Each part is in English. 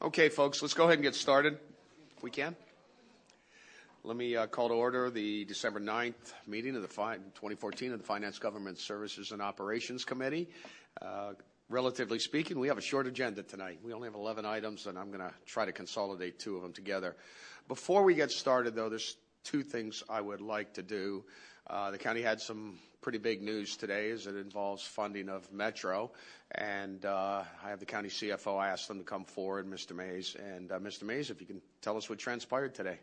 Okay, folks, let's go ahead and get started, if we can. Let me call to order the December 9th meeting of the 2014 of the Finance, Government Services, and Operations Committee. Relatively speaking, we have a short agenda tonight. We only have 11 items, and I'm going to try to consolidate 2 of them together. Before we get started, though, there's 2 things I would like to do. The county had some pretty big news today as it involves funding of Metro, and I have the county CFO. I asked them to come forward, Mr. Mays. And Mr. Mays, if you can tell us what transpired today.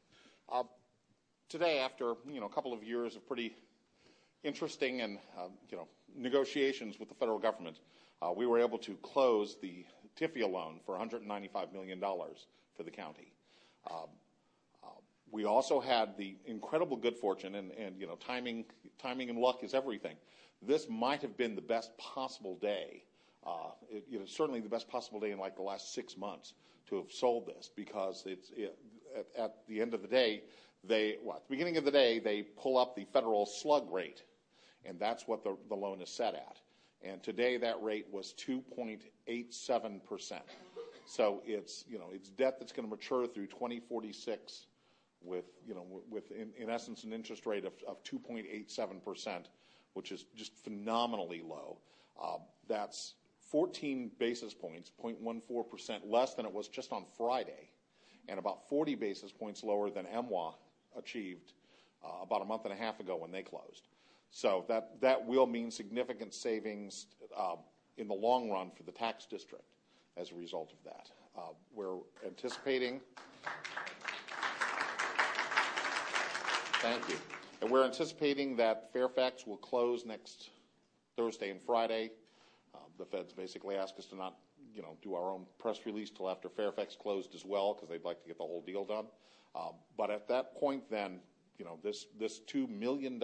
Today, after a couple of years of pretty interesting and negotiations with the federal government, we were able to close the TIFIA loan for $195 million for the county. We also had the incredible good fortune, and timing and luck is everything. This might have been the best possible day, certainly the best possible day in like the last 6 months to have sold this, because at the end of the day, at the beginning of the day, they pull up the federal slug rate, and that's what the loan is set at. And today that rate was 2.87%. So it's debt that's going to mature through 2046 with in essence an interest rate of 2.87%, which is just phenomenally low. That's 14 basis points, 0.14% less than it was just on Friday, and about 40 basis points lower than MWA achieved about a month and a half ago when they closed. So that will mean significant savings in the long run for the tax district as a result of that. We're anticipating. Thank you. And we're anticipating that Fairfax will close next Thursday and Friday. The feds basically asked us to not, do our own press release till after Fairfax closed as well, because they'd like to get the whole deal done. But at that point, then, this $2 billion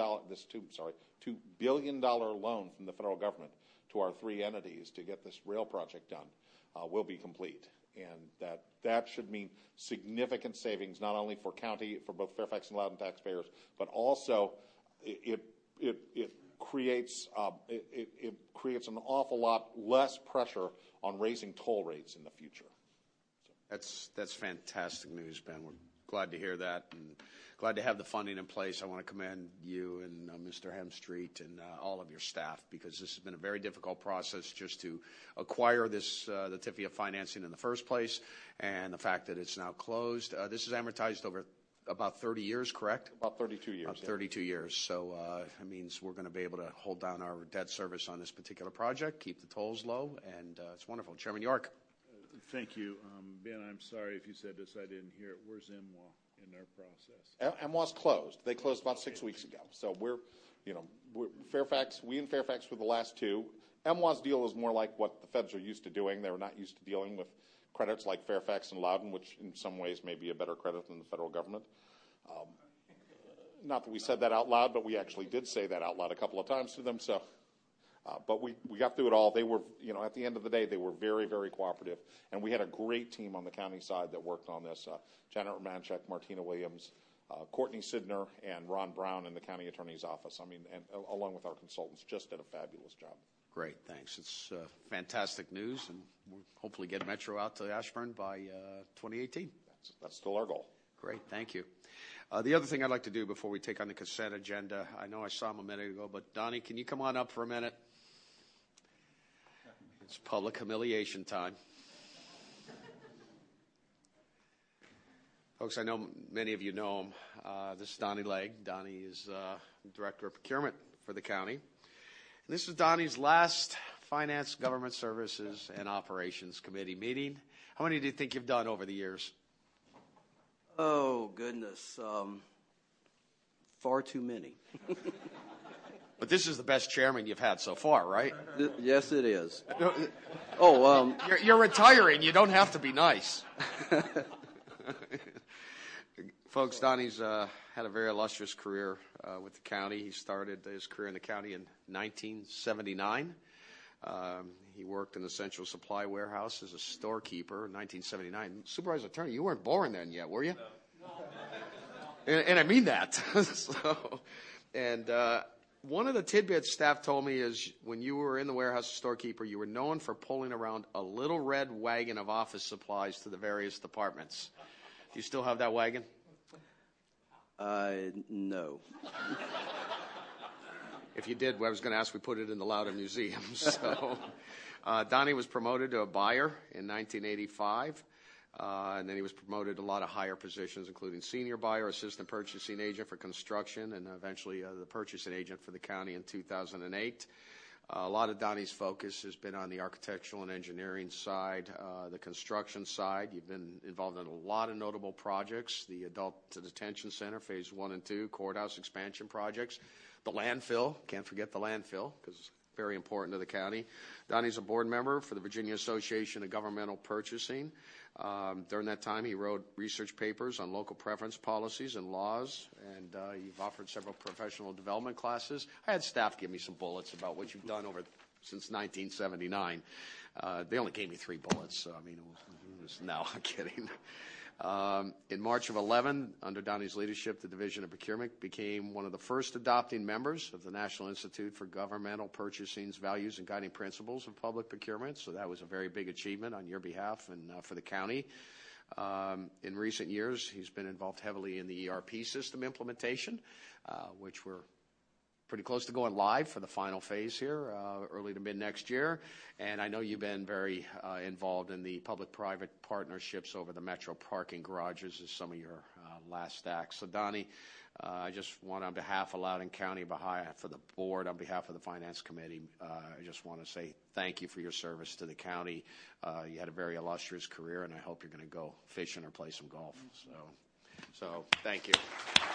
loan from the federal government to our 3 entities to get this rail project done will be complete. And that should mean significant savings, not only for both Fairfax and Loudoun taxpayers, but also it creates an awful lot less pressure on raising toll rates in the future. That's fantastic news, Ben. We're glad to hear that, and glad to have the funding in place. I want to commend you and Mr. Hemstreet and all of your staff, because this has been a very difficult process just to acquire this the TIFIA financing in the first place, and the fact that it's now closed. This is amortized over about 30 years, correct? About 32 years. About 32 years. So it means we're going to be able to hold down our debt service on this particular project, keep the tolls low, and it's wonderful. Chairman York. Thank you. Ben, I'm sorry if you said this, I didn't hear it. Where's MWA in their process? MWA's closed. They closed about 6 weeks ago. So we and Fairfax were the last 2. MWA's deal is more like what the feds are used to doing. They're not used to dealing with credits like Fairfax and Loudoun, which in some ways may be a better credit than the federal government. Not that we said that out loud, but we actually did say that out loud a couple of times to them. So, but we got through it all. They were, at the end of the day, they were very, very cooperative. And we had a great team on the county side that worked on this. Janet Romanchek, Martina Williams, Courtney Sidner, and Ron Brown in the county attorney's office. And along with our consultants, just did a fabulous job. Great, thanks. It's fantastic news, and we'll hopefully get Metro out to Ashburn by 2018. That's still our goal. Great, thank you. The other thing I'd like to do before we take on the consent agenda, I know I saw him a minute ago, but Donnie, can you come on up for a minute? It's public humiliation time. Folks, I know many of you know him. This is Donnie Legg. Donnie is Director of Procurement for the county. And this is Donnie's last Finance, Government Services, and Operations Committee meeting. How many do you think you've done over the years? Oh, goodness. Far too many. But this is the best chairman you've had so far, right? Yes, it is. You're retiring. You don't have to be nice. Folks, Donnie's had a very illustrious career with the county. He started his career in the county in 1979. He worked in the Central Supply Warehouse as a storekeeper in 1979. Supervisor Attorney, you weren't born then yet, were you? No. And I mean that. One of the tidbits staff told me is when you were in the warehouse as storekeeper, you were known for pulling around a little red wagon of office supplies to the various departments. Do you still have that wagon? No. If you did, I was going to ask we put it in the Loudoun Museum. So, Donnie was promoted to a buyer in 1985. And then he was promoted to a lot of higher positions, including senior buyer, assistant purchasing agent for construction, and eventually the purchasing agent for the county in 2008. A lot of Donnie's focus has been on the architectural and engineering side, the construction side. You've been involved in a lot of notable projects, the Adult Detention Center, Phase 1 and 2, courthouse expansion projects, the landfill, can't forget the landfill, because very important to the county. Donnie's a board member for the Virginia Association of Governmental Purchasing. During that time, he wrote research papers on local preference policies and laws, and you've offered several professional development classes. I had staff give me some bullets about what you've done since 1979. They only gave me 3 bullets, so I mean, no, I'm kidding. In March of 11, under Donnie's leadership, the Division of Procurement became one of the first adopting members of the National Institute for Governmental Purchasing's Values and Guiding Principles of Public Procurement. So that was a very big achievement on your behalf and for the county. In recent years, he's been involved heavily in the ERP system implementation, which we're pretty close to going live for the final phase here, early to mid next year. And I know you've been very involved in the public-private partnerships over the metro parking garages as some of your last acts. So, Donnie, I just want, on behalf of Loudoun County, on behalf of the board, on behalf of the Finance Committee, I just want to say thank you for your service to the county. You had a very illustrious career, and I hope you're going to go fishing or play some golf. So thank you.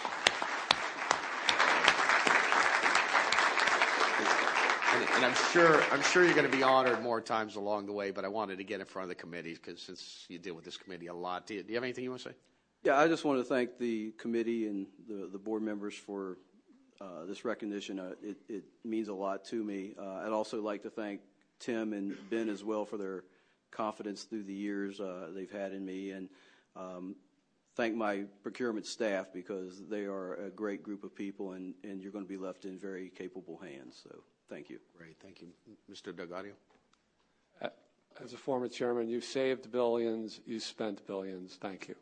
And I'm sure you're going to be honored more times along the way, but I wanted to get in front of the committee because since you deal with this committee a lot. Do you have anything you want to say? Yeah, I just want to thank the committee and the board members for this recognition. It means a lot to me. I'd also like to thank Tim and Ben as well for their confidence through the years they've had in me, and thank my procurement staff because they are a great group of people, and you're going to be left in very capable hands. So thank you. Great, thank you. Mr. Delgadio? As a former chairman, you've saved billions, you spent billions. Thank you.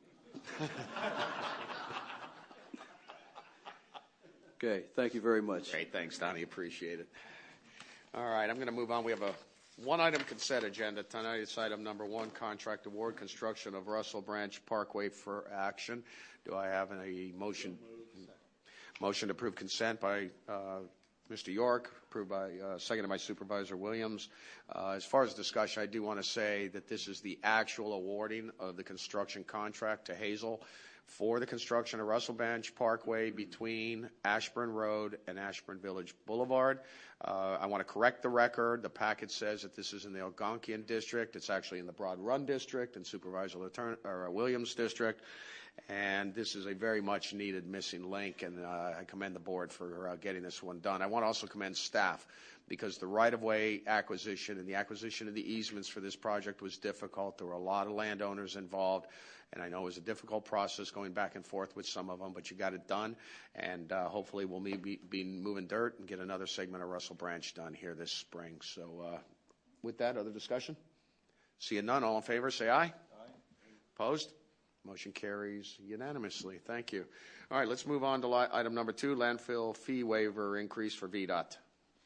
Okay, thank you very much. Great, thanks, Donnie. Appreciate it. All right, I'm going to move on. We have a one-item consent agenda tonight. It's item number 1, contract award, construction of Russell Branch Parkway for action. Do I have a motion? Motion to approve consent by Mr. York, approved by, seconded by Supervisor Williams. As far as discussion, I do want to say that this is the actual awarding of the construction contract to Hazel for the construction of Russell Branch Parkway between Ashburn Road and Ashburn Village Boulevard. I want to correct the record. The packet says that this is in the Algonquian District. It's actually in the Broad Run District and Supervisor Williams District. And this is a very much needed missing link, and I commend the board for getting this one done. I want to also commend staff because the right-of-way acquisition and the acquisition of the easements for this project was difficult. There were a lot of landowners involved, and I know it was a difficult process going back and forth with some of them, but you got it done, and hopefully we'll be moving dirt and get another segment of Russell Branch done here this spring. So with that, other discussion? Seeing none, all in favor, say aye. Aye. Opposed? Motion carries unanimously. Thank you. All right, let's move on to item number 2, landfill fee waiver increase for VDOT.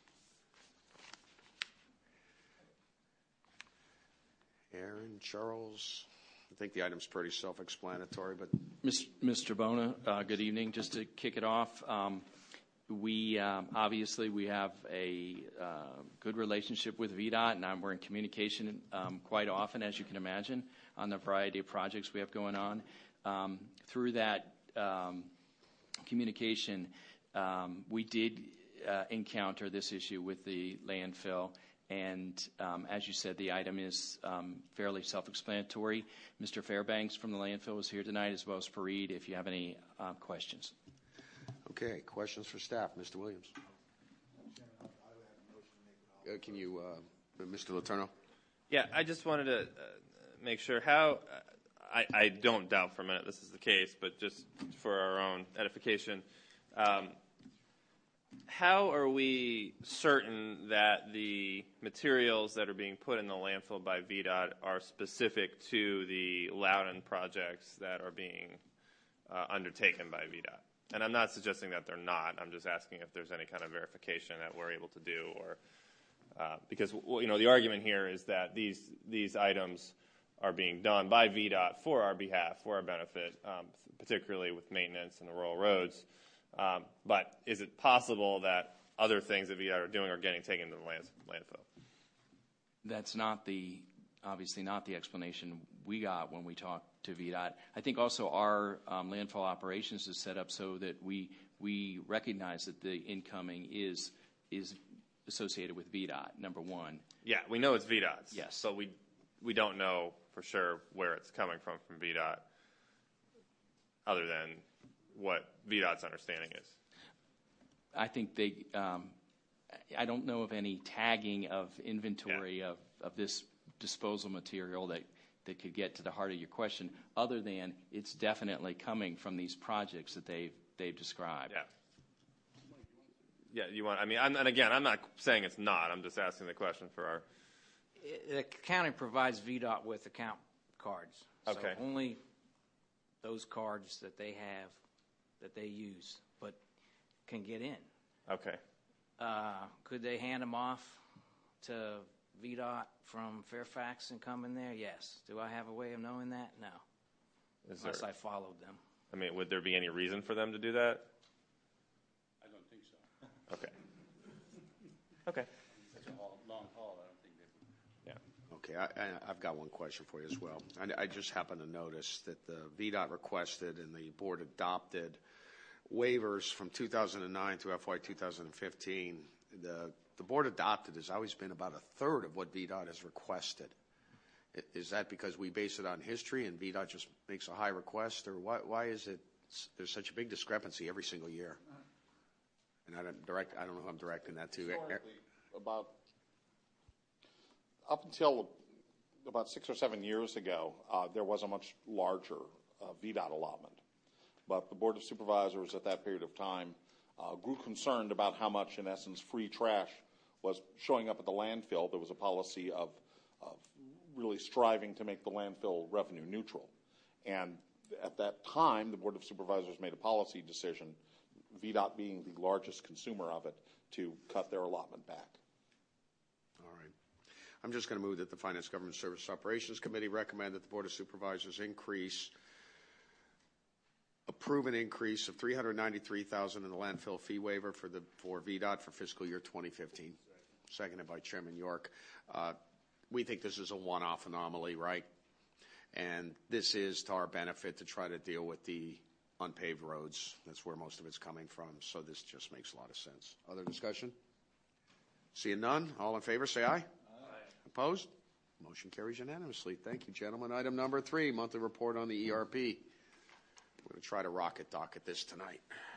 Aaron, Charles, I think the item's pretty self-explanatory, but Mr. Bona, good evening. Just to kick it off, we obviously we have a good relationship with VDOT, and we're in communication quite often, as you can imagine, on the variety of projects we have going on. Through that communication, we did encounter this issue with the landfill, and as you said, the item is fairly self-explanatory. Mr. Fairbanks from the landfill is here tonight, as well as Fareed, if you have any questions. Okay, questions for staff. Mr. Williams. Can you, Mr. Letourneau? Yeah, I just wanted to make sure how, I don't doubt for a minute this is the case, but just for our own edification, how are we certain that the materials that are being put in the landfill by VDOT are specific to the Loudon projects that are being undertaken by VDOT? And I'm not suggesting that they're not. I'm just asking if there's any kind of verification that we're able to do, or because the argument here is that these items are being done by VDOT for our behalf, for our benefit, particularly with maintenance and the rural roads. But is it possible that other things that VDOT are doing are getting taken to the landfill? That's obviously not the explanation we got when we talked to VDOT. I think also our landfill operations is set up so that we recognize that the incoming is associated with VDOT, number one. Yeah, we know it's VDOT's. Yes. So we don't know for sure where it's coming from VDOT, other than what VDOT's understanding is. I think I don't know of any tagging of inventory of this disposal material that could get to the heart of your question, other than it's definitely coming from these projects that they've described. Yeah. Yeah, and again, I'm not saying it's not. I'm just asking the question for our. The county provides VDOT with account cards. Okay. So only those cards that they have, that they use, but can get in. Okay. Could they hand them off to VDOT from Fairfax and come in there? Yes. Do I have a way of knowing that? No. Unless I followed them. I mean, would there be any reason for them to do that? I don't think so. Okay. Okay. It's a long haul. I don't think they would. Yeah. Okay, I've got one question for you as well. I just happened to notice that the VDOT requested and the board adopted waivers from 2009 to FY 2015. The board adopted has always been about a third of what VDOT has requested. Is that because we base it on history and VDOT just makes a high request, or why is it there's such a big discrepancy every single year? And I don't know who I'm directing that to. Up until about 6 or 7 years ago, there was a much larger VDOT allotment. But the Board of Supervisors at that period of time grew concerned about how much, in essence, free trash was showing up at the landfill. There was a policy of really striving to make the landfill revenue neutral. And at that time, the Board of Supervisors made a policy decision, VDOT being the largest consumer of it, to cut their allotment back. All right. I'm just going to move that the Finance, Government Service Operations Committee recommend that the Board of Supervisors approve an increase of $393,000 in the landfill fee waiver for VDOT for fiscal year 2015. Seconded by Chairman York. We think this is a one-off anomaly, right? And this is to our benefit to try to deal with the unpaved roads. That's where most of it's coming from. So this just makes a lot of sense. Other discussion? Seeing none, all in favor say aye. Aye. Opposed? Motion carries unanimously. Thank you, gentlemen. Item number 3, monthly report on the ERP. We're going to try to rocket docket this tonight.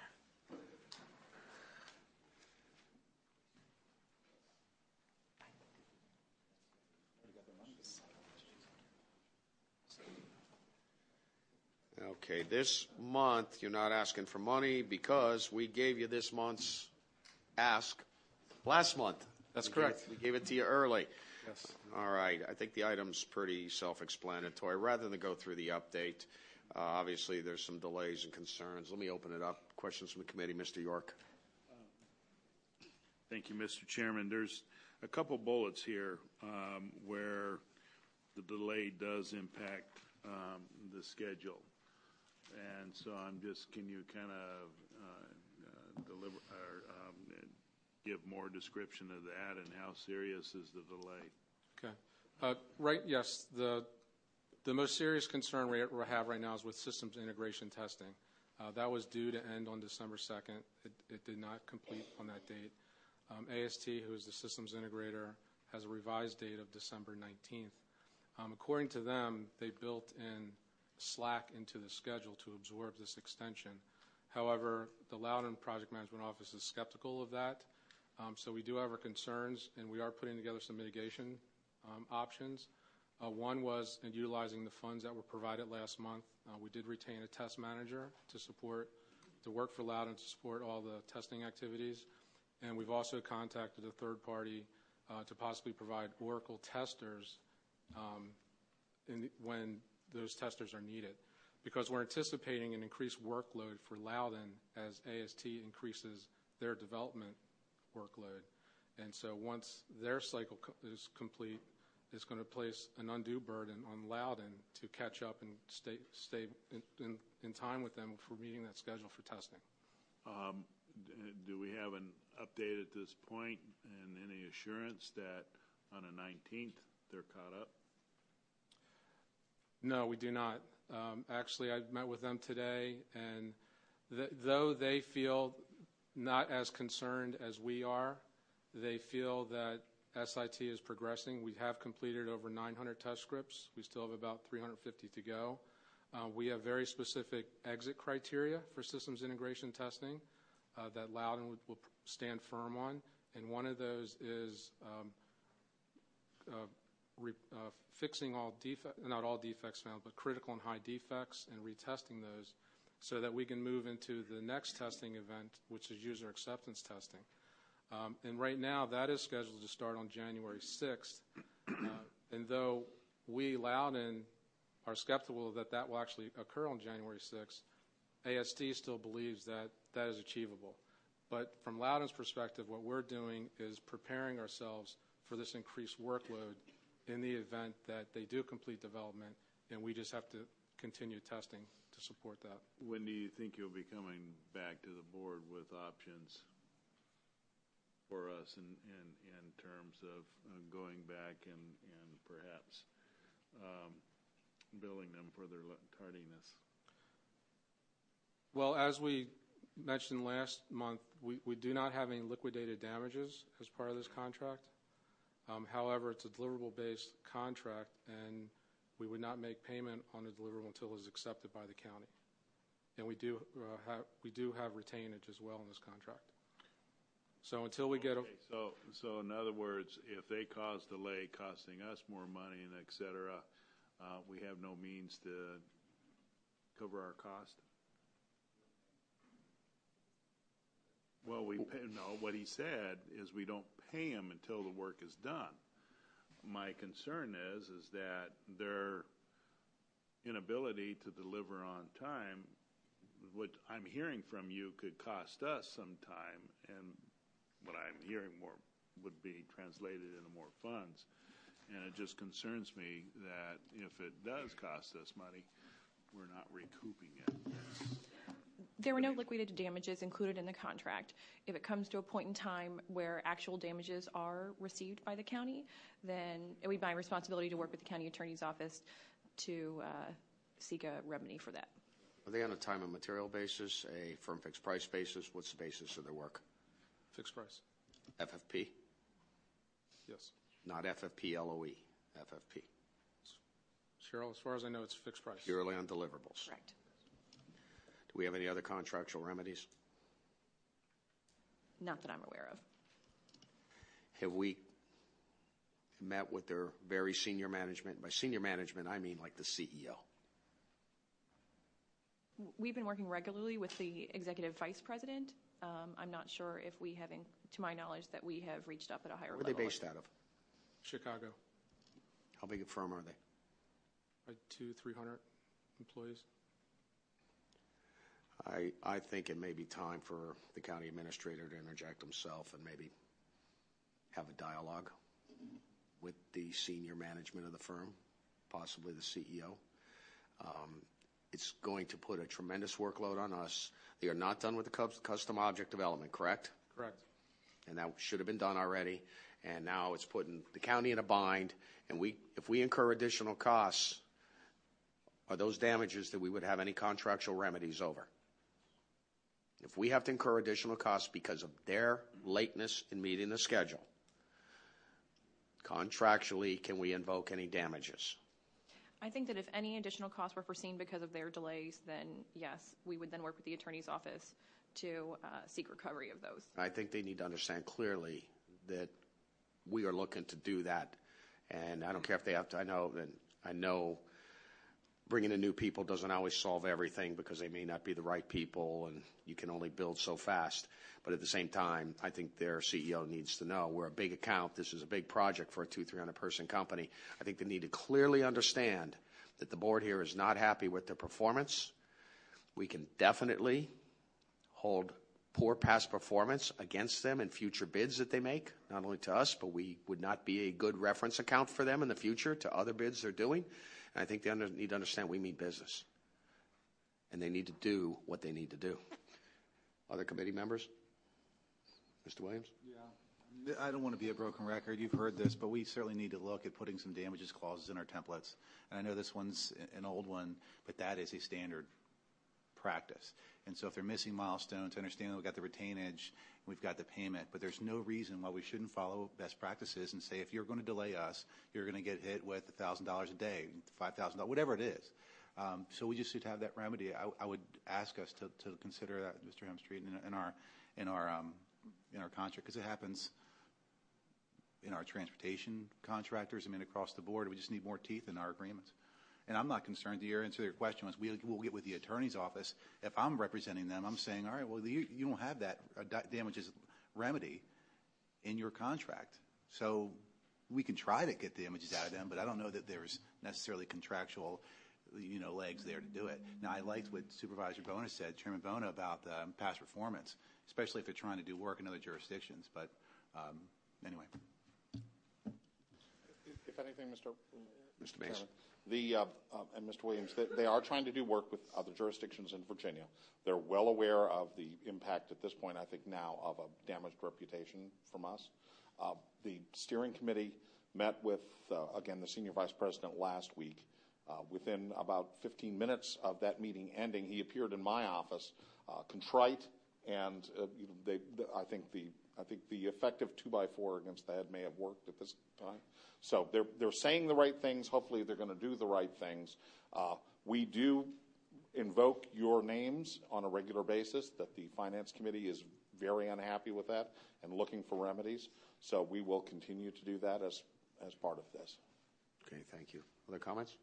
Okay, this month you're not asking for money because we gave you this month's ask last month. That's correct. We gave it to you early. Yes. All right. I think the item's pretty self-explanatory. Rather than go through the update, obviously there's some delays and concerns. Let me open it up. Questions from the committee. Mr. York. Thank you, Mr. Chairman. There's a couple bullets here where the delay does impact the schedule. And so can you kind of give more description of that and how serious is the delay? Okay. Yes, the most serious concern we have right now is with systems integration testing. That was due to end on December 2nd. It did not complete on that date. AST, who is the systems integrator, has a revised date of December 19th. According to them, they built in slack into the schedule to absorb this extension. However, the Loudon Project Management Office is skeptical of that. So we do have our concerns, and we are putting together some mitigation options. One was in utilizing the funds that were provided last month. We did retain a test manager to work for Loudon to support all the testing activities. And we've also contacted a third party to possibly provide Oracle testers when those testers are needed, because we're anticipating an increased workload for Loudon as AST increases their development workload. And so once their cycle is complete, it's going to place an undue burden on Loudon to catch up and stay in time with them for meeting that schedule for testing. Do we have an update at this point and any assurance that on the 19th they're caught up? No, we do not. Actually, I met with them today, and though they feel not as concerned as we are, they feel that SIT is progressing. We have completed over 900 test scripts. We still have about 350 to go. We have very specific exit criteria for systems integration testing that Loudon will stand firm on, and one of those is fixing all defects, not all defects found, but critical and high defects, and retesting those so that we can move into the next testing event, which is user acceptance testing. And right now, that is scheduled to start on January 6th. And though we, Loudon, are skeptical that that will actually occur on January 6th, AST still believes that that is achievable. But from Loudon's perspective, what we're doing is preparing ourselves for this increased workload in the event that they do complete development, and we just have to continue testing to support that. When do you think you'll be coming back to the board with options for us in terms of going back and perhaps billing them for their tardiness? Well, as we mentioned last month, we do not have any liquidated damages as part of this contract. However, it's a deliverable-based contract, and we would not make payment on the deliverable until it is accepted by the county. And we do have retainage as well in this contract. So until we get So in other words, if they cause delay costing us more money and et cetera, we have no means to cover our cost? Well, what he said is we don't pay them until the work is done. My concern is that their inability to deliver on time, what I'm hearing from you, could cost us some time, and what I'm hearing more would be translated into more funds. And it just concerns me that if it does cost us money, we're not recouping it. There were no liquidated damages included in the contract. If it comes to a point in time where actual damages are received by the county, then it would be my responsibility to work with the county attorney's office to seek a remedy for that. Are they on a time and material basis, a firm fixed price basis? What's the basis of their work? fixed price. FFP? Yes. Not FFP LOE, FFP. Cheryl, as far as I know, it's fixed price. Purely on deliverables. Correct. Do we have any other contractual remedies? Not that I'm aware of. Have we met with their very senior management? By senior management, I mean like the CEO. We've been working regularly with the executive vice president. I'm not sure if we have, to my knowledge, that we have reached up at a higher level. Where are they based out of? Chicago. How big a firm are they? Like 200-300 employees. I think it may be time for the county administrator to interject himself and maybe have a dialogue with the senior management of the firm, possibly the CEO. It's going to put a tremendous workload on us. They are not done with the custom object development, correct? Correct. And that should have been done already. And now it's putting the county in a bind. And if we incur additional costs, are those damages that we would have any contractual remedies over? If we have to incur additional costs because of their lateness in meeting the schedule, contractually, can we invoke any damages? I think that if any additional costs were foreseen because of their delays, then yes, we would then work with the attorney's office to seek recovery of those. I think they need to understand clearly that we are looking to do that. And I don't care if they have to, I know bringing in new people doesn't always solve everything because they may not be the right people, and you can only build so fast. But at the same time, I think their CEO needs to know we're a big account. This is a big project for a 200-300 person company. I think they need to clearly understand that the board here is not happy with their performance. We can definitely hold poor past performance against them in future bids that they make, not only to us, but we would not be a good reference account for them in the future to other bids they're doing. And I think they need to understand we mean business, and they need to do what they need to do. Other committee members? Mr. Williams? Yeah. I don't want to be a broken record. You've heard this, but we certainly need to look at putting some damages clauses in our templates. And I know this one's an old one, but that is a standard practice. And so if they're missing milestones, I understand that we've got the retainage, we've got the payment, but there's no reason why we shouldn't follow best practices and say, if you're going to delay us, you're going to get hit with $1,000 a day, $5,000, whatever it is. So we just should have that remedy. I would ask us to consider that, Mr. Hemstreet, in our contract, because it happens in our transportation contractors. I mean, across the board, we just need more teeth in our agreements. And I'm not concerned. The answer to your question was we'll get with the attorney's office. If I'm representing them, I'm saying, all right, well, you don't have that damages remedy in your contract. So we can try to get damages out of them, but I don't know that there's necessarily contractual, legs there to do it. Now, I liked what Supervisor Bona said, Chairman Bona, about past performance, especially if they're trying to do work in other jurisdictions. But anyway. If anything, Mr. Mason. And Mr. Williams, they are trying to do work with other jurisdictions in Virginia. They're well aware of the impact at this point, I think now, of a damaged reputation from us. The steering committee met with, again, the senior vice president last week. Within about 15 minutes of that meeting ending, he appeared in my office, contrite, and I think the effective 2x4 against the head may have worked at this time. So they're saying the right things. Hopefully they're going to do the right things. We do invoke your names on a regular basis, that the Finance Committee is very unhappy with that and looking for remedies. So we will continue to do that as part of this. Okay, thank you. Other comments?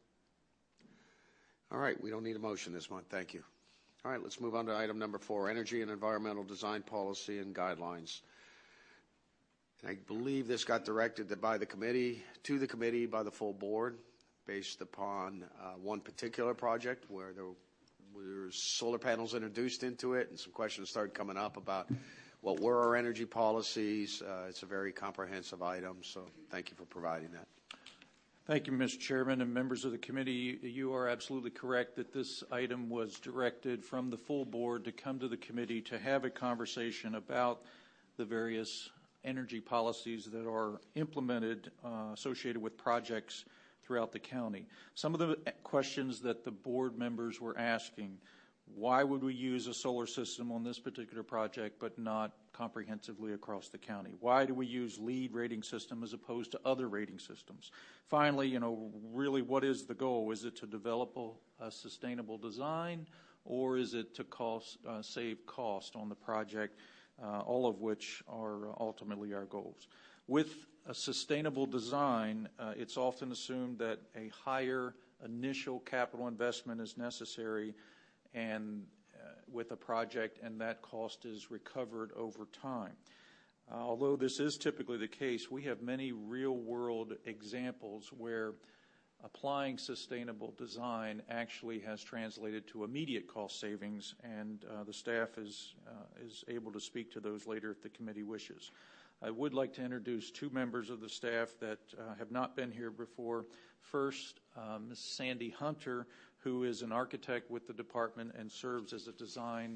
All right, we don't need a motion this month. Thank you. All right, let's move on to item number 4, Energy and Environmental Design Policy and Guidelines. And I believe this got directed to the committee by the full board based upon one particular project where there were solar panels introduced into it, and some questions started coming up about what were our energy policies. It's a very comprehensive item, so thank you for providing that. Thank you, Mr. Chairman and members of the committee. You are absolutely correct that this item was directed from the full board to come to the committee to have a conversation about the various energy policies that are implemented associated with projects throughout the county. Some of the questions that the board members were asking: why would we use a solar system on this particular project but not comprehensively across the county? Why do we use LEED rating system as opposed to other rating systems? Finally, really what is the goal? Is it to develop a sustainable design, or is it to save cost on the project, all of which are ultimately our goals? With a sustainable design, it's often assumed that a higher initial capital investment is necessary and with a project, and that cost is recovered over time. Although this is typically the case, we have many real-world examples where applying sustainable design actually has translated to immediate cost savings, and the staff is able to speak to those later if the committee wishes. I would like to introduce 2 members of the staff that have not been here before. First, Ms. Sandy Hunter, who is an architect with the department and serves as a design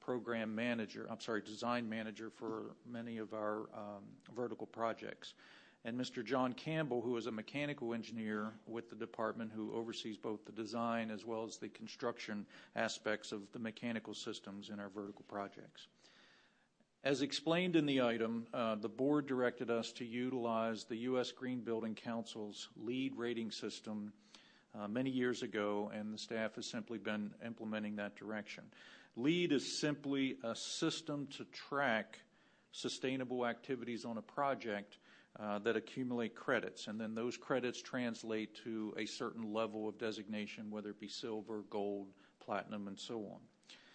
manager for many of our vertical projects. And Mr. John Campbell, who is a mechanical engineer with the department who oversees both the design as well as the construction aspects of the mechanical systems in our vertical projects. As explained in the item, the board directed us to utilize the U.S. Green Building Council's LEED rating system many years ago, and the staff has simply been implementing that direction. LEED is simply a system to track sustainable activities on a project that accumulate credits, and then those credits translate to a certain level of designation, whether it be silver, gold, platinum, and so on.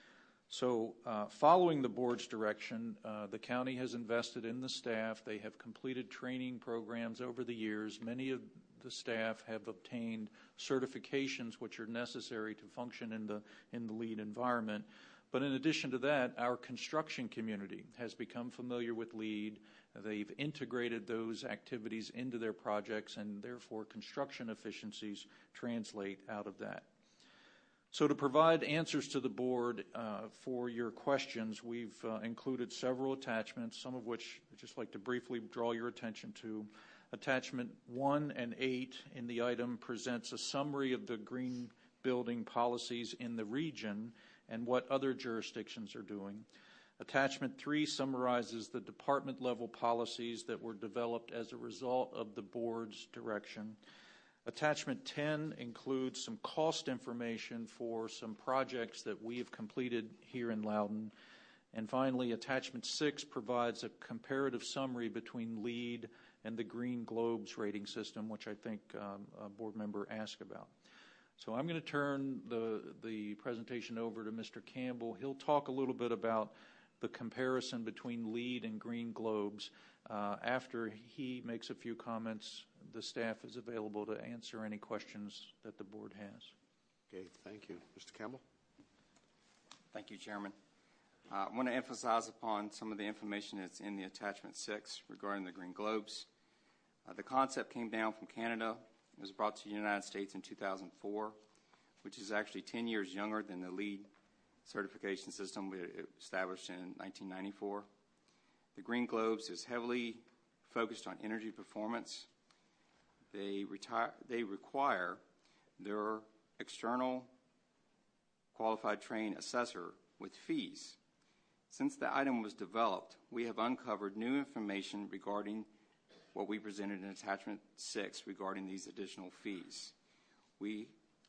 So following the board's direction, the county has invested in the staff. They have completed training programs over the years. Many of the staff have obtained certifications which are necessary to function in the LEED environment. But in addition to that, our construction community has become familiar with LEED. They've integrated those activities into their projects, and therefore construction efficiencies translate out of that. So to provide answers to the board for your questions, we've included several attachments, some of which I'd just like to briefly draw your attention to. Attachment 1 and 8 in the item presents a summary of the green building policies in the region and what other jurisdictions are doing. Attachment 3 summarizes the department-level policies that were developed as a result of the board's direction. Attachment 10 includes some cost information for some projects that we have completed here in Loudoun. And finally, Attachment 6 provides a comparative summary between LEED and the Green Globes rating system, which I think a board member asked about. So I'm going to turn the presentation over to Mr. Campbell. He'll talk a little bit about the comparison between LEED and Green Globes. After he makes a few comments, the staff is available to answer any questions that the board has. Okay, thank you. Mr. Campbell? Thank you, Chairman. I want to emphasize upon some of the information that's in the Attachment 6 regarding the Green Globes. The concept came down from Canada. It was brought to the United States in 2004, which is actually 10 years younger than the LEED certification system we established in 1994. The Green Globes is heavily focused on energy performance. They require their external qualified trained assessor with fees. Since the item was developed, we have uncovered new information regarding what we presented in Attachment 6 regarding these additional fees. We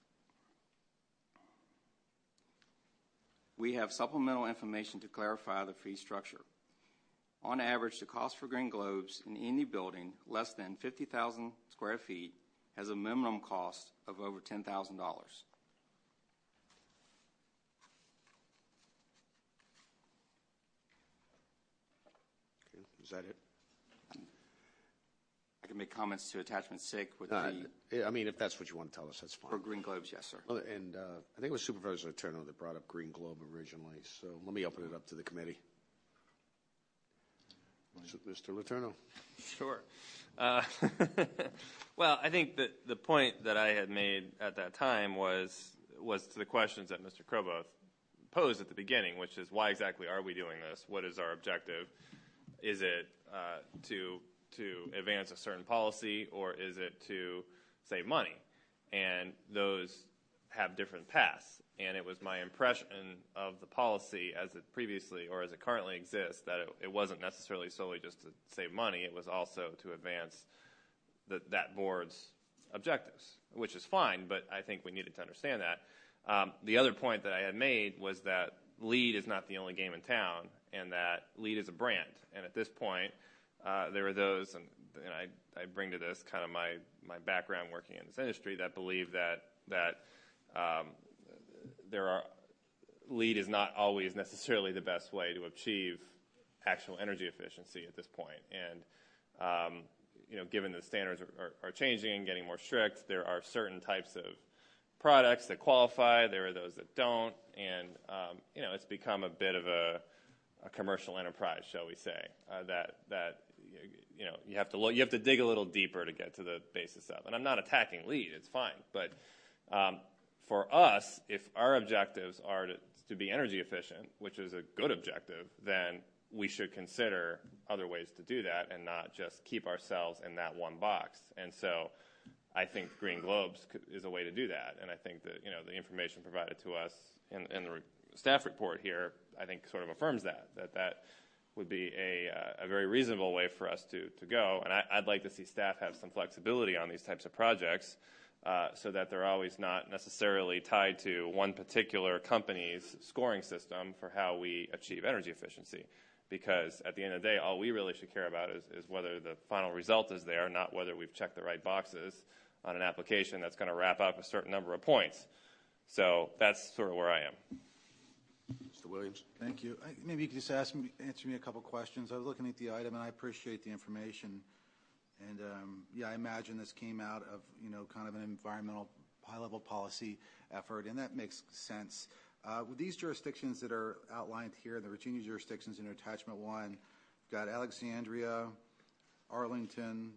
have supplemental information to clarify the fee structure. On average, the cost for Green Globes in any building less than 50,000 square feet has a minimum cost of over $10,000. Okay, is that it? I can make comments to Attachment 6 with I mean, if that's what you want to tell us, that's fine. For Green Globes, yes, sir. Well, and I think it was Supervisor Letourneau that brought up Green Globe originally, so let me open it up to the committee. Mr. Letourneau. Sure. Well, I think that the point that I had made at that time was to the questions that Mr. Kroboth posed at the beginning, which is why exactly are we doing this? What is our objective? Is it to advance a certain policy, or is it to save money? And those have different paths. And it was my impression of the policy as it previously or as it currently exists that it wasn't necessarily solely just to save money. It was also to advance that board's objectives, which is fine, but I think we needed to understand that. The other point that I had made was that LEED is not the only game in town, and that LEED is a brand. And at this point, there are those, and I bring to this kind of my background working in this industry, that believe that LEED is not always necessarily the best way to achieve actual energy efficiency at this point. And given the standards are changing and getting more strict, there are certain types of products that qualify. There are those that don't, and it's become a bit of a commercial enterprise, shall we say, that you have to look, you have to dig a little deeper to get to the basis of. And I'm not attacking LEED; it's fine. But for us, if our objectives are to be energy efficient, which is a good objective, then we should consider other ways to do that and not just keep ourselves in that one box. And so I think Green Globes is a way to do that. And I think that the information provided to us in the staff report here, I think sort of affirms that would be a very reasonable way for us to go. And I'd like to see staff have some flexibility on these types of projects so that they're always not necessarily tied to one particular company's scoring system for how we achieve energy efficiency. because at the end of the day, all we really should care about is whether the final result is there, not whether we've checked the right boxes on an application that's going to wrap up a certain number of points. So that's sort of where I am. Mr. Williams. Thank you. Maybe you could just answer me a couple questions. I was looking at the item, and I appreciate the information. And yeah, I imagine this came out of kind of an environmental high-level policy effort, and that makes sense. With these jurisdictions that are outlined here, the Virginia jurisdictions in Attachment 1, we've got Alexandria, Arlington,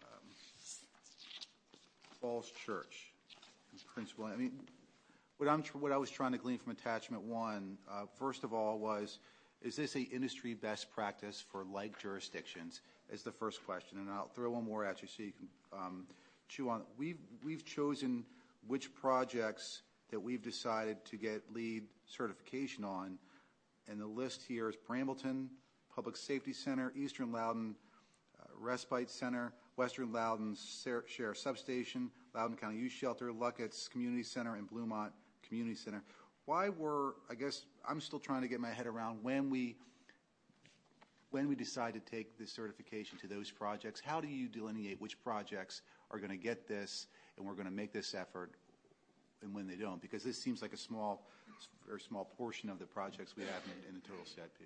Falls Church, Principal. I mean, what I was trying to glean from Attachment 1, first of all, is this a industry best practice for like jurisdictions? Is the first question, and I'll throw one more at you so you can chew on. We've chosen which projects that we've decided to get LEED certification on, and the list here is Brambleton Public Safety Center, Eastern Loudoun Respite Center, Western Loudoun Sheriff Substation, Loudoun County Youth Shelter, Luckett's Community Center, and Bluemont Community Center. I guess I'm still trying to get my head around when we decide to take this certification to those projects. How do you delineate which projects are going to get this and we're going to make this effort, and when they don't? Because this seems like very small portion of the projects we have in the total CIP.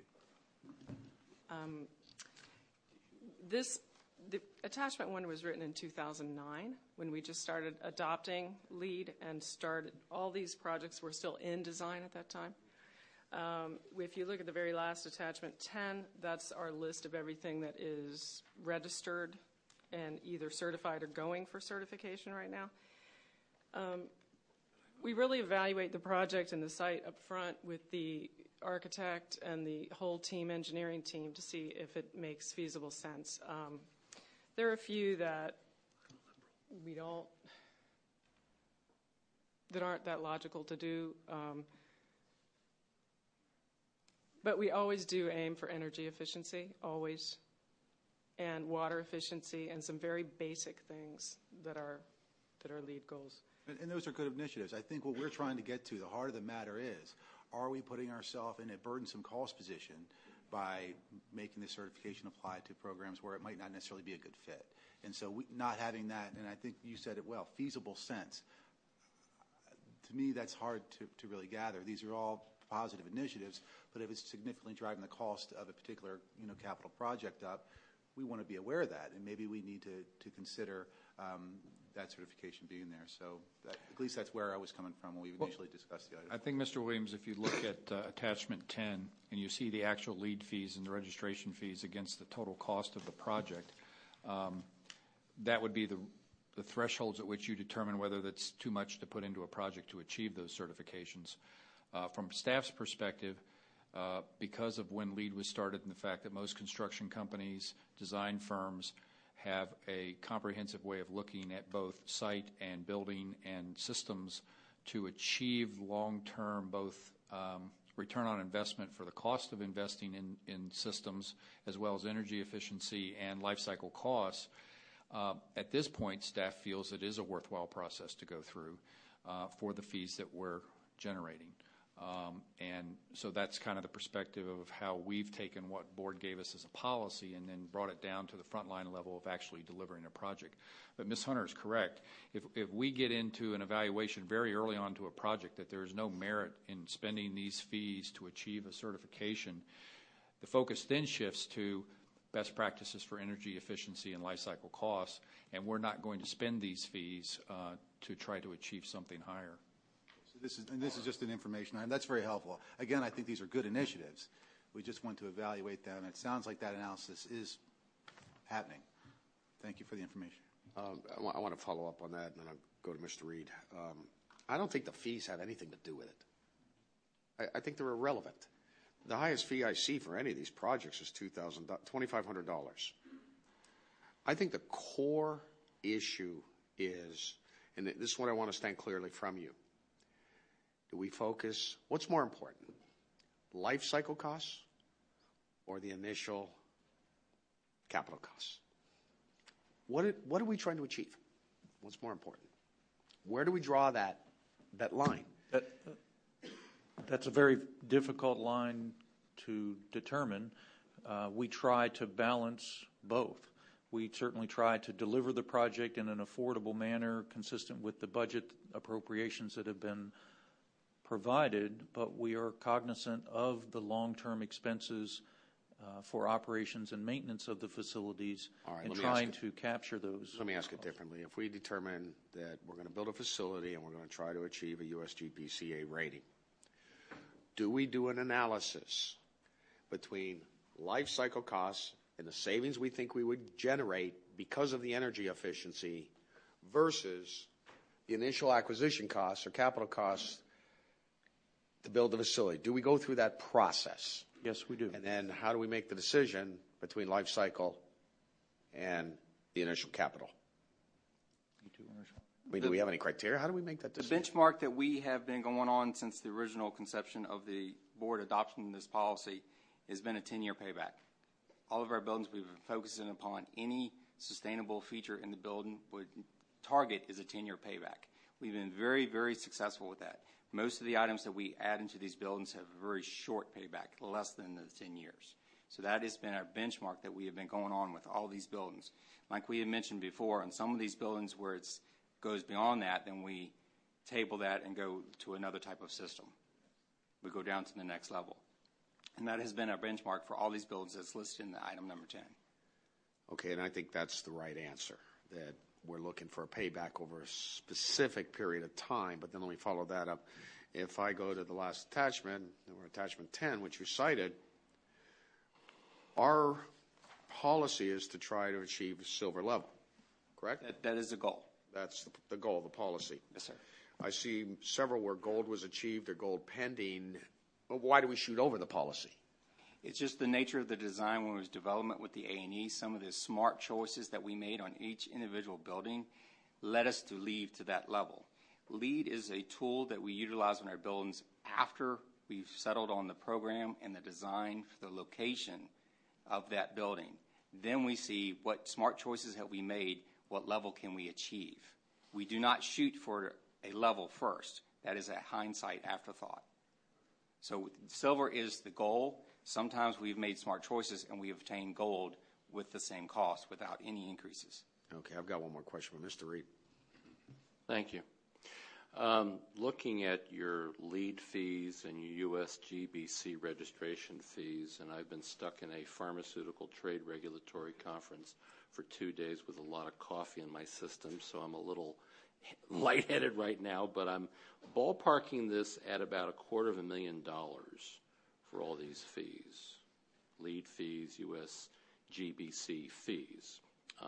The Attachment 1 was written in 2009 when we just started adopting LEED and started. All these projects were still in design at that time. If you look at the very last Attachment 10, that's our list of everything that is registered and either certified or going for certification right now. We really evaluate the project and the site up front with the architect and the whole engineering team, to see if it makes feasible sense. There are a few that aren't that logical to do, but we always do aim for energy efficiency, always, and water efficiency, and some very basic things that are LEED goals. And those are good initiatives. I think what we're trying to get to, the heart of the matter is, are we putting ourselves in a burdensome cost position by making the certification apply to programs where it might not necessarily be a good fit? And so not having that, and I think you said it well, feasible sense. To me, that's hard to really gather. These are all positive initiatives, but if it's significantly driving the cost of a particular capital project up, we want to be aware of that, and maybe we need to consider that certification being there. So at least that's where I was coming from when we initially discussed the item. I think, Mr. Williams, if you look at Attachment 10 and you see the actual LEED fees and the registration fees against the total cost of the project, that would be the thresholds at which you determine whether that's too much to put into a project to achieve those certifications. From staff's perspective, because of when LEED was started and the fact that most construction companies, design firms, have a comprehensive way of looking at both site and building and systems to achieve long-term both return on investment for the cost of investing in systems, as well as energy efficiency and life cycle costs. At this point, staff feels it is a worthwhile process to go through for the fees that we're generating. And so that's kind of the perspective of how we've taken what board gave us as a policy and then brought it down to the frontline level of actually delivering a project. But Ms. Hunter is correct. If we get into an evaluation very early on to a project that there is no merit in spending these fees to achieve a certification, the focus then shifts to best practices for energy efficiency and life cycle costs, and we're not going to spend these fees to try to achieve something higher. This is just an information item. That's very helpful. Again, I think these are good initiatives. We just want to evaluate them. It sounds like that analysis is happening. Thank you for the information. I want to follow up on that, and then I'll go to Mr. Reed. I don't think the fees have anything to do with it. I think they're irrelevant. The highest fee I see for any of these projects is $2,500. I think the core issue is, and this is what I want to stand clearly from you, do we focus, what's more important, life cycle costs or the initial capital costs? What are we trying to achieve? What's more important? Where do we draw that line? That's a very difficult line to determine. we try to balance both. We certainly try to deliver the project in an affordable manner consistent with the budget appropriations that have been provided, but we are cognizant of the long-term expenses for operations and maintenance of the facilities and trying to capture those. Let me ask it differently. If we determine that we're going to build a facility and we're going to try to achieve a USGBCA rating, do we do an analysis between life cycle costs and the savings we think we would generate because of the energy efficiency versus the initial acquisition costs or capital costs to build the facility? Do we go through that process? Yes, we do. And then how do we make the decision between life cycle and the initial capital? I mean, do we have any criteria? How do we make that decision? The benchmark that we have been going on since the original conception of the board adopting this policy has been a 10-year payback. All of our buildings we've been focusing upon any sustainable feature in the building would target is a 10-year payback. We've been very, very successful with that. Most of the items that we add into these buildings have a very short payback, less than the 10 years. So that has been our benchmark that we have been going on with all these buildings. Like we had mentioned before, on some of these buildings where it goes beyond that, then we table that and go to another type of system. We go down to the next level. And that has been our benchmark for all these buildings that's listed in the item number 10. Okay, and I think that's the right answer, that we're looking for a payback over a specific period of time. But then let me follow that up. If I go to the last attachment, or attachment 10, which you cited, our policy is to try to achieve silver level, correct? That is the goal. That's the goal of the policy. Yes, sir. I see several where gold was achieved or gold pending. Well, why do we shoot over the policy? It's just the nature of the design when it was development with the A&E. Some of the smart choices that we made on each individual building led us to LEED to that level. LEED is a tool that we utilize in our buildings after we've settled on the program and the design for the location of that building. Then we see what smart choices have we made, what level can we achieve. We do not shoot for a level first. That is a hindsight afterthought. So silver is the goal. Sometimes we've made smart choices and we have obtained gold with the same cost without any increases. Okay, I've got one more question for Mr. Reed. Thank you. Looking at your LEED fees and your USGBC registration fees, and I've been stuck in a pharmaceutical trade regulatory conference for 2 days with a lot of coffee in my system, so I'm a little lightheaded right now, but I'm ballparking this at about $250,000 for all these fees, LEED fees, USGBC fees.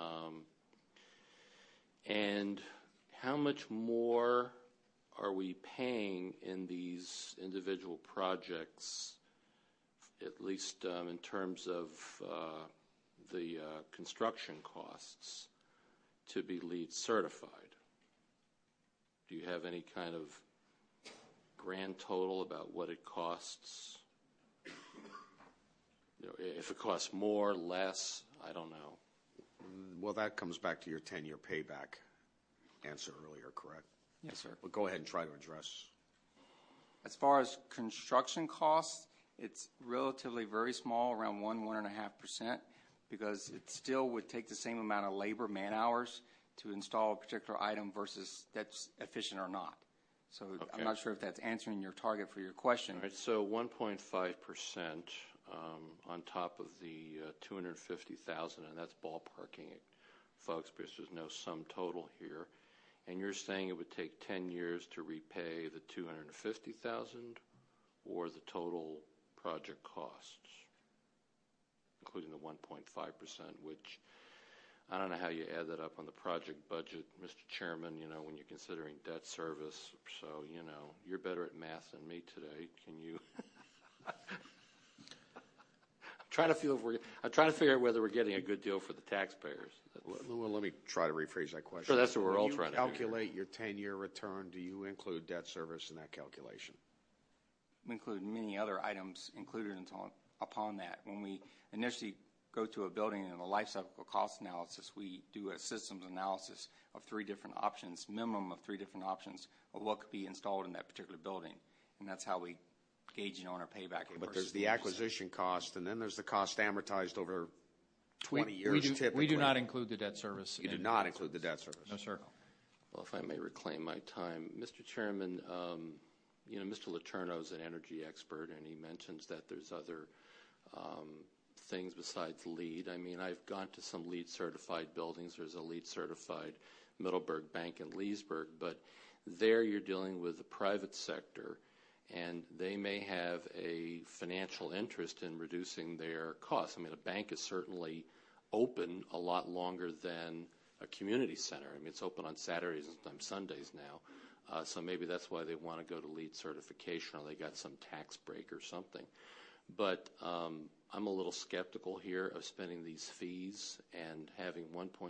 And how much more are we paying in these individual projects, at least in terms of the construction costs, to be LEED certified? Do you have any kind of grand total about what it costs? You know, if it costs more, less, I don't know. Well, that comes back to your 10-year payback answer earlier, correct? Yes, sir. But go ahead and try to address. As far as construction costs, it's relatively very small, around 1.5%, because it still would take the same amount of labor, man hours, to install a particular item versus that's efficient or not. So okay. I'm not sure if that's answering your target for your question. All right, so 1.5% on top of the $250,000, and that's ballparking it, folks, because there's no sum total here. And you're saying it would take 10 years to repay the $250,000 or the total project costs, including the 1.5%, which I don't know how you add that up on the project budget, Mr. Chairman, you know, when you're considering debt service. So, you know, you're better at math than me today. Can you? I'm trying to figure out whether we're getting a good deal for the taxpayers. Well, let me try to rephrase that question. Sure, that's what we're all trying to figure. When you calculate your 10-year return, do you include debt service in that calculation? We include many other items included upon that. When we initially go to a building in the life cycle cost analysis, we do a systems analysis of 3 different options, minimum of 3 different options of what could be installed in that particular building. And that's how we gauging on our payback. But there's the acquisition cost, and then there's the cost amortized over 20 years we do, typically. We do not include the debt service. You do not include the debt service? No, sir. Well, if I may reclaim my time, Mr. Chairman, Mr. Letourneau is an energy expert, and he mentions that there's other things besides LEED. I mean, I've gone to some LEED certified buildings. There's a LEED certified Middleburg Bank in Leesburg, but there you're dealing with the private sector, and they may have a financial interest in reducing their costs. I mean, a bank is certainly open a lot longer than a community center. I mean, it's open on Saturdays and sometimes Sundays now. So maybe that's why they want to go to LEED certification, or they got some tax break or something. But I'm a little skeptical here of spending these fees and having 1.5%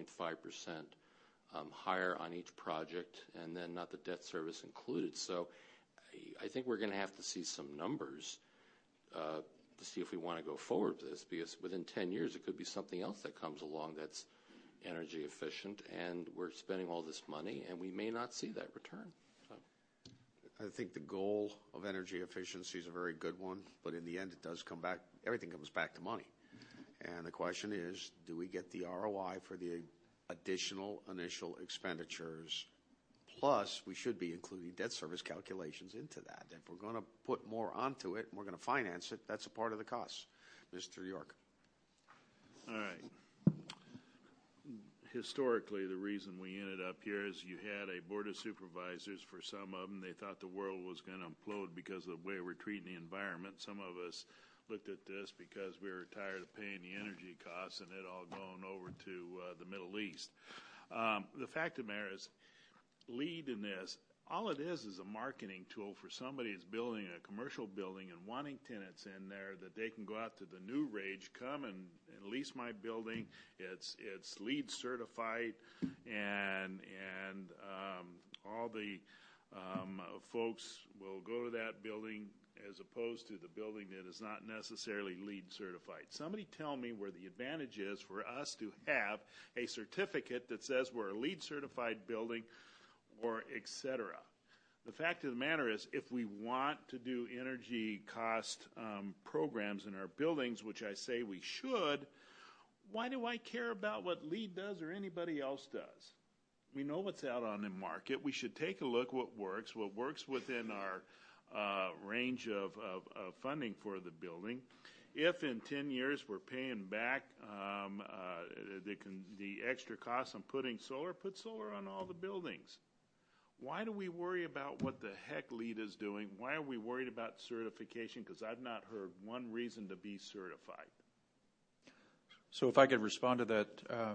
higher on each project, and then not the debt service included. So I think we're going to have to see some numbers to see if we want to go forward with this, because within 10 years it could be something else that comes along that's energy efficient, and we're spending all this money, and we may not see that return. So. I think the goal of energy efficiency is a very good one, but in the end it does come back, everything comes back to money. And the question is, do we get the ROI for the additional initial expenditures? Plus, we should be including debt service calculations into that. If we're going to put more onto it and we're going to finance it, that's a part of the cost. Mr. York. All right. Historically, the reason we ended up here is you had a board of supervisors. For some of them, they thought the world was going to implode because of the way we're treating the environment. Some of us looked at this because we were tired of paying the energy costs and it all going over to the Middle East. The fact of the matter is, LEED in this, all it is a marketing tool for somebody that's building a commercial building and wanting tenants in there that they can go out to the new rage, come and lease my building. It's LEED certified, and all the folks will go to that building as opposed to the building that is not necessarily LEED certified. Somebody tell me where the advantage is for us to have a certificate that says we're a LEED certified building, or et cetera. The fact of the matter is, if we want to do energy cost programs in our buildings, which I say we should, why do I care about what LEED does or anybody else does? We know what's out on the market. We should take a look what works within our range of funding for the building. If in 10 years we're paying back the extra costs on putting solar, put solar on all the buildings. Why do we worry about what the heck LEED is doing? Why are we worried about certification? Because I've not heard one reason to be certified. So if I could respond to that,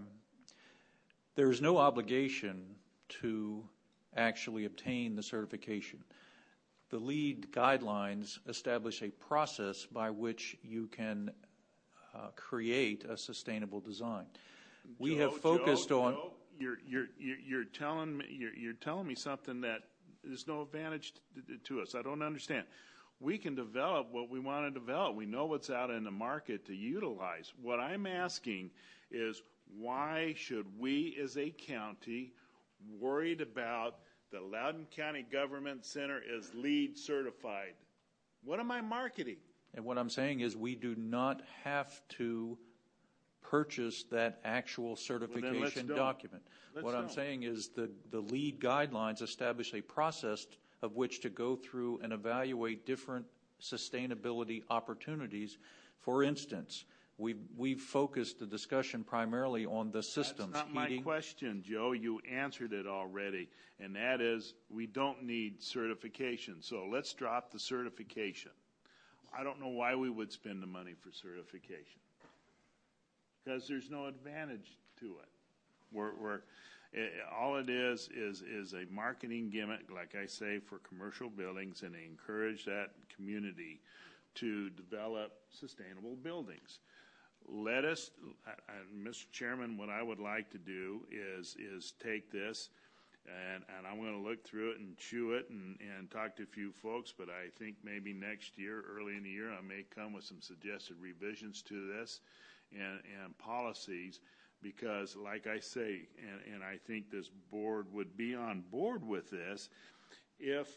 there is no obligation to actually obtain the certification. The LEED guidelines establish a process by which you can create a sustainable design. We have focused on. Joe, you're telling me something that there's no advantage to us. I don't understand. We can develop what we want to develop. We know what's out in the market to utilize. What I'm asking is, why should we as a county worried about the Loudoun County Government Center is LEED certified? What am I marketing? And what I'm saying is, we do not have to purchase that actual certification document. What I'm saying is the LEED guidelines establish a process of which to go through and evaluate different sustainability opportunities. For instance, we've focused the discussion primarily on the systems. That's not my question, Joe. You answered it already, and that is, we don't need certification. So let's drop the certification. I don't know why we would spend the money for certification, because there's no advantage to it. All it is a marketing gimmick, like I say, for commercial buildings, and they encourage that community to develop sustainable buildings. Let us, Mr. Chairman, what I would like to do is take this, and I'm going to look through it and chew it and talk to a few folks, but I think maybe next year, early in the year, I may come with some suggested revisions to this and policies, because like I say, and I think this board would be on board with this, if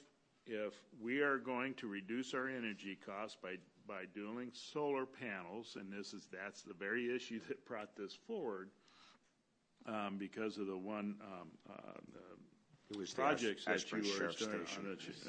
if we are going to reduce our energy costs by doing solar panels, and that's the very issue that brought this forward, because of the one it was projects the that you were Sheriff doing. Station.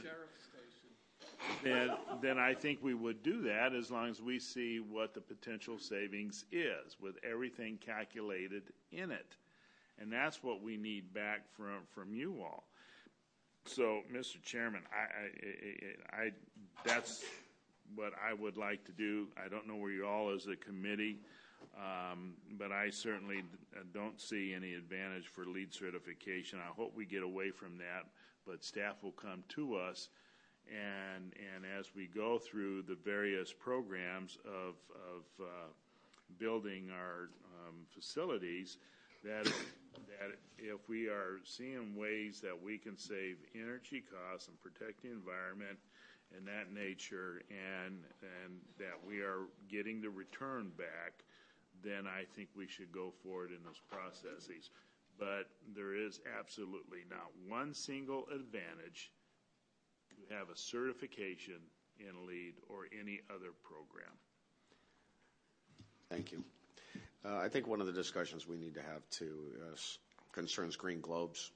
Then I think we would do that as long as we see what the potential savings is with everything calculated in it. And that's what we need back from you all. So, Mr. Chairman, I that's what I would like to do. I don't know where you all as a committee, but I certainly don't see any advantage for LEED certification. I hope we get away from that, but staff will come to us, and as we go through the various programs of building our facilities, that if we are seeing ways that we can save energy costs and protect the environment and that nature, and that we are getting the return back, then I think we should go forward in those processes. But there is absolutely not one single advantage to have a certification in LEED or any other program. Thank you. I think one of the discussions we need to have too concerns green globes.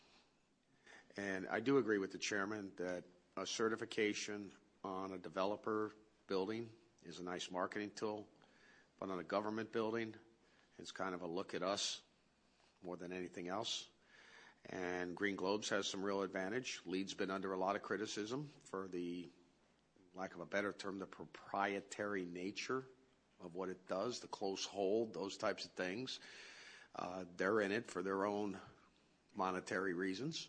And I do agree with the chairman that a certification on a developer building is a nice marketing tool, but on a government building, it's kind of a look at us more than anything else. And Green Globes has some real advantage. LEED's been under a lot of criticism for the, lack of a better term, the proprietary nature of what it does, the close hold, those types of things. They're in it for their own monetary reasons.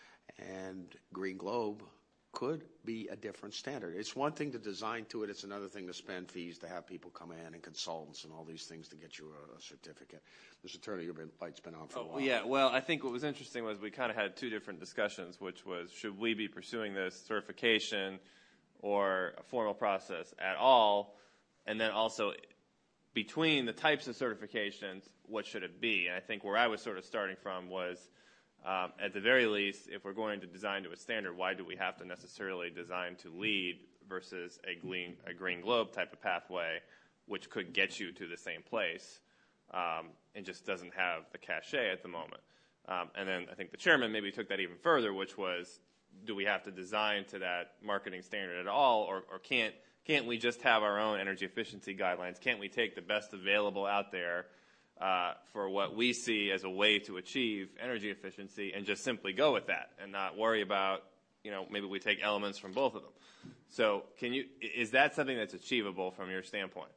And Green Globe could be a different standard. It's one thing to design to it. It's another thing to spend fees to have people come in and consultants and all these things to get you a certificate. Mr. Turner, your light's been on for a while. Yeah, well, I think what was interesting was we kind of had two different discussions, which was should we be pursuing this certification or a formal process at all? And then also between the types of certifications, what should it be? And I think where I was sort of starting from was at the very least, if we're going to design to a standard, why do we have to necessarily design to LEED versus a green globe type of pathway, which could get you to the same place and just doesn't have the cachet at the moment? And then I think the chairman maybe took that even further, which was, do we have to design to that marketing standard at all, or can't we just have our own energy efficiency guidelines? Can't we take the best available out there for what we see as a way to achieve energy efficiency and just simply go with that and not worry about, maybe we take elements from both of them? So is that something that's achievable from your standpoint?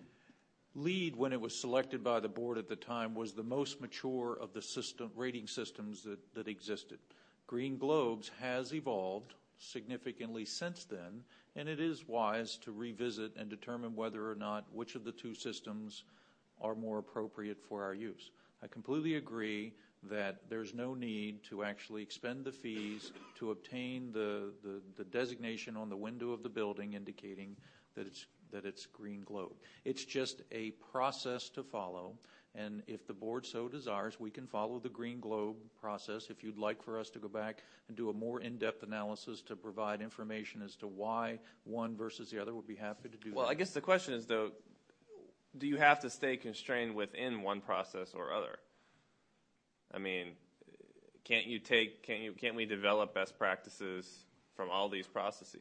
LEED, when it was selected by the board at the time, was the most mature of the rating systems that existed. Green Globes has evolved significantly since then, and it is wise to revisit and determine whether or not which of the two systems are more appropriate for our use. I completely agree that there's no need to actually expend the fees to obtain the designation on the window of the building indicating that it's Green Globe. It's just a process to follow, and if the board so desires, we can follow the Green Globe process. If you'd like for us to go back and do a more in-depth analysis to provide information as to why one versus the other, we'd be happy to do that. Well, I guess the question is, though, do you have to stay constrained within one process or other? I mean, can't we develop best practices from all these processes?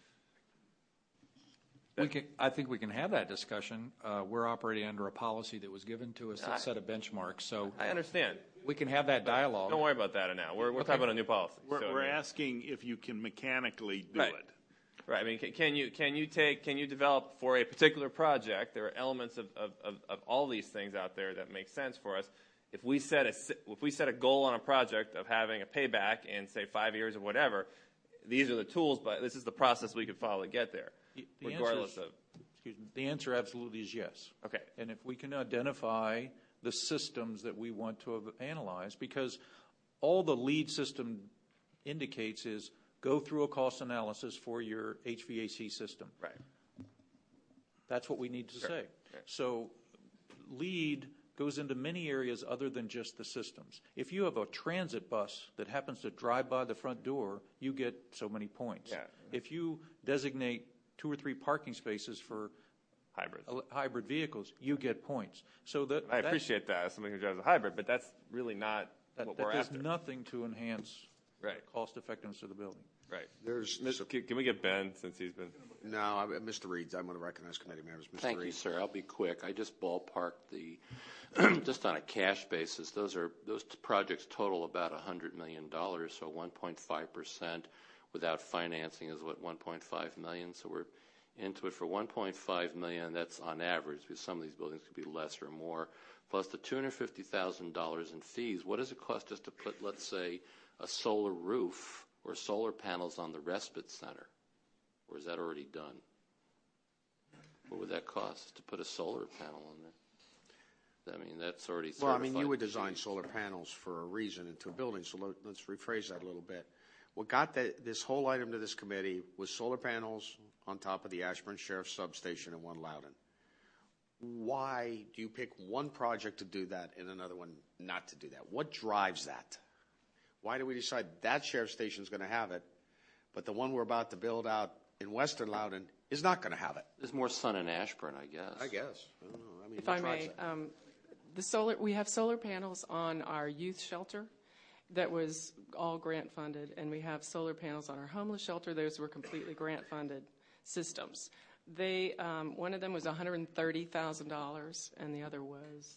I think we can have that discussion. We're operating under a policy that was given to us that set a benchmark. So I understand. We can have that dialogue. Don't worry about that now. We're talking about a new policy. We're asking if you can mechanically do it. Right. I mean, can you develop for a particular project? There are elements of all these things out there that make sense for us. If we set a goal on a project of having a payback in, say, 5 years or whatever, these are the tools, but this is the process we could follow to get there, regardless of. The answer absolutely is yes. Okay. And if we can identify the systems that we want to analyze, because all the LEED system indicates is go through a cost analysis for your HVAC system. Right. That's what we need to say. Sure. So LEED goes into many areas other than just the systems. If you have a transit bus that happens to drive by the front door, you get so many points. Yeah. If you designate 2 or 3 parking spaces for hybrid vehicles, you get points. So I appreciate that as somebody who drives a hybrid, but that's really not what we're does after. nothing to enhance the cost effectiveness of the building. Right. Can we get Ben since he's been? No, Mr. Reed. I'm going to recognize committee members. Mr. Thank Reed. you, sir. I'll be quick. I just ballparked the, just on a cash basis, those projects total about $100 million. So 1.5% without financing is what, 1.5 million. So we're into it for 1.5 million. That's on average, because some of these buildings could be less or more. Plus the $250,000 in fees. What does it cost just to put, let's say, a solar roof or solar panels on the respite center? Or is that already done? What would that cost to put a solar panel on there? I mean, that's already certified. Well, I mean, you would design solar panels for a reason into a building, so let's rephrase that a little bit. What got this whole item to this committee was solar panels on top of the Ashburn Sheriff's Substation in One Loudoun. Why do you pick one project to do that and another one not to do that? What drives that? Why do we decide that sheriff's station is going to have it, but the one we're about to build out in Western Loudoun is not going to have it? There's more sun in Ashburn, I guess. I guess. I don't know. I mean, If I may, we have solar panels on our youth shelter that was all grant funded, and we have solar panels on our homeless shelter. Those were completely grant funded systems. One of them was $130,000, and the other was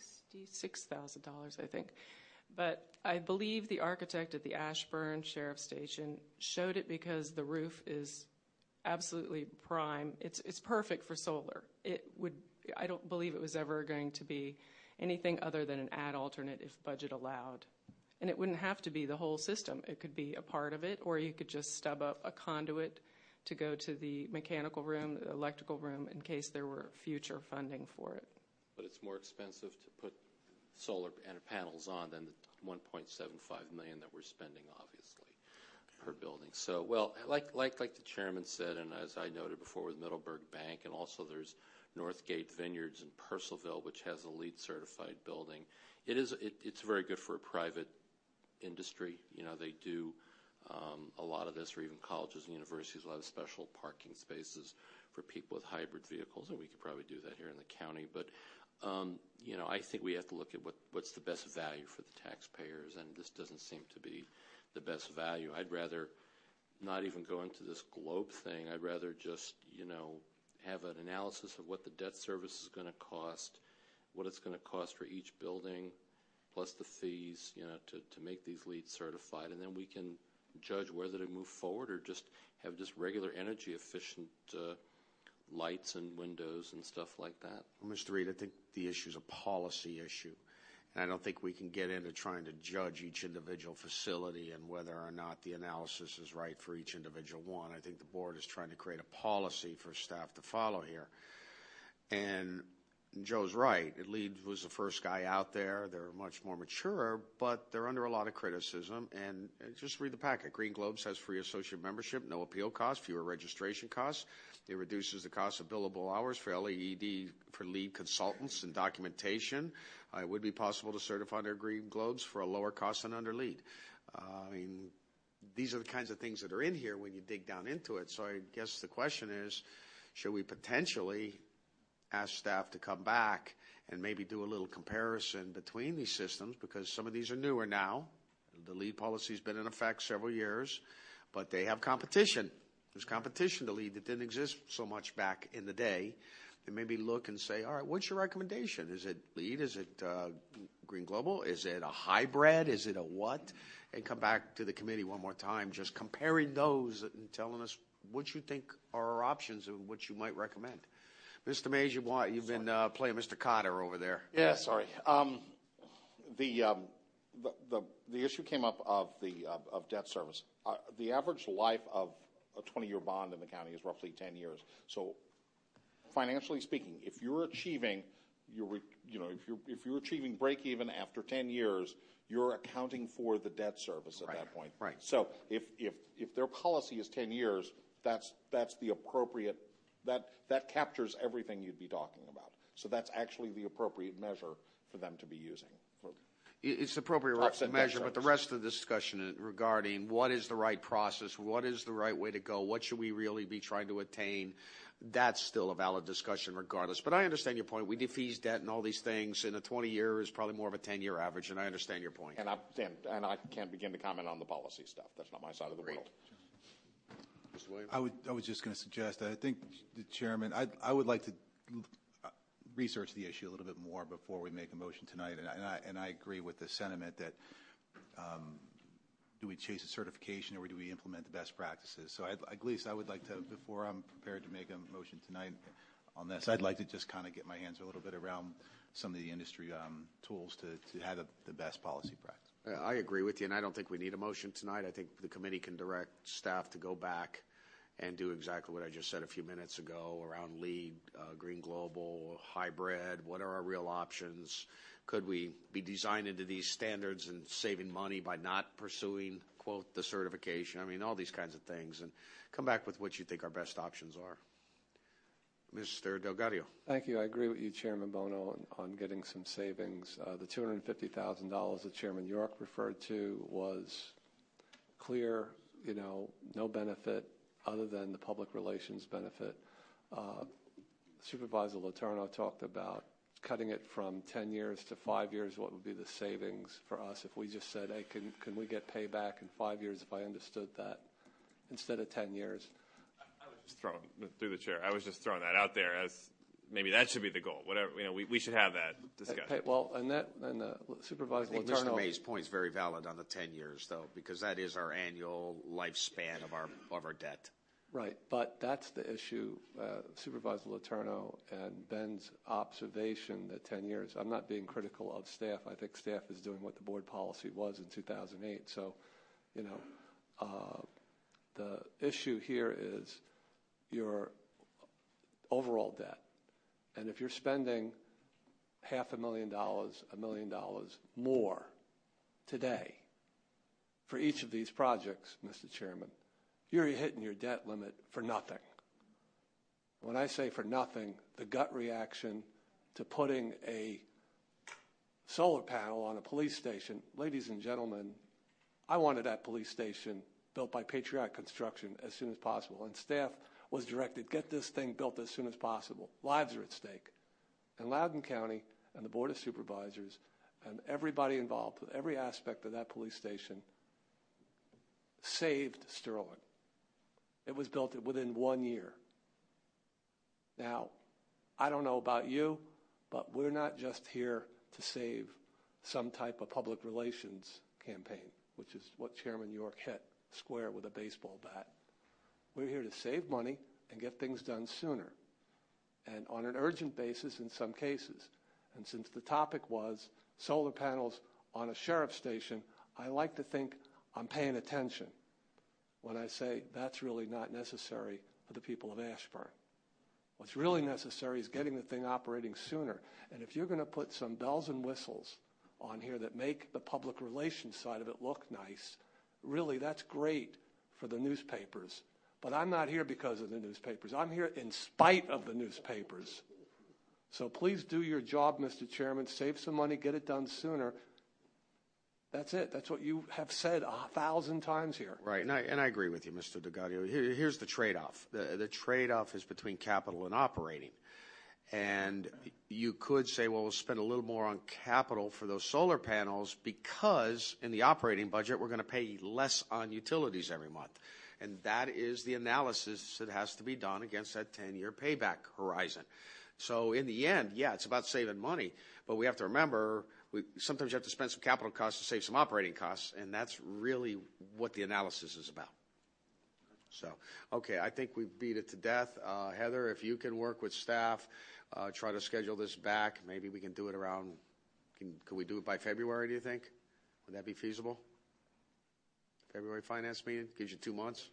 $66,000, I think. But I believe the architect at the Ashburn Sheriff's Station showed it because the roof is absolutely prime. It's perfect for solar. I don't believe it was ever going to be anything other than an ad alternate if budget allowed. And it wouldn't have to be the whole system. It could be a part of it, or you could just stub up a conduit to go to the mechanical room, the electrical room, in case there were future funding for it. But it's more expensive to put solar panels on than the $1.75 million that we're spending, obviously, per building. So, well, like the chairman said, and as I noted before with Middleburg Bank, and also there's Northgate Vineyards in Purcellville, which has a LEED certified building. It's very good for a private industry. You know, they do a lot of this, or even colleges and universities will have special parking spaces for people with hybrid vehicles, and we could probably do that here in the county. But you know, I think we have to look at what's the best value for the taxpayers, and this doesn't seem to be the best value. I'd rather not even go into this globe thing. I'd rather just, you know, have an analysis of what the debt service is going to cost, what it's going to cost for each building, plus the fees, you know, to make these LEED certified, and then we can judge whether to move forward or just have just regular energy efficient lights and windows and stuff like that. Well, Mr. Reed, I think the issue is a policy issue, and I don't think we can get into trying to judge each individual facility and whether or not the analysis is right for each individual one. I think the board is trying to create a policy for staff to follow here. And Joe's right. LEED was the first guy out there. They're much more mature, but they're under a lot of criticism. And just read the packet. Green Globes has free associate membership, no appeal costs, fewer registration costs. It reduces the cost of billable hours for LEED consultants and documentation. It would be possible to certify under Green Globes for a lower cost than under LEED. I mean, these are the kinds of things that are in here when you dig down into it. So I guess the question is, should we potentially ask staff to come back and maybe do a little comparison between these systems, because some of these are newer now. The LEED policy has been in effect several years, but they have competition. There's competition to LEED that didn't exist so much back in the day. And maybe look and say, all right, what's your recommendation? Is it LEED? Is it Green Global? Is it a hybrid? Is it a what? And come back to the committee one more time, just comparing those and telling us what you think are our options and what you might recommend. Mr. Mays, you've been playing Mr. Cotter over there. Yeah, sorry. The issue came up of debt service. The average life of a 20-year bond in the county is roughly 10 years. So, financially speaking, if you're achieving if you're achieving break even after 10 years, you're accounting for the debt service at that point. Right. So, if their policy is 10 years, that's the appropriate. That captures everything you'd be talking about. So that's actually the appropriate measure for them to be using. It's the appropriate measure, but the rest of the discussion regarding what is the right process, what is the right way to go, what should we really be trying to attain, that's still a valid discussion regardless. But I understand your point. We defease debt and all these things, and a 20-year is probably more of a 10-year average, and I understand your point. And I can't begin to comment on the policy stuff. That's not my side of the world. Mr. Williams? I was just going to suggest that I think the chairman, I would like to research the issue a little bit more before we make a motion tonight, and I agree with the sentiment that do we chase a certification or do we implement the best practices? So at least I would like to, before I'm prepared to make a motion tonight on this, I'd like to just kind of get my hands a little bit around some of the industry tools to have the best policy practice. I agree with you, and I don't think we need a motion tonight. I think the committee can direct staff to go back and do exactly what I just said a few minutes ago around LEED, Green Global, hybrid. What are our real options? Could we be designed into these standards and saving money by not pursuing, quote, the certification? I mean, all these kinds of things, and come back with what you think our best options are. Mr. Delgadio. Thank you. I agree with you, Chairman Bono, on getting some savings. The $250,000 that Chairman York referred to was clear, no benefit other than the public relations benefit. Supervisor Letourneau talked about cutting it from 10 years to 5 years. What would be the savings for us if we just said, hey, can we get payback in 5 years, if I understood that, instead of 10 years? I was just throwing, through the chair, I was just throwing that out there as maybe that should be the goal. Whatever, we should have that discussion. Well, and Supervisor I think Letourneau. Mr. May's point is very valid on the 10 years, though, because that is our annual lifespan of our debt. Right, but that's the issue. Supervisor Letourneau and Ben's observation that 10 years, I'm not being critical of staff. I think staff is doing what the board policy was in 2008. So, the issue here is your overall debt. And if you're spending $500,000, $1 million more today for each of these projects, Mr. Chairman, you're hitting your debt limit for nothing. When I say for nothing, the gut reaction to putting a solar panel on a police station, ladies and gentlemen, I wanted that police station built by Patriotic Construction as soon as possible, and staff was directed, get this thing built as soon as possible. Lives are at stake. And Loudoun County and the Board of Supervisors and everybody involved with every aspect of that police station saved Sterling. It was built within 1 year. Now, I don't know about you, but we're not just here to save some type of public relations campaign, which is what Chairman York hit square with a baseball bat. We're here to save money and get things done sooner, and on an urgent basis in some cases. And since the topic was solar panels on a sheriff's station, I like to think I'm paying attention when I say that's really not necessary for the people of Ashburn. What's really necessary is getting the thing operating sooner. And if you're going to put some bells and whistles on here that make the public relations side of it look nice, really that's great for the newspapers. But I'm not here because of the newspapers. I'm here in spite of the newspapers. So please do your job, Mr. Chairman. Save some money, get it done sooner. That's it. That's what you have said 1,000 times here. Right, and I agree with you, Mr. Delgadio. Here's the trade-off. The trade-off is between capital and operating. And you could say, well, we'll spend a little more on capital for those solar panels because in the operating budget we're going to pay less on utilities every month. And that is the analysis that has to be done against that 10-year payback horizon. So in the end, yeah, it's about saving money, but we have to remember sometimes you have to spend some capital costs to save some operating costs, and that's really what the analysis is about. So, okay, I think we've beat it to death. Heather, if you can work with staff, try to schedule this back. Maybe we can do it around, could we do it by February, do you think? Would that be feasible? February finance meeting gives you 2 months.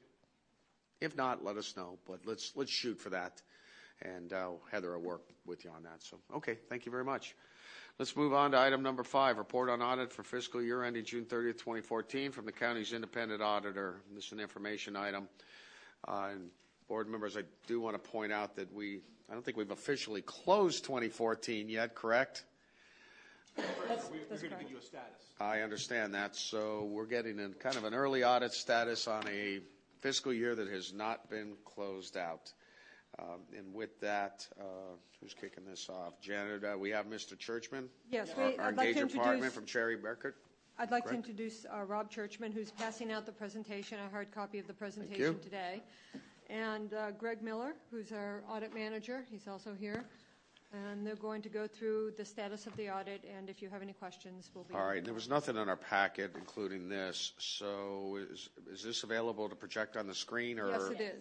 If not, let us know, but let's shoot for that. And Heather will work with you on that. So, okay, thank you very much. Let's move on to item number 5, report on audit for fiscal year ending June 30th, 2014 from the county's independent auditor. This is an information item. And board members, I do want to point out that I don't think we've officially closed 2014 yet, correct? We're here to give you a status. I understand that. So we're getting a kind of an early audit status on a fiscal year that has not been closed out. And with that, who's kicking this off? Janet, we have Mr. Churchman. Yes, our I'd like to engagement partner introduce, from Cherry Beckert. I'd like to Correct? introduce Rob Churchman, who's passing out the presentation, a hard copy of the presentation today. And Greg Miller, who's our audit manager, he's also here. And they're going to go through the status of the audit, and if you have any questions, we'll be... All right, there was nothing in our packet, including this. So is this available to project on the screen? Or? Yes, it is.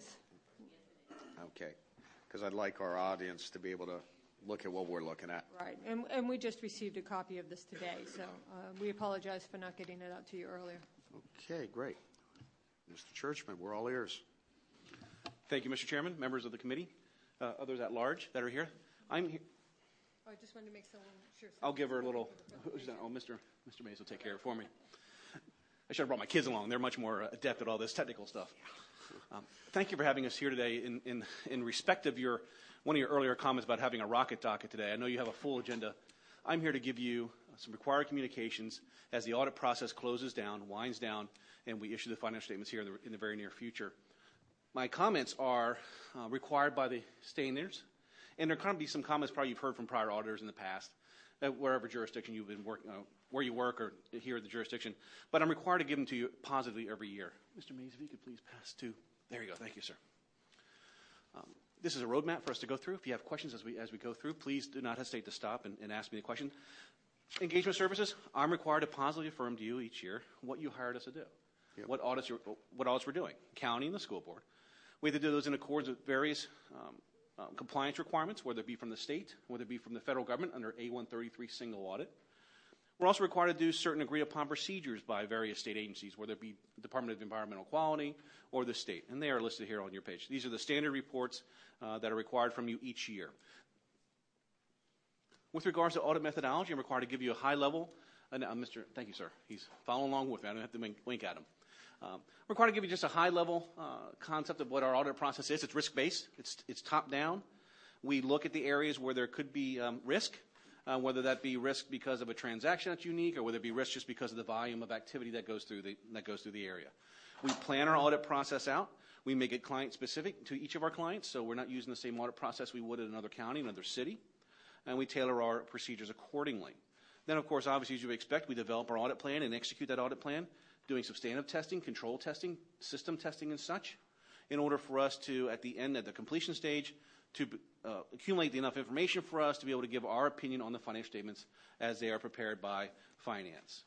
Okay, because I'd like our audience to be able to look at what we're looking at. Right, and we just received a copy of this today, so we apologize for not getting it out to you earlier. Okay, great. Mr. Churchman, we're all ears. Thank you, Mr. Chairman, members of the committee, others at large that are here. I'm here. I just wanted to make someone sure. I'll give her a little. Who's that? Oh, Mr. Mays will take care of it for me. I should have brought my kids along. They're much more adept at all this technical stuff. Thank you for having us here today. In respect of one of your earlier comments about having a rocket docket today, I know you have a full agenda. I'm here to give you some required communications as the audit process closes down, winds down, and we issue the financial statements here in the very near future. My comments are required by the standards. And there are going to be some comments probably you've heard from prior auditors in the past, wherever jurisdiction you've been working, where you work or here at the jurisdiction. But I'm required to give them to you positively every year. Mr. Mays, if you could please pass to. There you go. Thank you, sir. This is a roadmap for us to go through. If you have questions as we go through, please do not hesitate to stop and ask me the question. Engagement services, I'm required to positively affirm to you each year what you hired us to do, what audits we're doing, county and the school board. We have to do those in accordance with various compliance requirements, whether it be from the state, whether it be from the federal government under A133 single audit. We're also required to do certain agreed upon procedures by various state agencies, whether it be the Department of Environmental Quality or the state, and they are listed here on your page. These are the standard reports that are required from you each year. With regards to audit methodology, I'm required to give you a high level, thank you, sir. He's following along with me. I don't have to wink at him. I'm required to give you just a high-level concept of what our audit process is. It's risk-based. It's top-down. We look at the areas where there could be risk, whether that be risk because of a transaction that's unique or whether it be risk just because of the volume of activity that goes through the area. We plan our audit process out. We make it client-specific to each of our clients, so we're not using the same audit process we would in another county, another city, and we tailor our procedures accordingly. Then, of course, obviously, as you would expect, we develop our audit plan and execute that audit plan, doing substantive testing, control testing, system testing, and such, in order for us to, at the end, at the completion stage, to accumulate enough information for us to be able to give our opinion on the financial statements as they are prepared by finance.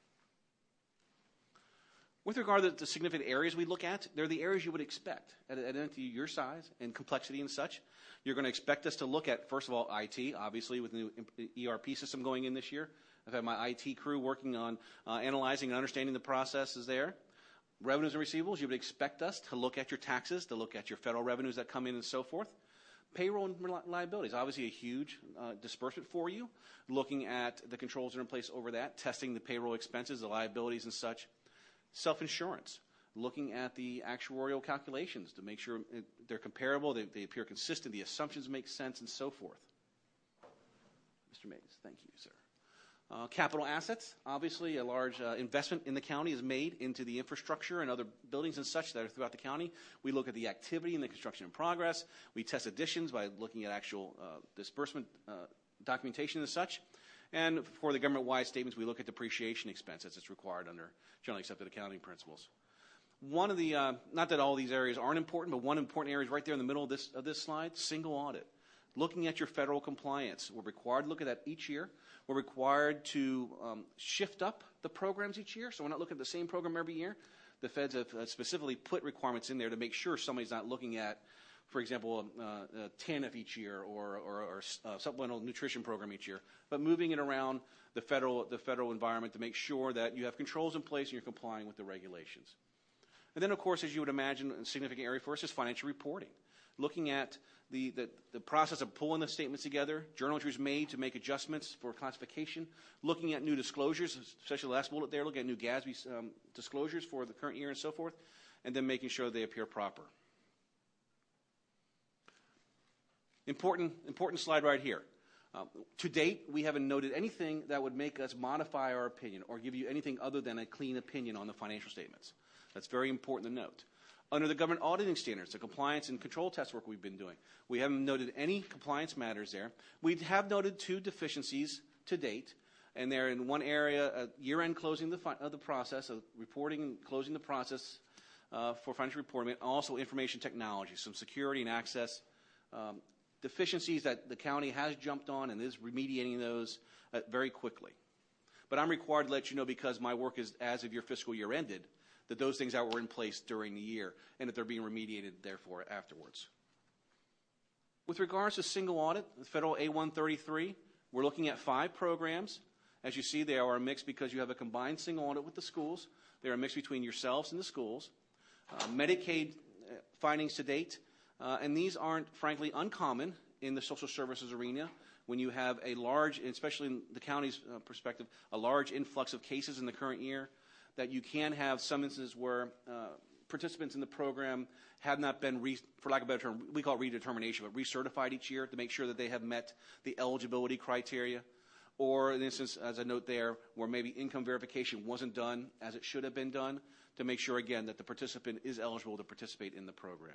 With regard to the significant areas we look at, they're the areas you would expect at an entity your size and complexity and such. You're going to expect us to look at, first of all, IT, obviously, with the new ERP system going in this year. I've had my IT crew working on analyzing and understanding the processes there. Revenues and receivables, you would expect us to look at your taxes, to look at your federal revenues that come in and so forth. Payroll and liabilities, obviously a huge disbursement for you. Looking at the controls that are in place over that, testing the payroll expenses, the liabilities and such. Self-insurance, looking at the actuarial calculations to make sure they're comparable, they appear consistent, the assumptions make sense, and so forth. Mr. Mays, thank you, sir. Capital assets, obviously a large investment in the county is made into the infrastructure and other buildings and such that are throughout the county. We look at the activity and the construction in progress. We test additions by looking at actual disbursement documentation and such. And for the government-wide statements, we look at depreciation expense as it's required under generally accepted accounting principles. One of the, not that all these areas aren't important, but one important area is right there in the middle of this slide, single audit. Looking at your federal compliance. We're required to look at that each year. We're required to shift up the programs each year, so we're not looking at the same program every year. The feds have specifically put requirements in there to make sure somebody's not looking at, for example, a TANF each year or a supplemental nutrition program each year, but moving it around the federal environment to make sure that you have controls in place and you're complying with the regulations. And then, of course, as you would imagine, a significant area for us is financial reporting. Looking at the process of pulling the statements together, journal entries made to make adjustments for classification, looking at new disclosures, especially the last bullet there, looking at new GASB disclosures for the current year and so forth, and then making sure they appear proper. Important slide right here. To date, we haven't noted anything that would make us modify our opinion or give you anything other than a clean opinion on the financial statements. That's very important to note. Under the government auditing standards, the compliance and control test work we've been doing, we haven't noted any compliance matters there. We have noted 2 deficiencies to date, and they're in one area, year-end closing of the process, of reporting and closing the process for financial reporting, and also information technology, some security and access deficiencies that the county has jumped on and is remediating those very quickly. But I'm required to let you know, because my work is as of your fiscal year ended, that those things that were in place during the year and that they're being remediated, therefore, afterwards. With regards to single audit, the federal A133, we're looking at 5 programs. As you see, they are a mix because you have a combined single audit with the schools. They're a mix between yourselves and the schools. Medicaid findings to date, and these aren't, frankly, uncommon in the social services arena when you have a large, especially in the county's perspective, a large influx of cases in the current year, that you can have some instances where participants in the program have not been, for lack of a better term, we call it redetermination, but recertified each year to make sure that they have met the eligibility criteria. Or in instance, as I note there, where maybe income verification wasn't done as it should have been done, to make sure, again, that the participant is eligible to participate in the program.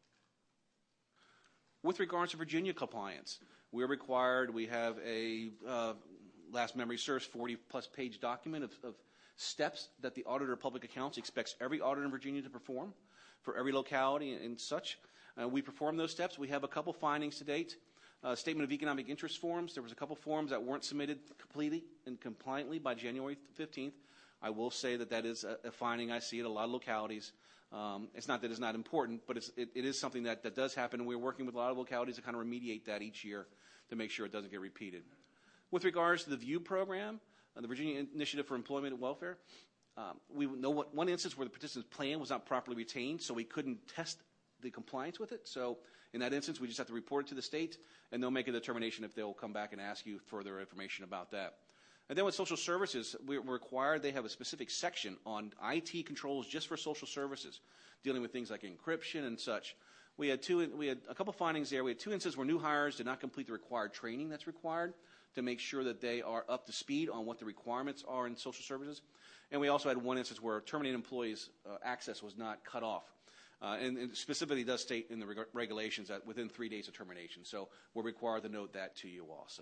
With regards to Virginia compliance, we're required, we have a, last memory serves, 40-plus page document of steps that the Auditor of Public Accounts expects every auditor in Virginia to perform for every locality and such. We perform those steps. We have a couple findings to date. Statement of economic interest forms. There was a couple forms that weren't submitted completely and compliantly by January 15th. I will say that that is a finding I see at a lot of localities. It's not that it's not important, but it is something that does happen, and we're working with a lot of localities to kind of remediate that each year to make sure it doesn't get repeated. With regards to the VIEW program, the Virginia Initiative for Employment and Welfare, we know one instance where the participant's plan was not properly retained, so we couldn't test the compliance with it. So in that instance, we just have to report it to the state, and they'll make a determination if they'll come back and ask you further information about that. And then with social services, we're required, they have a specific section on IT controls just for social services, dealing with things like encryption and such. We had a couple findings there. We had 2 instances where new hires did not complete the required training that's required to make sure that they are up to speed on what the requirements are in social services. And we also had 1 instance where terminated employees' access was not cut off. And it specifically does state in the regulations that within 3 days of termination. So we're required to note that to you also.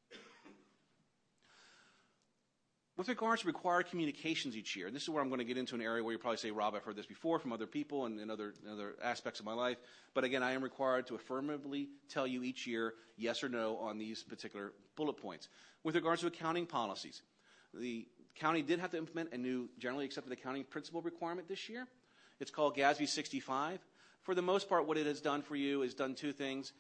With regards to required communications each year, and this is where I'm going to get into an area where you probably say, Rob, I've heard this before from other people and in other aspects of my life. But again, I am required to affirmatively tell you each year yes or no on these particular bullet points. With regards to accounting policies, the county did have to implement a new generally accepted accounting principle requirement this year. It's called GASB 65. For the most part, what it has done for you is done 2 things.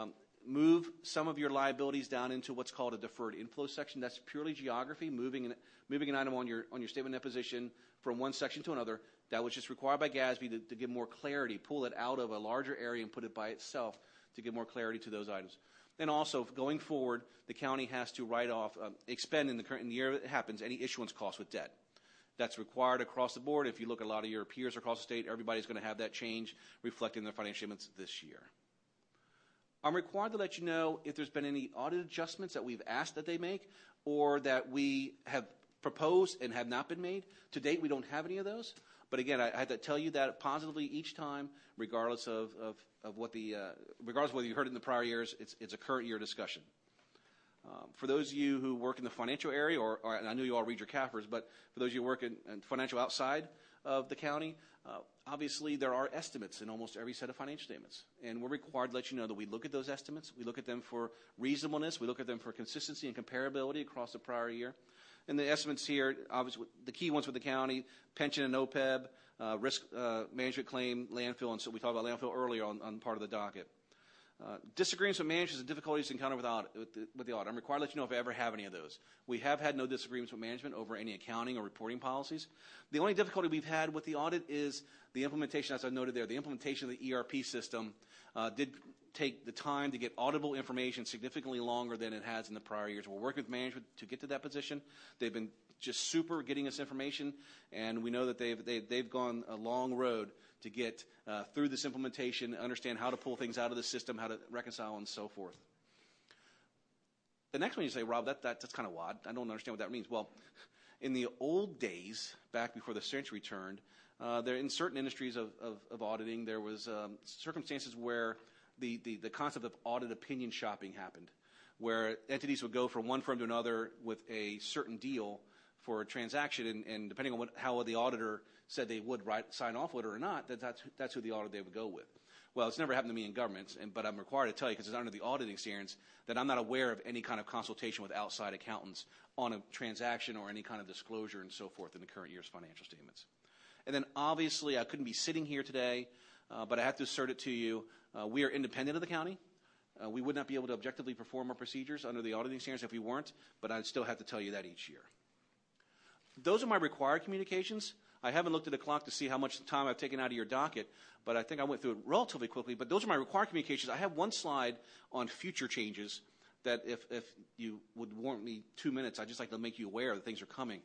Move some of your liabilities down into what's called a deferred inflow section. That's purely geography, moving an item on your statement of position from one section to another. That was just required by GASB to give more clarity, pull it out of a larger area and put it by itself to give more clarity to those items. And also, going forward, the county has to write off, expend in the year it happens, any issuance costs with debt. That's required across the board. If you look at a lot of your peers across the state, everybody's going to have that change reflected in their financial statements this year. I'm required to let you know if there's been any audit adjustments that we've asked that they make or that we have proposed and have not been made. To date, we don't have any of those. But again, I have to tell you that positively each time, regardless of what regardless of whether you heard it in the prior years, it's a current year discussion. For those of you who work in the financial area, or and I know you all read your CAFRs, but for those of you who work in financial outside of the county, obviously there are estimates in almost every set of financial statements. And we're required to let you know that we look at those estimates. We look at them for reasonableness. We look at them for consistency and comparability across the prior year. And the estimates here, obviously, the key ones with the county, pension and OPEB, risk management claim, landfill, and so we talked about landfill earlier on part of the docket. Disagreements with managers and difficulties encountered with the audit. I'm required to let you know if I ever have any of those. We have had no disagreements with management over any accounting or reporting policies. The only difficulty we've had with the audit is the implementation, as I noted there, the implementation of the ERP system did take the time to get auditable information significantly longer than it has in the prior years. We're working with management to get to that position. They've been just super getting us information, and we know that they've gone a long road to get through this implementation, understand how to pull things out of the system, how to reconcile, and so forth. the next one you say, Rob, that's kind of odd. I don't understand what that means. Well, in the old days, back before the century turned, there in certain industries of auditing, there was circumstances where the concept of audit opinion shopping happened, where entities would go from one firm to another with a certain deal for a transaction, and depending on how the auditor said they would sign off with it or not, that's who the auditor they would go with. Well, it's never happened to me in government, but I'm required to tell you, because it's under the auditing standards, that I'm not aware of any kind of consultation with outside accountants on a transaction or any kind of disclosure and so forth in the current year's financial statements. And then obviously I couldn't be sitting here today, but I have to assert it to you, we are independent of the county. We would not be able to objectively perform our procedures under the auditing standards if we weren't, but I'd still have to tell you that each year. Those are my required communications. I haven't looked at the clock to see how much time I've taken out of your docket, but I think I went through it relatively quickly. But those are my required communications. I have one slide on future changes that if you would warrant me 2 minutes, I'd just like to make you aware that things are coming.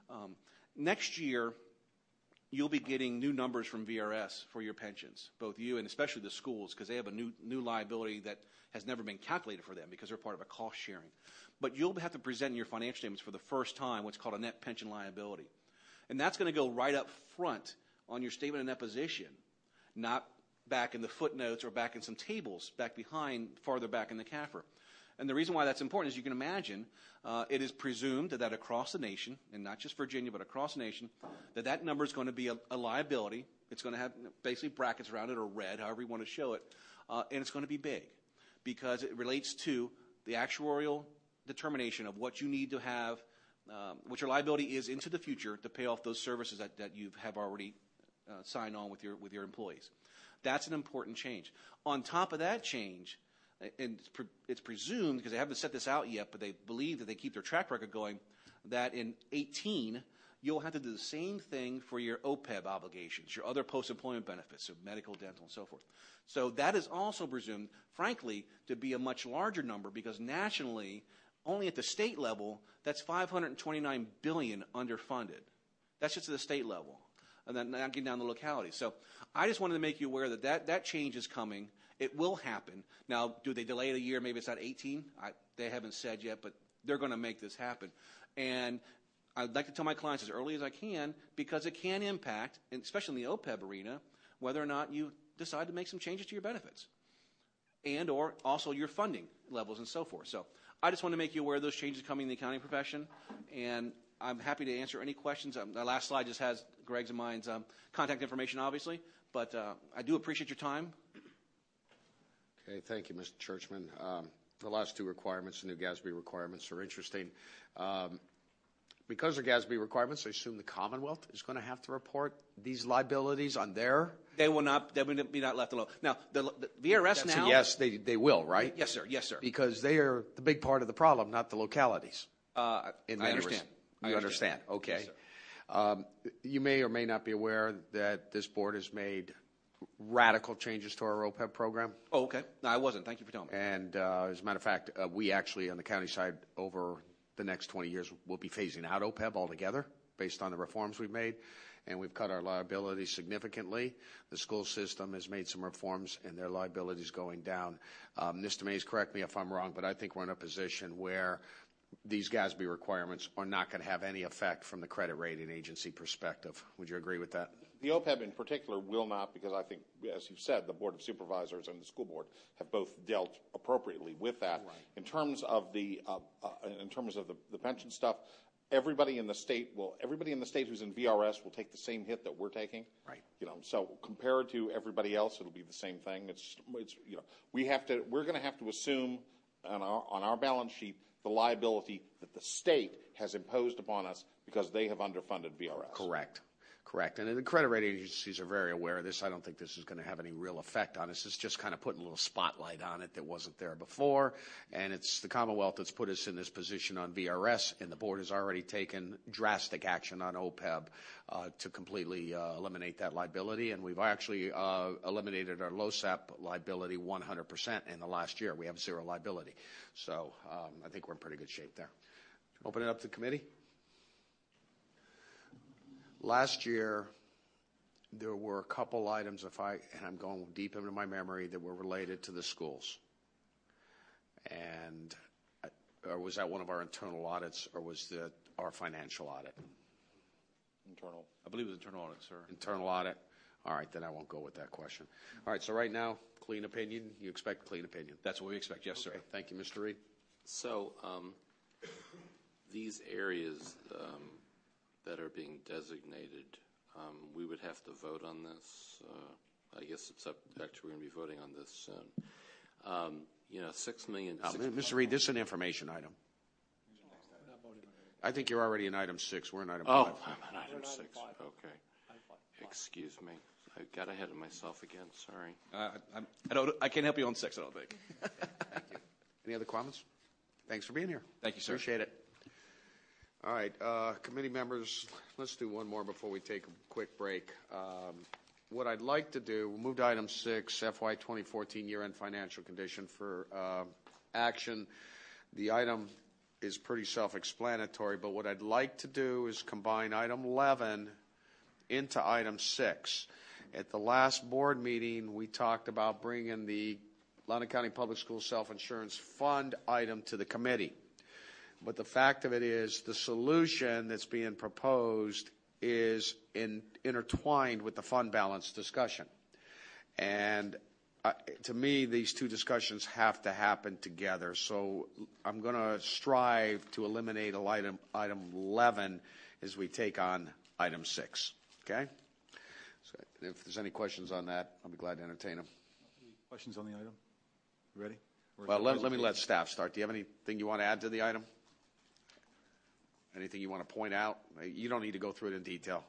Next year, you'll be getting new numbers from VRS for your pensions, both you and especially the schools, because they have a new liability that has never been calculated for them because they're part of a cost sharing. But you'll have to present in your financial statements for the first time what's called a net pension liability. And that's going to go right up front on your statement of net position, not back in the footnotes or back in some tables back behind, farther back in the CAFR. And the reason why that's important is you can imagine it is presumed that across the nation, and not just Virginia, but across the nation, that number is going to be a liability. It's going to have basically brackets around it or red, however you want to show it, and it's going to be big because it relates to the actuarial determination of what you need to have, what your liability is into the future to pay off those services that you have already signed on with your employees. That's an important change. On top of that change, and it's presumed, because they haven't set this out yet, but they believe that they keep their track record going, that in 2018, you'll have to do the same thing for your OPEB obligations, your other post-employment benefits, so medical, dental, and so forth. So that is also presumed, frankly, to be a much larger number, because nationally, only at the state level, that's $529 billion underfunded. That's just at the state level, and then not getting down to the locality. So I just wanted to make you aware that change is coming. It will happen. Now, do they delay it a year? Maybe it's not 18. They haven't said yet, but they're going to make this happen. And I'd like to tell my clients as early as I can, because it can impact, and especially in the OPEB arena, whether or not you decide to make some changes to your benefits and or also your funding levels and so forth. So I just want to make you aware of those changes coming in the accounting profession, and I'm happy to answer any questions. The last slide just has Greg's and mine's contact information, obviously, but I do appreciate your time. Okay, thank you, Mr. Churchman. The last two requirements, the new GASB requirements, are interesting. Because they're GASB requirements, I assume the Commonwealth is going to have to report these liabilities on their. They will not. They will be not left alone. Now, the VRS That's now. a yes, they will, right? Yes, sir. Yes, sir. Because they are the big part of the problem, not the localities. I understand. You understand? Okay. Yes, sir. You may or may not be aware that this board has made radical changes to our OPEB program. Oh, okay. No, I wasn't. Thank you for telling me. And as a matter of fact, we actually on the county side over the next 20 years will be phasing out OPEB altogether based on the reforms we've made. And we've cut our liability significantly. The school system has made some reforms and their liability is going down. Mr. Mays, correct me if I'm wrong, but I think we're in a position where these GASB requirements are not going to have any effect from the credit rating agency perspective. Would you agree with that? The OPEB in particular will not, because I think, as you've said, the Board of Supervisors and the school board have both dealt appropriately with that. Right. In terms of the pension stuff, everybody in the state who's in VRS will take the same hit that we're taking. Right. So compared to everybody else, it'll be the same thing. It's we're going to have to assume on our balance sheet the liability that the state has imposed upon us because they have underfunded VRS. Correct. And the credit rating agencies are very aware of this. I don't think this is going to have any real effect on us. It's just kind of putting a little spotlight on it that wasn't there before. And it's the Commonwealth that's put us in this position on VRS, and the board has already taken drastic action on OPEB to completely eliminate that liability. And we've actually eliminated our LOSAP liability 100% in the last year. We have zero liability. So I think we're in pretty good shape there. Open it up to the committee. Last year, there were a couple items, and I'm going deep into my memory, that were related to the schools. And or was that one of our internal audits, or was that our financial audit? Internal. I believe it was internal audit, sir. Internal audit? All right, then I won't go with that question. All right, so right now, clean opinion. You expect clean opinion? That's what we expect, yes, okay. sir. Thank you, Mr. Reed. So these areas that are being designated, we would have to vote on this. I guess it's up. Actually, we're going to be voting on this soon. $6 million. Mr. Reed, this is an information item. I think you're already in item 6. We're in item 5. Oh, I'm in item 6. Okay. Excuse me. I got ahead of myself again. Sorry. I can't help you on 6, I don't think. Thank you. Any other comments? Thanks for being here. Thank you, sir. Appreciate it. All right, committee members, let's do one more before we take a quick break. What I'd like to do, we'll move to item 6, FY 2014 year-end financial condition for action. The item is pretty self-explanatory, but what I'd like to do is combine item 11 into item 6. At the last board meeting, we talked about bringing the Loudoun County Public Schools Self-Insurance Fund item to the committee. But the fact of it is the solution that's being proposed is intertwined with the fund balance discussion. And to me, these two discussions have to happen together. So I'm going to strive to eliminate item 11 as we take on item 6. Okay? So if there's any questions on that, I'll be glad to entertain them. Questions on the item? You ready? Well, let me let staff start. Do you have anything you want to add to the item? Anything you want to point out? You don't need to go through it in detail.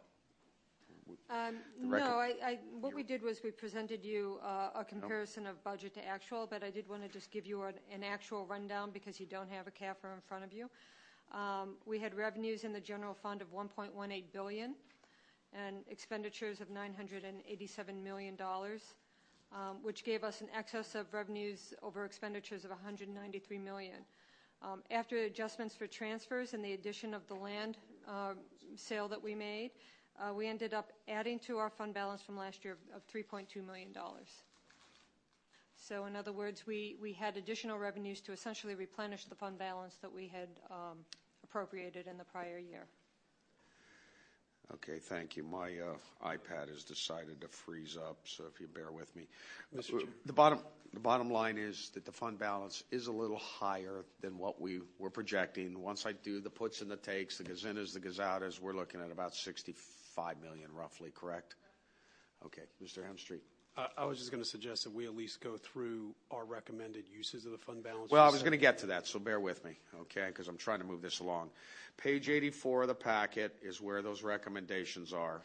No, what we did was we presented you a comparison of budget to actual, but I did want to just give you an actual rundown because you don't have a CAFR in front of you. We had revenues in the general fund of $1.18 billion and expenditures of $987 million, which gave us an excess of revenues over expenditures of $193 million. After adjustments for transfers and the addition of the land sale that we made, we ended up adding to our fund balance from last year of $3.2 million. So in other words, we had additional revenues to essentially replenish the fund balance that we had appropriated in the prior year. Okay, thank you. My iPad has decided to freeze up, so if you bear with me. Mr. Chair. The bottom line is that the fund balance is a little higher than what we were projecting. Once I do the puts and the takes, the gazinnas, the gazoutas, we're looking at about $65 million roughly, correct? Okay, Mr. Hemstreet. I was just going to suggest that we at least go through our recommended uses of the fund balance. Well, I was going to get to that, so bear with me, okay, because I'm trying to move this along. Page 84 of the packet is where those recommendations are.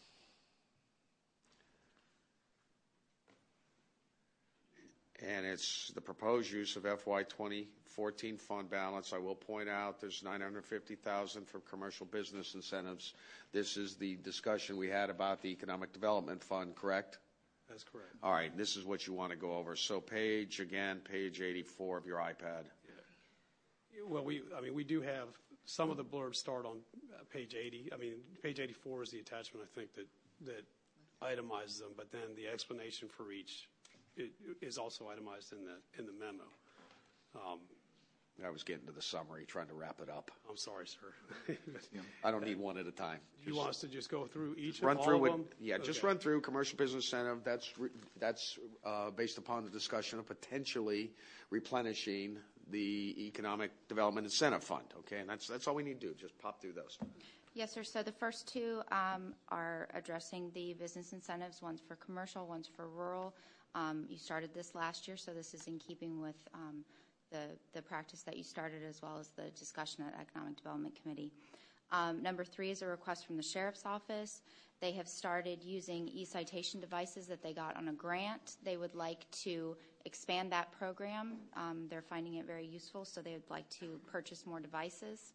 And it's the proposed use of FY 2014 fund balance. I will point out there's $950,000 for commercial business incentives. This is the discussion we had about the Economic Development Fund, correct? That's correct. All right, this is what you want to go over. So page 84 of your iPad. Yeah. Well, we do have some of the blurbs start on page 80. Page 84 is the attachment, I think, that itemizes them, but then the explanation for each is also itemized in the memo. I was getting to the summary, trying to wrap it up. I'm sorry, sir. I don't need one at a time. You want us to just go through each run of through all it, of them? Yeah, Okay. just run through commercial business incentive. That's based upon the discussion of potentially replenishing the Economic Development Incentive Fund. Okay, and that's all we need to do. Just pop through those. Yes, sir. So the first two are addressing the business incentives. One's for commercial, one's for rural. You started this last year, so this is in keeping with the practice that you started as well as the discussion at Economic Development Committee. Number 3 is a request from the Sheriff's Office. They have started using e-citation devices that they got on a grant. They would like to expand that program. They're finding it very useful, so they would like to purchase more devices.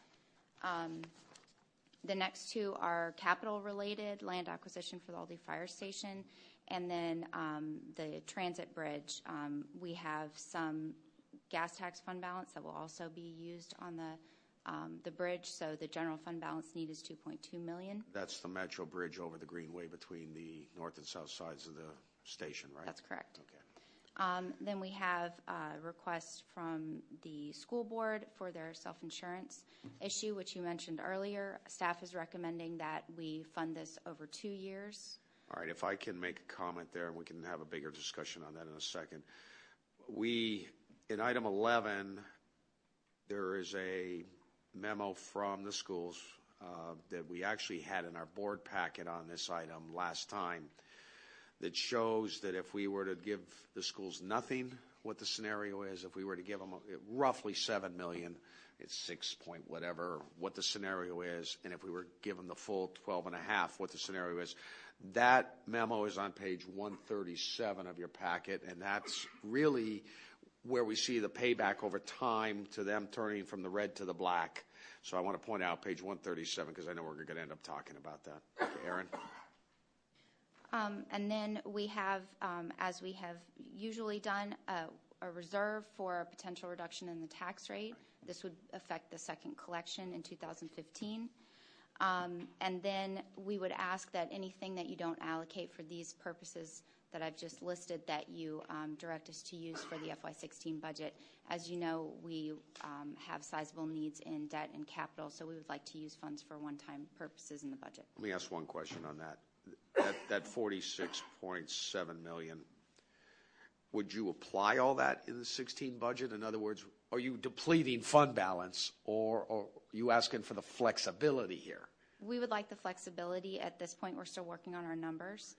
The next two are capital-related, land acquisition for the Aldi Fire Station, and then the transit bridge. We have some gas tax fund balance that will also be used on the bridge, so the general fund balance need is $2.2 million. That's the Metro Bridge over the Greenway between the north and south sides of the station, right? That's correct. Okay. Then we have a request from the school board for their self-insurance issue, which you mentioned earlier. Staff is recommending that we fund this over 2 years. All right, if I can make a comment there, and we can have a bigger discussion on that in a second. In item 11, there is a memo from the schools that we actually had in our board packet on this item last time that shows that if we were to give the schools nothing, what the scenario is. If we were to give them roughly $7 million, it's 6 point whatever, what the scenario is. And if we were to give them the full 12.5, what the scenario is. That memo is on page 137 of your packet, and that's really where we see the payback over time to them turning from the red to the black. So I want to point out page 137 because I know we're going to end up talking about that. Okay, Aaron? And then we have, as we have usually done, a reserve for a potential reduction in the tax rate. This would affect the second collection in 2015. And then we would ask that anything that you don't allocate for these purposes that I've just listed, that you direct us to use for the FY16 budget. As you know, we have sizable needs in debt and capital, so we would like to use funds for one-time purposes in the budget. Let me ask one question on that. That $46.7 million, would you apply all that in the 16 budget? In other words, are you depleting fund balance, or are you asking for the flexibility here? We would like the flexibility. At this point, we're still working on our numbers.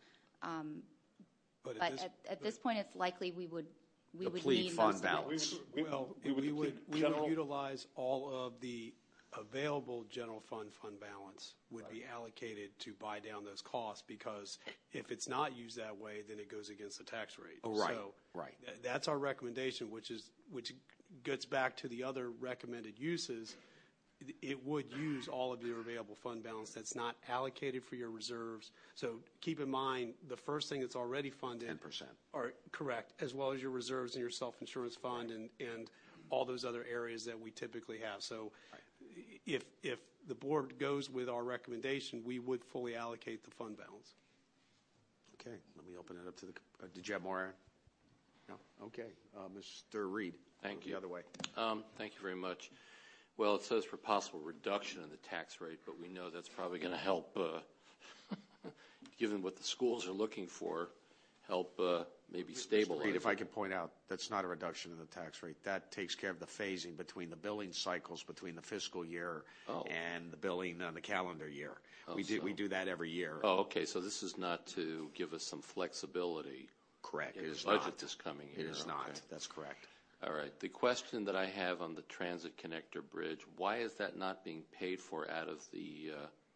But at this point, it's likely we would need fund balance. We would utilize all of the available general fund balance would be allocated to buy down those costs, because if it's not used that way, then it goes against the tax rate. Oh, right, so right. That's our recommendation, which gets back to the other recommended uses. It would use all of your available fund balance that's not allocated for your reserves. So keep in mind, the first thing that's already funded 10%. Are correct, as well as your reserves and your self-insurance fund and all those other areas that we typically have. So if the board goes with our recommendation, we would fully allocate the fund balance. Okay, let me open it up to the. Did you have more, Aaron? No. Okay, Mr. Reed. Thank you. The other way. Thank you very much. Well, it says for possible reduction in the tax rate, but we know that's probably going to help, given what the schools are looking for, help maybe stabilize. Reed, if I could point out, that's not a reduction in the tax rate. That takes care of the phasing between the billing cycles between the fiscal year and the billing on the calendar year. We do that every year. Oh, okay. So this is not to give us some flexibility. Correct. In it is the budget not. this coming year. It is not. Okay. That's correct. All right. The question that I have on the Transit Connector Bridge, why is that not being paid for out of the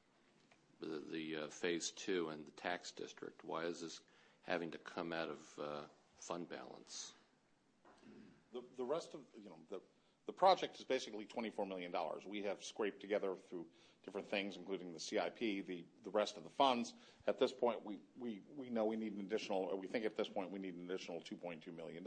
Phase 2 and the tax district? Why is this having to come out of fund balance? The rest of the project is basically $24 million. We have scraped together through different things, including the CIP, the rest of the funds. At this point, we know we need an additional, or we think at this point we need an additional $2.2 million.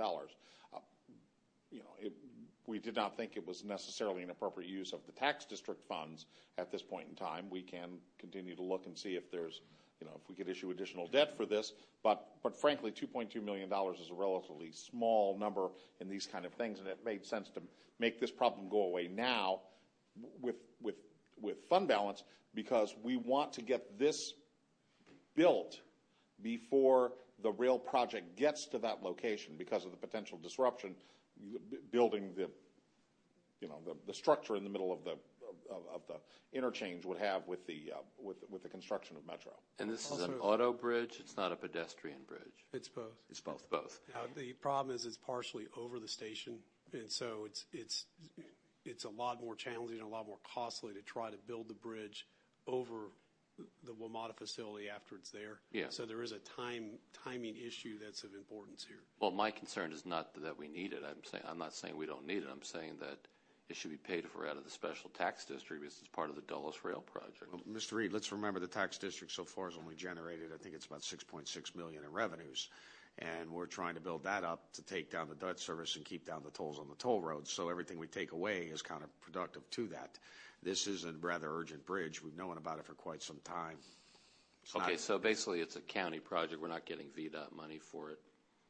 We did not think it was necessarily an appropriate use of the tax district funds at this point in time. We can continue to look and see if there's, if we could issue additional debt for this. But frankly, $2.2 million is a relatively small number in these kind of things, and it made sense to make this problem go away now with fund balance, because we want to get this built before the rail project gets to that location, because of the potential disruption building the structure in the middle of the interchange would have with the construction of Metro. And this is an auto bridge. It's not a pedestrian bridge. It's both. It's both. Both. Now the problem is it's partially over the station, and so it's a lot more challenging and a lot more costly to try to build the bridge over the WMATA facility after it's there. Yeah. So there is a timing issue that's of importance here. Well, my concern is not that we need it. I'm not saying we don't need it. I'm saying that it should be paid for out of the special tax district because it's part of the Dulles Rail project. Well, Mr. Reed, let's remember the tax district so far has only generated, I think it's about $6.6 million in revenues. And we're trying to build that up to take down the debt service and keep down the tolls on the toll roads. So everything we take away is counterproductive to that. This is a rather urgent bridge. We've known about it for quite some time. So basically it's a county project. We're not getting VDOT money for it.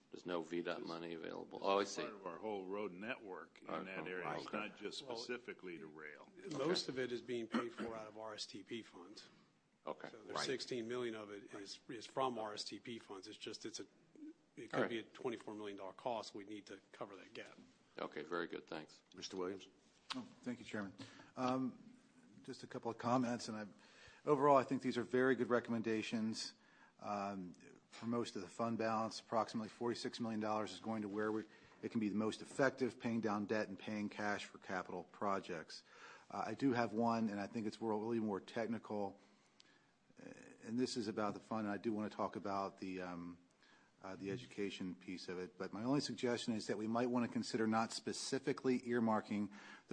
There's no VDOT money available. Oh, I see. Part of our whole road network in that area. right. It's not just specifically to rail. Most of it is being paid for out of RSTP funds. Okay. So there's 16 million of it is from RSTP funds. It's just it could be a $24 million cost. We need to cover that gap. Okay, very good. Thanks. Mr. Williams. Oh, thank you, Chairman. Just a couple of comments, and overall, I think these are very good recommendations. For most of the fund balance, approximately $46 million is going to where it can be the most effective, paying down debt and paying cash for capital projects. I do have one, and I think it's really more technical, and this is about the fund, and I do want to talk about the education piece of it. But my only suggestion is that we might want to consider not specifically earmarking the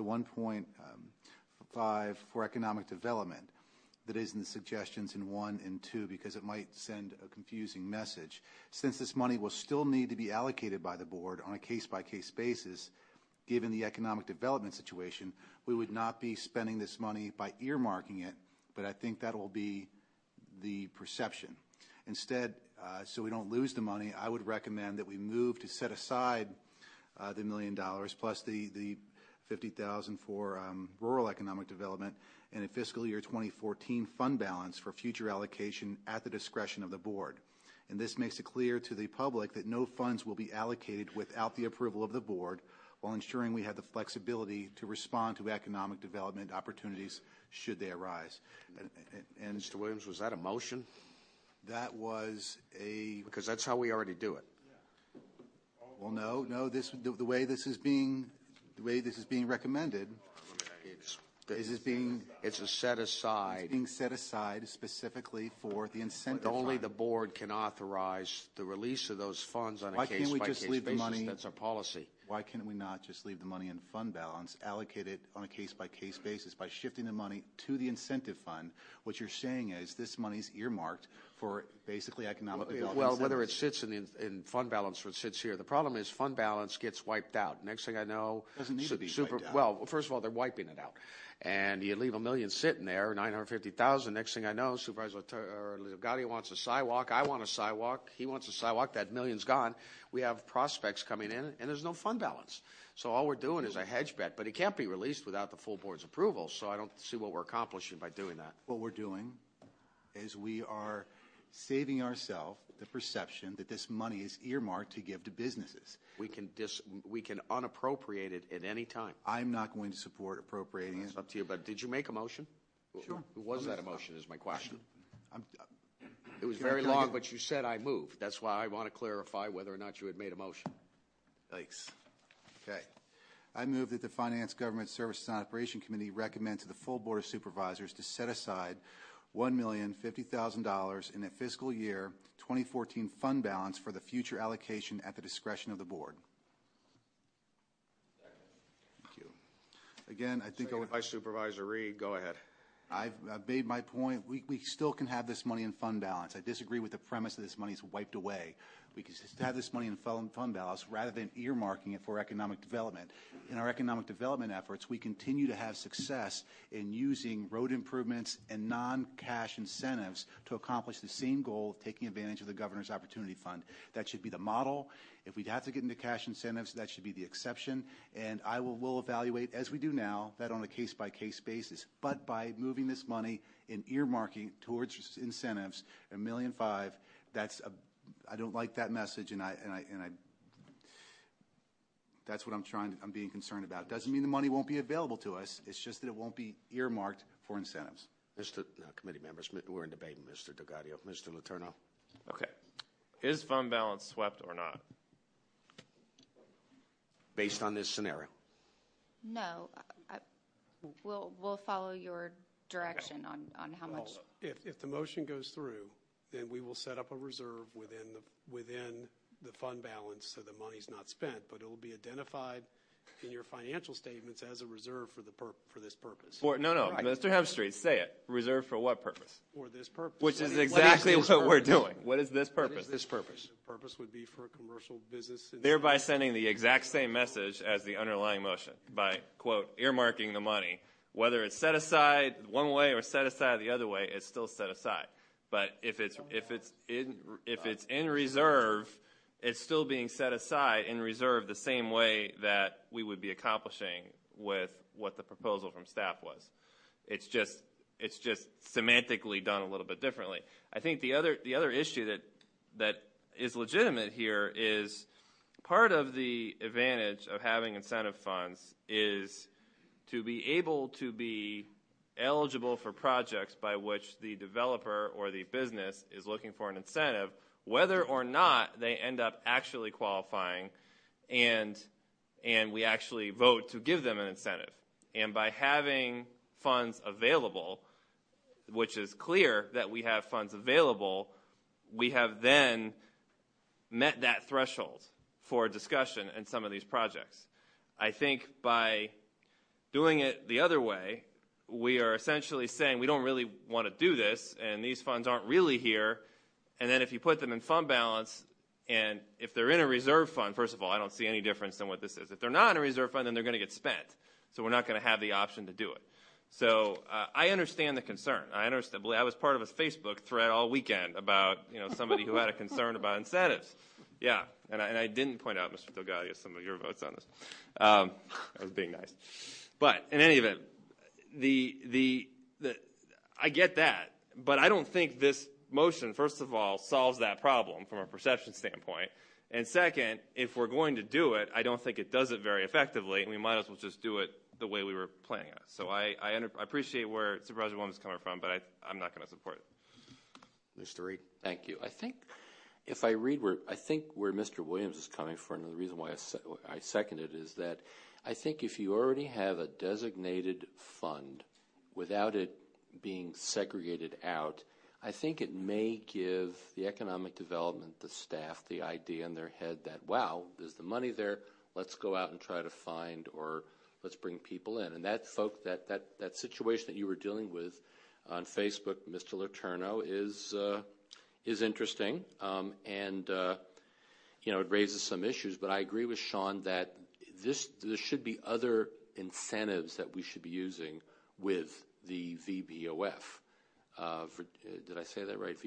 1.5 for economic development that is in the suggestions in 1 and 2, because it might send a confusing message. Since this money will still need to be allocated by the board on a case-by-case basis, given the economic development situation, we would not be spending this money by earmarking it, but I think that will be the perception. Instead, so we don't lose the money, I would recommend that we move to set aside the $1 million plus the $50,000 for rural economic development and a fiscal year 2014 fund balance for future allocation at the discretion of the board. And this makes it clear to the public that no funds will be allocated without the approval of the board, while ensuring we have the flexibility to respond to economic development opportunities should they arise. And Mr. Williams, was that a motion? That was because that's how we already do it. Well, no. The way this is being recommended it's a set aside. It's being set aside specifically for the incentive. But only fund. the board can authorize the release of those funds on a case-by-case basis. Why can't we just leave the money? That's our policy. Why can't we not just leave the money in fund balance, allocate it on a case-by-case basis by shifting the money to the incentive fund? What you're saying is this money's earmarked for basically economic development. Well, whether it sits in fund balance or it sits here, the problem is fund balance gets wiped out. Next thing I know, doesn't need to be wiped out. Well, first of all, they're wiping it out. And you leave $1 million sitting there, $950,000. Next thing I know, Supervisor Gotti wants a sidewalk. I want a sidewalk. He wants a sidewalk. That $1 million's gone. We have prospects coming in, and there's no fund balance. So all we're doing is a hedge bet, but it can't be released without the full board's approval. So I don't see what we're accomplishing by doing that. What we're doing is we are saving ourselves the perception that this money is earmarked to give to businesses. We can unappropriate it at any time. I'm not going to support appropriating it. It's up to you. But did you make a motion? Sure. Was that a motion is my question. It was very long, but you said I moved. That's why I want to clarify whether or not you had made a motion. Thanks. Okay. I move that the Finance, Government Services and Operation Committee recommend to the full Board of Supervisors to set aside $1,050,000 in a fiscal year 2014 fund balance for the future allocation at the discretion of the board. Thank you. Again, I think Vice Supervisor Reed, go ahead. I've made my point. We still can have this money in fund balance. I disagree with the premise that this money is wiped away. We can just have this money in fund balance rather than earmarking it for economic development. In our economic development efforts, we continue to have success in using road improvements and non-cash incentives to accomplish the same goal of taking advantage of the Governor's Opportunity Fund. That should be the model. If we'd have to get into cash incentives, that should be the exception. And I will evaluate, as we do now, that on a case-by-case basis. But by moving this money in earmarking towards incentives, $1.5 million, I don't like that message, and I that's what I'm being concerned about. Doesn't mean the money won't be available to us. It's just that it won't be earmarked for incentives. Committee members, we're in debate, Mr. Dogadio. Mr. Letourneau. Okay. Is fund balance swept or not? Based on this scenario? No. We'll follow your direction on how much. If the motion goes through, then we will set up a reserve within the fund balance so the money's not spent, but it will be identified in your financial statements as a reserve for this purpose. No, right. Mr. Hemstreet, say it. Reserve for what purpose? For this purpose. Which is exactly what we're doing. What is this purpose? What is this purpose? The purpose would be for a commercial business. Thereby sending the exact same message as the underlying motion by, quote, earmarking the money. Whether it's set aside one way or set aside the other way, it's still set aside. But if it's in reserve, it's still being set aside in reserve the same way that we would be accomplishing with what the proposal from staff was. It's just semantically done a little bit differently. I think the other issue that is legitimate here is part of the advantage of having incentive funds is to be able to be eligible for projects by which the developer or the business is looking for an incentive, whether or not they end up actually qualifying and we actually vote to give them an incentive. And by having funds available, which is clear that we have funds available, we have then met that threshold for discussion in some of these projects. I think by doing it the other way, we are essentially saying we don't really want to do this, and these funds aren't really here. And then if you put them in fund balance, and if they're in a reserve fund, first of all, I don't see any difference in what this is. If they're not in a reserve fund, then they're going to get spent. So we're not going to have the option to do it. So I understand the concern. I was part of a Facebook thread all weekend about somebody who had a concern about incentives. Yeah, and I didn't point out, Mr. Delgado, some of your votes on this. I was being nice. But in any event, I get that, but I don't think this motion, first of all, solves that problem from a perception standpoint. And second, if we're going to do it, I don't think it does it very effectively, and we might as well just do it the way we were planning on. So I appreciate where Supervisor Williams is coming from, but I'm not going to support it. Mr. Reed. Thank you. I think if I read where Mr. Williams is coming from, and the reason why I second it is that I think if you already have a designated fund without it being segregated out, I think it may give the economic development, the staff, the idea in their head that, wow, there's the money there, let's go out and try to find, or let's bring people in. And that situation that you were dealing with on Facebook, Mr. Letourneau, is interesting, and it raises some issues. But I agree with Sean that there should be other incentives that we should be using with the VPOF. Did I say that right?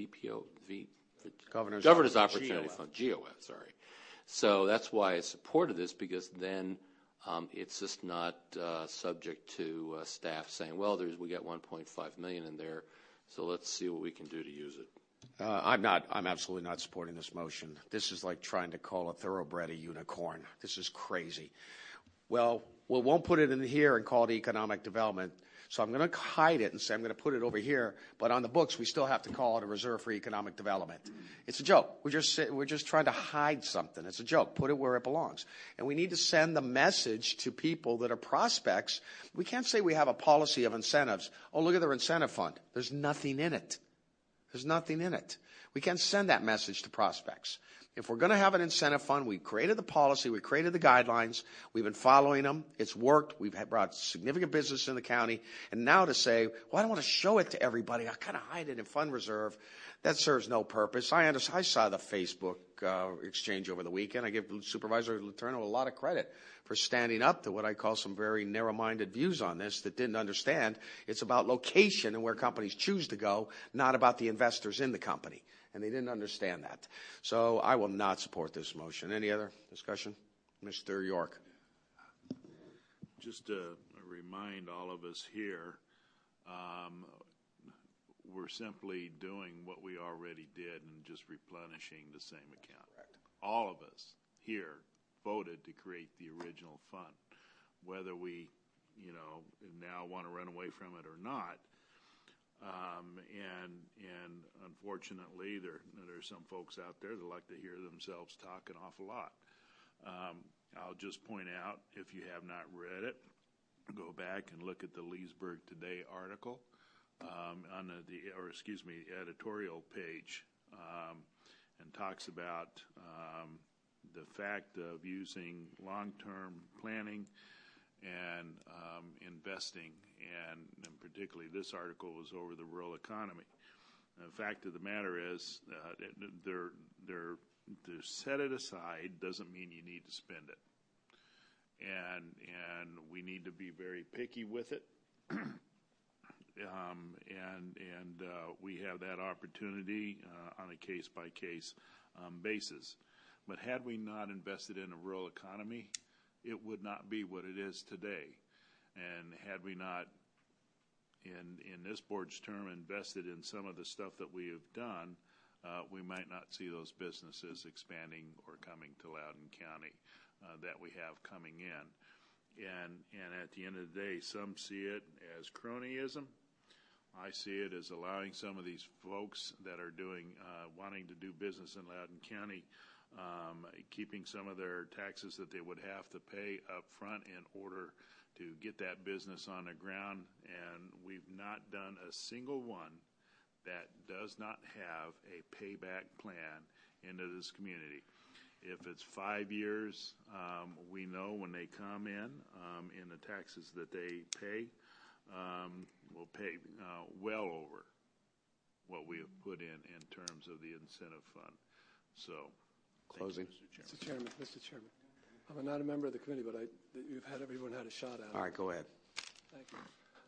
Governor's Opportunity Fund, GOF, sorry. So that's why I supported this, because then it's just not subject to staff saying, well, we got $1.5 million in there, so let's see what we can do to use it. I'm absolutely not supporting this motion. This is like trying to call a thoroughbred a unicorn. This is crazy. Well, we won't put it in here and call it economic development. So I'm going to hide it and say I'm going to put it over here, but on the books we still have to call it a reserve for economic development. It's a joke. We're just trying to hide something. It's a joke. Put it where it belongs. And we need to send the message to people that are prospects. We can't say we have a policy of incentives. Oh, look at their incentive fund. There's nothing in it. There's nothing in it. We can't send that message to prospects. If we're going to have an incentive fund, we created the policy, we created the guidelines, we've been following them, it's worked, we've brought significant business in the county, and now to say, well, I don't want to show it to everybody, I kind of hide it in fund reserve, that serves no purpose. I saw the Facebook exchange over the weekend. I give Supervisor Letourneau a lot of credit for standing up to what I call some very narrow-minded views on this that didn't understand it's about location and where companies choose to go, not about the investors in the company. And they didn't understand that. So I will not support this motion. Any other discussion? Mr. York. Just to remind all of us here, we're simply doing what we already did and just replenishing the same account. Correct. All of us here voted to create the original fund. Whether we, now want to run away from it or not, and unfortunately, there are some folks out there that like to hear themselves talk an awful lot. I'll just point out, if you have not read it, go back and look at the Leesburg Today article on the editorial page, and talks about the fact of using long-term planning and investing, and particularly this article was over the rural economy. The fact of the matter is, to set it aside doesn't mean you need to spend it, and we need to be very picky with it. We have that opportunity on a case-by-case basis. But had we not invested in a rural economy, it would not be what it is today. And had we not, in this board's term, invested in some of the stuff that we have done, we might not see those businesses expanding or coming to Loudoun County that we have coming in. And at the end of the day, some see it as cronyism. I see it as allowing some of these folks that are wanting to do business in Loudoun County, keeping some of their taxes that they would have to pay up front in order to get that business on the ground. And we've not done a single one that does not have a payback plan into this community. If it's 5 years, we know when they come in the taxes that they pay, will pay well over what we have put in terms of the incentive fund. So, closing. Mr. Chairman, I'm not a member of the committee, but everyone had a shot at it. All right, go ahead. Thank you.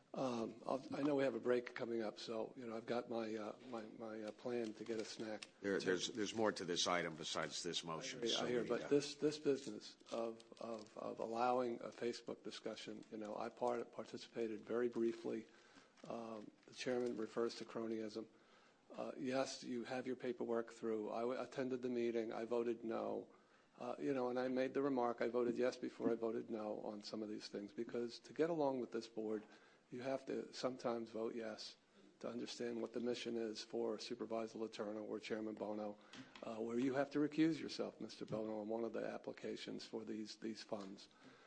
I know we have a break coming up, so I've got my plan to get a snack. There's more to this item besides this motion. I hear, but this business of allowing a Facebook discussion, I participated very briefly. The chairman refers to cronyism. Yes, you have your paperwork through. I attended the meeting. I voted no. And I made the remark, I voted yes before I voted no on some of these things, because to get along with this board, you have to sometimes vote yes to understand what the mission is for Supervisor Letourneau or Chairman Bono, where you have to recuse yourself, Mr. Bono, on one of the applications for these funds.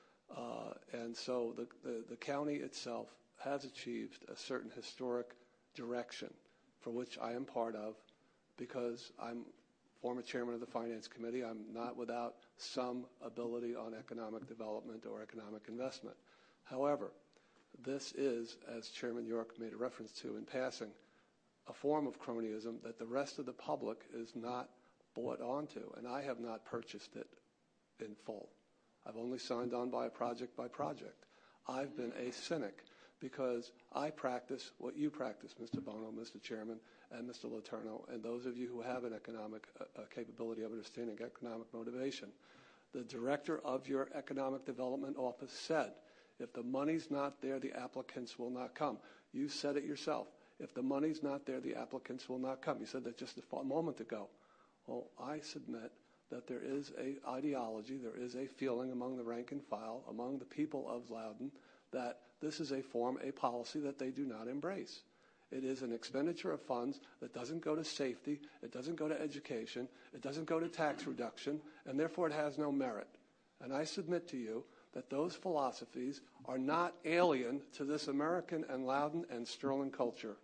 And so the county itself has achieved a certain historic direction for which I am part of, because I'm former chairman of the Finance Committee. I'm not without some ability on economic development or economic investment. However, this is, as Chairman York made a reference to in passing, a form of cronyism that the rest of the public is not bought onto, and I have not purchased it in full. I've only signed on by project. I've been a cynic because I practice what you practice, Mr. Bono, Mr. Chairman, and Mr. Letourneau, and those of you who have an economic capability of understanding economic motivation. The director of your economic development office said, if the money's not there, the applicants will not come. You said it yourself. If the money's not there, the applicants will not come. You said that just a moment ago. Well, I submit that there is an ideology, there is a feeling among the rank and file, among the people of Loudoun, that this is a policy that they do not embrace. It is an expenditure of funds that doesn't go to safety, it doesn't go to education, it doesn't go to tax reduction, and therefore it has no merit. And I submit to you that those philosophies are not alien to this American and Loudoun and Sterling culture.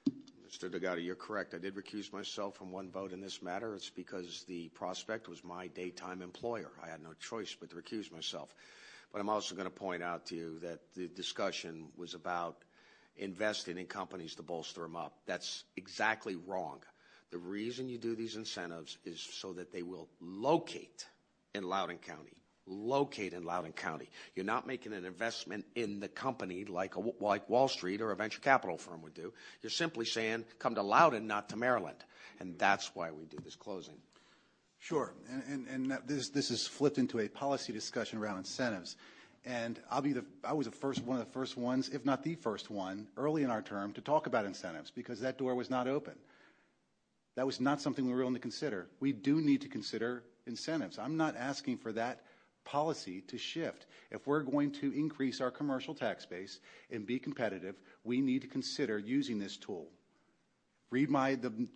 Mr. Delgado, you're correct. I did recuse myself from one vote in this matter. It's because the prospect was my daytime employer. I had no choice but to recuse myself. But I'm also going to point out to you that the discussion was about investing in companies to bolster them up. That's exactly wrong. The reason you do these incentives is so that they will locate in Loudoun County. Locate in Loudoun County. You're not making an investment in the company like Wall Street or a venture capital firm would do. You're simply saying, come to Loudoun, not to Maryland. And that's why we do this closing. Sure. And this is flipped into a policy discussion around incentives. And I was one of the first ones, if not the first one, early in our term to talk about incentives, because that door was not open. That was not something we were willing to consider. We do need to consider incentives. I'm not asking for that policy to shift. If we're going to increase our commercial tax base and be competitive, we need to consider using this tool. Read the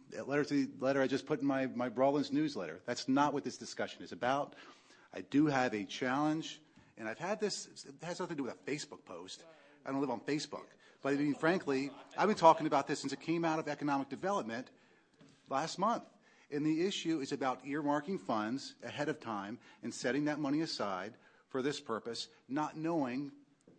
letter I just put in my Brawlins newsletter. That's not what this discussion is about. I do have a challenge, and I've had this, it has nothing to do with a Facebook post. I don't live on Facebook. But I mean, frankly, I've been talking about this since it came out of economic development last month. And the issue is about earmarking funds ahead of time and setting that money aside for this purpose, not knowing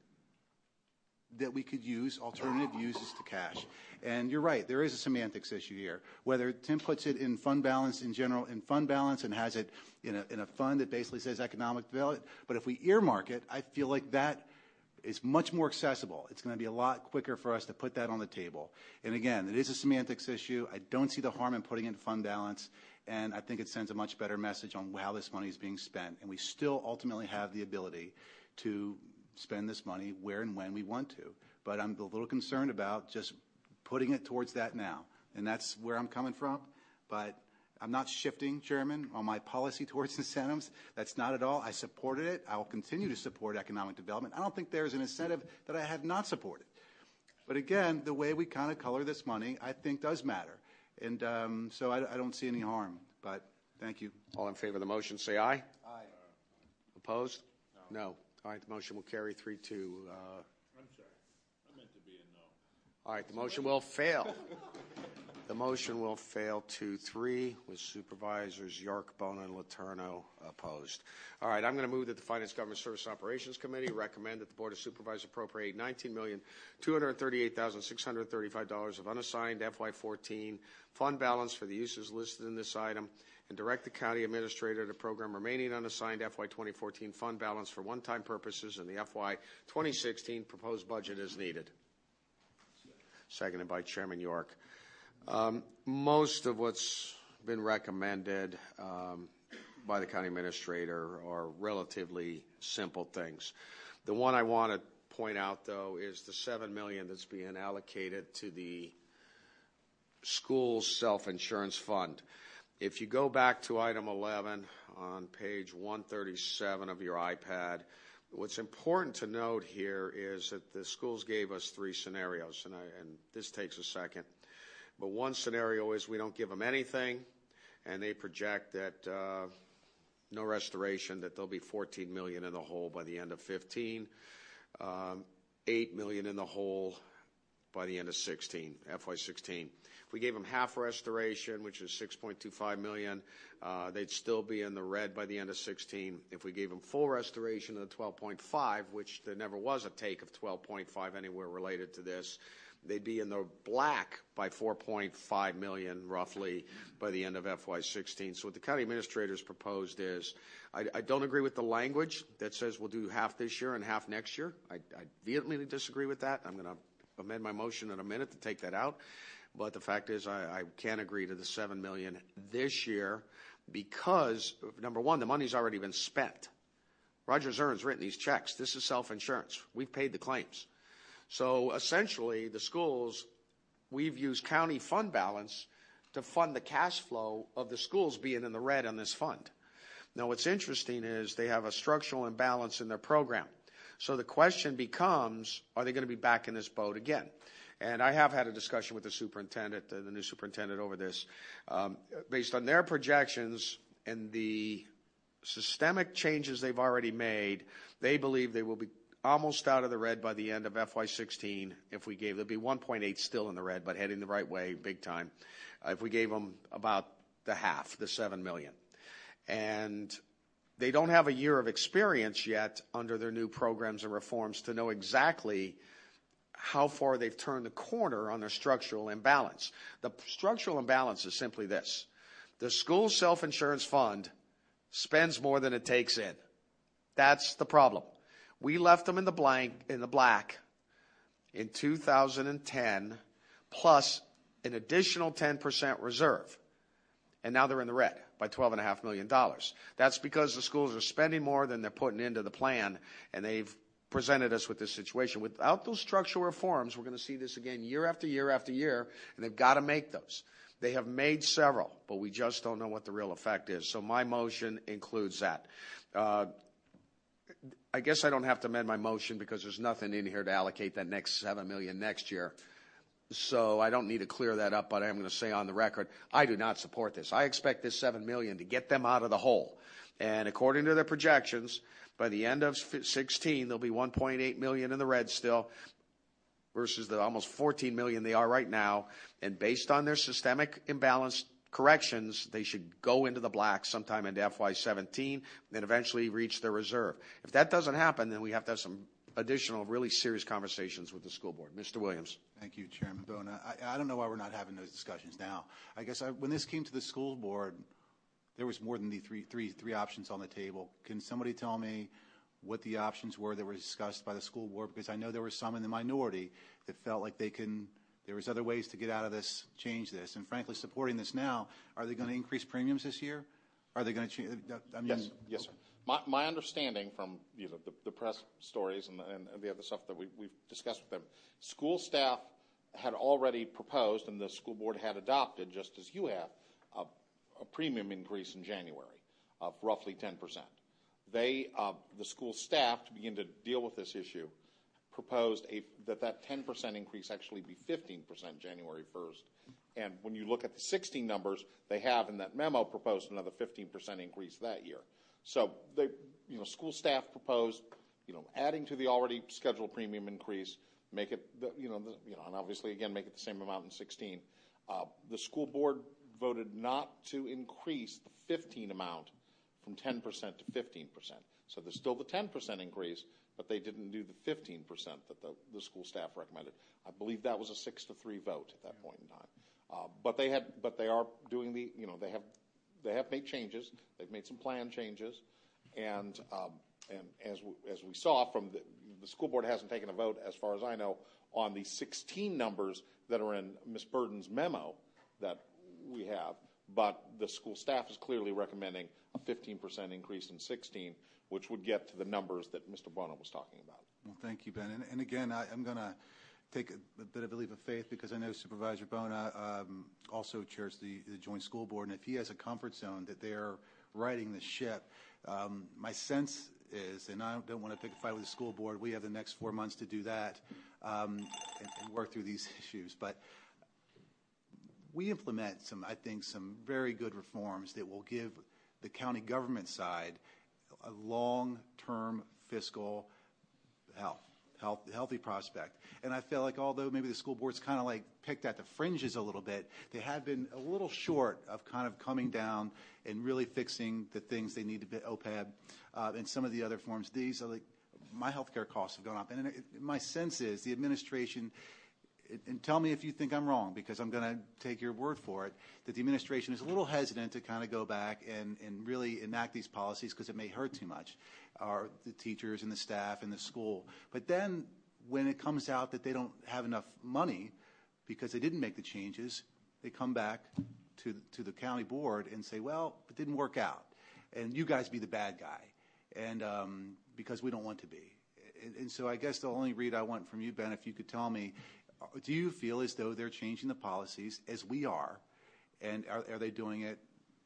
that we could use alternative uses to cash. And you're right, there is a semantics issue here. Whether Tim puts it in fund balance in general, in fund balance, and has it in a fund that basically says economic development, but if we earmark it, I feel like that It's much more accessible. It's going to be a lot quicker for us to put that on the table. And again, it is a semantics issue. I don't see the harm in putting it in fund balance, and I think it sends a much better message on how this money is being spent. And we still ultimately have the ability to spend this money where and when we want to. But I'm a little concerned about just putting it towards that now. And that's where I'm coming from. But I'm not shifting, Chairman, on my policy towards incentives. That's not at all. I supported it. I will continue to support economic development. I don't think there's an incentive that I have not supported. But again, the way we kind of color this money, I think, does matter. And so I don't see any harm. But thank you. All in favor of the motion, say aye. Aye. Opposed? No. All right, the motion will carry 3-2. I'm sorry. I meant to be a no. All right, the motion will fail. The motion will fail 2-3 with Supervisors York, Bona, and Letourneau opposed. All right, I'm going to move that the Finance, Government Service Operations Committee recommend that the Board of Supervisors appropriate $19,238,635 of unassigned FY14 fund balance for the uses listed in this item and direct the County Administrator to program remaining unassigned FY 2014 fund balance for one-time purposes in the FY 2016 proposed budget as needed. Seconded by Chairman York. Most of what's been recommended by the county administrator are relatively simple things. The one I want to point out, though, is the $7 million that's being allocated to the school's self-insurance fund. If you go back to item 11 on page 137 of your iPad, what's important to note here is that the schools gave us 3 scenarios, and this takes a second. But one scenario is we don't give them anything, and they project that no restoration, that there'll be $14 million in the hole by the end of 15, $8 million in the hole by the end of 16, FY16. If we gave them half restoration, which is $6.25 million, they'd still be in the red by the end of 16. If we gave them full restoration of the 12.5, which there never was a take of 12.5 anywhere related to this, they'd be in the black by $4.5 million, roughly, by the end of FY16. So what the county administrators proposed is, I don't agree with the language that says we'll do half this year and half next year. I vehemently disagree with that. I'm going to amend my motion in a minute to take that out. But the fact is I can't agree to the $7 million this year because, number one, the money's already been spent. Rogers Earn's written these checks. This is self-insurance. We've paid the claims. So essentially, the schools, we've used county fund balance to fund the cash flow of the schools being in the red on this fund. Now, what's interesting is they have a structural imbalance in their program. So the question becomes, are they going to be back in this boat again? And I have had a discussion with the superintendent, the new superintendent, over this. Based on their projections and the systemic changes they've already made, they believe they will be almost out of the red by the end of FY16. If we gave, there'd be 1.8 still in the red, but heading the right way, big time. If we gave them about the half, the $7 million. And they don't have a year of experience yet under their new programs and reforms to know exactly how far they've turned the corner on their structural imbalance. The structural imbalance is simply this. The school self-insurance fund spends more than it takes in. That's the problem. We left them in the black in 2010, plus an additional 10% reserve. And now they're in the red by $12.5 million. That's because the schools are spending more than they're putting into the plan, and they've presented us with this situation. Without those structural reforms, we're going to see this again year after year after year, and they've got to make those. They have made several, but we just don't know what the real effect is. So my motion includes that. I guess I don't have to amend my motion because there's nothing in here to allocate that next $7 million next year. So I don't need to clear that up, but I am going to say on the record, I do not support this. I expect this $7 million to get them out of the hole. And according to their projections, by the end of 16, there'll be 1.8 million in the red still versus the almost 14 million they are right now. And based on their systemic imbalance corrections, they should go into the black sometime into FY17 and eventually reach their reserve. If that doesn't happen, then we have to have some additional really serious conversations with the school board. Mr. Williams. Thank you, Chairman Bona. I don't know why we're not having those discussions now. I guess when this came to the school board, there was more than the three options on the table. Can somebody tell me what the options were that were discussed by the school board, because I know there were some in the minority that felt like there was other ways to get out of this, change this. And frankly, supporting this now, are they going to increase premiums this year? Are they going to change? Yes, sir. My understanding from the press stories and the other stuff that we've discussed with them, school staff had already proposed, and the school board had adopted, just as you have, a premium increase in January of roughly 10%. The school staff, to begin to deal with this issue, proposed that 10% increase actually be 15% January 1st. And when you look at the 16 numbers, they have in that memo proposed another 15% increase that year. So school staff proposed, adding to the already scheduled premium increase, make it, and obviously again make it the same amount in 16. The school board voted not to increase the 15 amount from 10% to 15%. So there's still the 10% increase, but they didn't do the 15% that the school staff recommended. I believe that was a 6-3 vote at that point in time. But they are doing they have made changes. They've made some plan changes, and as we saw from the school board hasn't taken a vote, as far as I know, on the 16 numbers that are in Ms. Burden's memo that we have. But the school staff is clearly recommending a 15% increase in 16, which would get to the numbers that Mr. Bona was talking about. Well, thank you, Ben. And again, I'm going to take a bit of a leap of faith because I know Supervisor Bona also chairs the joint school board, and if he has a comfort zone that they're righting the ship, my sense is, and I don't want to pick a fight with the school board, we have the next 4 months to do that and work through these issues, but we implement some very good reforms that will give the county government side a long-term fiscal healthy prospect. And I feel like although maybe the school board's kind of like picked at the fringes a little bit, they have been a little short of kind of coming down and really fixing the things they need to be OPEB and some of the other forms. These are like, my healthcare costs have gone up. And my sense is the administration, and tell me if you think I'm wrong, because I'm going to take your word for it, that the administration is a little hesitant to kind of go back and really enact these policies because it may hurt too much, the teachers and the staff and the school. But then when it comes out that they don't have enough money because they didn't make the changes, they come back to the county board and say, well, it didn't work out, and you guys be the bad guy, and because we don't want to be. And so I guess the only read I want from you, Ben, if you could tell me, do you feel as though they're changing the policies as we are, and are they doing it?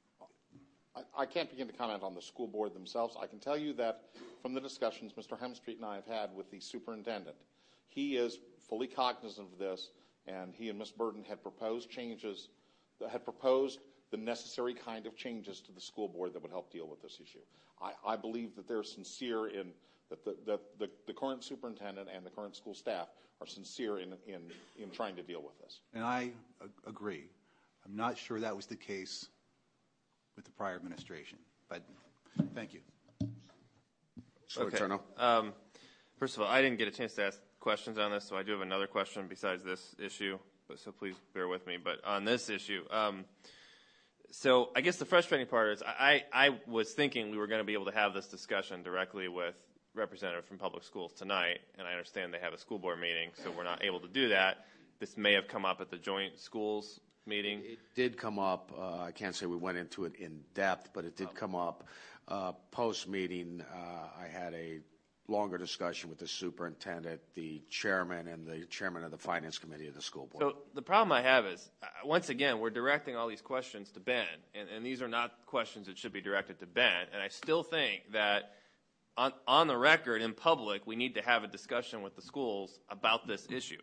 I can't begin to comment on the school board themselves. I can tell you that from the discussions Mr. Hemstreet and I have had with the superintendent, he is fully cognizant of this, and he and Ms. Burden had proposed changes, had proposed the necessary kind of changes to the school board that would help deal with this issue. I believe that they're sincere in that the current superintendent and the current school staff are sincere in trying to deal with this. And I agree. I'm not sure that was the case with the prior administration, but thank you. Okay. First of all, I didn't get a chance to ask questions on this, so I do have another question besides this issue, so please bear with me. But on this issue, so I guess the frustrating part is I was thinking we were going to be able to have this discussion directly with representative from public schools tonight, and I understand they have a school board meeting, so we're not able to do that. This may have come up at the joint schools meeting. It did come up. I can't say we went into it in depth, but it did come up. Post-meeting, I had a longer discussion with the superintendent, the chairman, and the chairman of the finance committee of the school board. So the problem I have is, once again, we're directing all these questions to Ben, and these are not questions that should be directed to Ben, and I still think that on the record, in public, we need to have a discussion with the schools about this issue,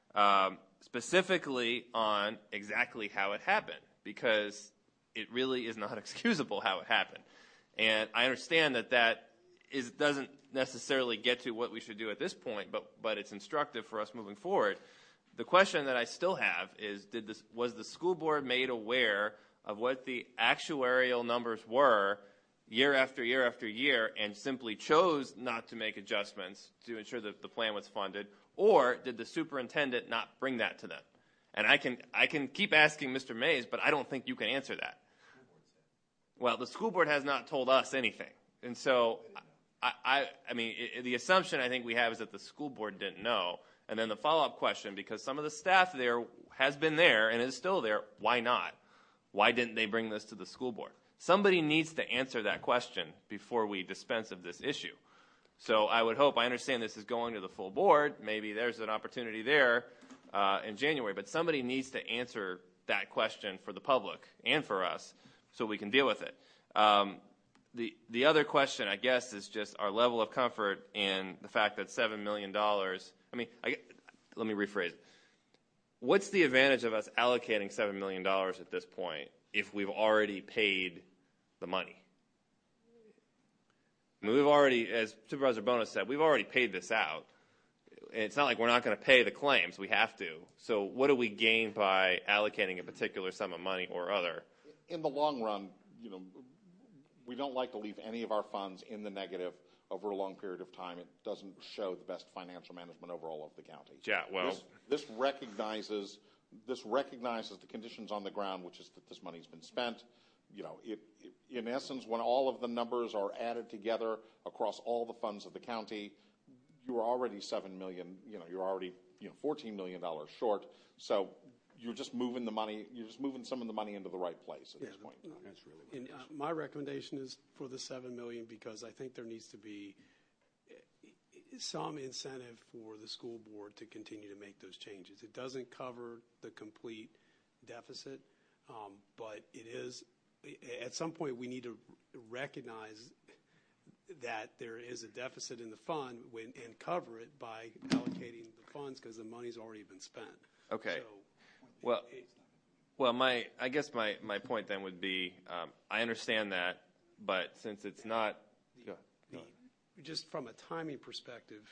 specifically on exactly how it happened, because it really is not excusable how it happened. And I understand that doesn't necessarily get to what we should do at this point, but it's instructive for us moving forward. The question that I still have is, was the school board made aware of what the actuarial numbers were year after year after year and simply chose not to make adjustments to ensure that the plan was funded, or did the superintendent not bring that to them? And I can keep asking Mr. Mays, but I don't think you can answer that. Well, the school board has not told us anything. And so I mean, the assumption I think we have is that the school board didn't know. And then the follow-up question, because some of the staff there has been there and is still there, why not? Why didn't they bring this to the school board? Somebody needs to answer that question before we dispense of this issue. So I would hope, I understand this is going to the full board, maybe there's an opportunity there in January, but somebody needs to answer that question for the public and for us so we can deal with it. The other question, I guess, is just our level of comfort in the fact that $7 million, let me rephrase it. What's the advantage of us allocating $7 million at this point if we've already paid the money? I mean, we've already, as Supervisor Bono said, we've already paid this out. And it's not like we're not going to pay the claims. We have to. So what do we gain by allocating a particular sum of money or other? In the long run, we don't like to leave any of our funds in the negative over a long period of time. It doesn't show the best financial management overall of the county. Yeah, well, this recognizes the conditions on the ground, which is that this money's been spent. In essence, when all of the numbers are added together across all the funds of the county, you're already $7 million. You're already $14 million short. So you're just moving the money. You're just moving some of the money into the right place at this point in time. That's really my recommendation is for the $7 million because I think there needs to be some incentive for the school board to continue to make those changes. It doesn't cover the complete deficit, but it is. At some point, we need to recognize that there is a deficit in the fund and cover it by allocating the funds because the money's already been spent. Okay. So, I guess my point then would be, I understand that, but since it's not, just from a timing perspective,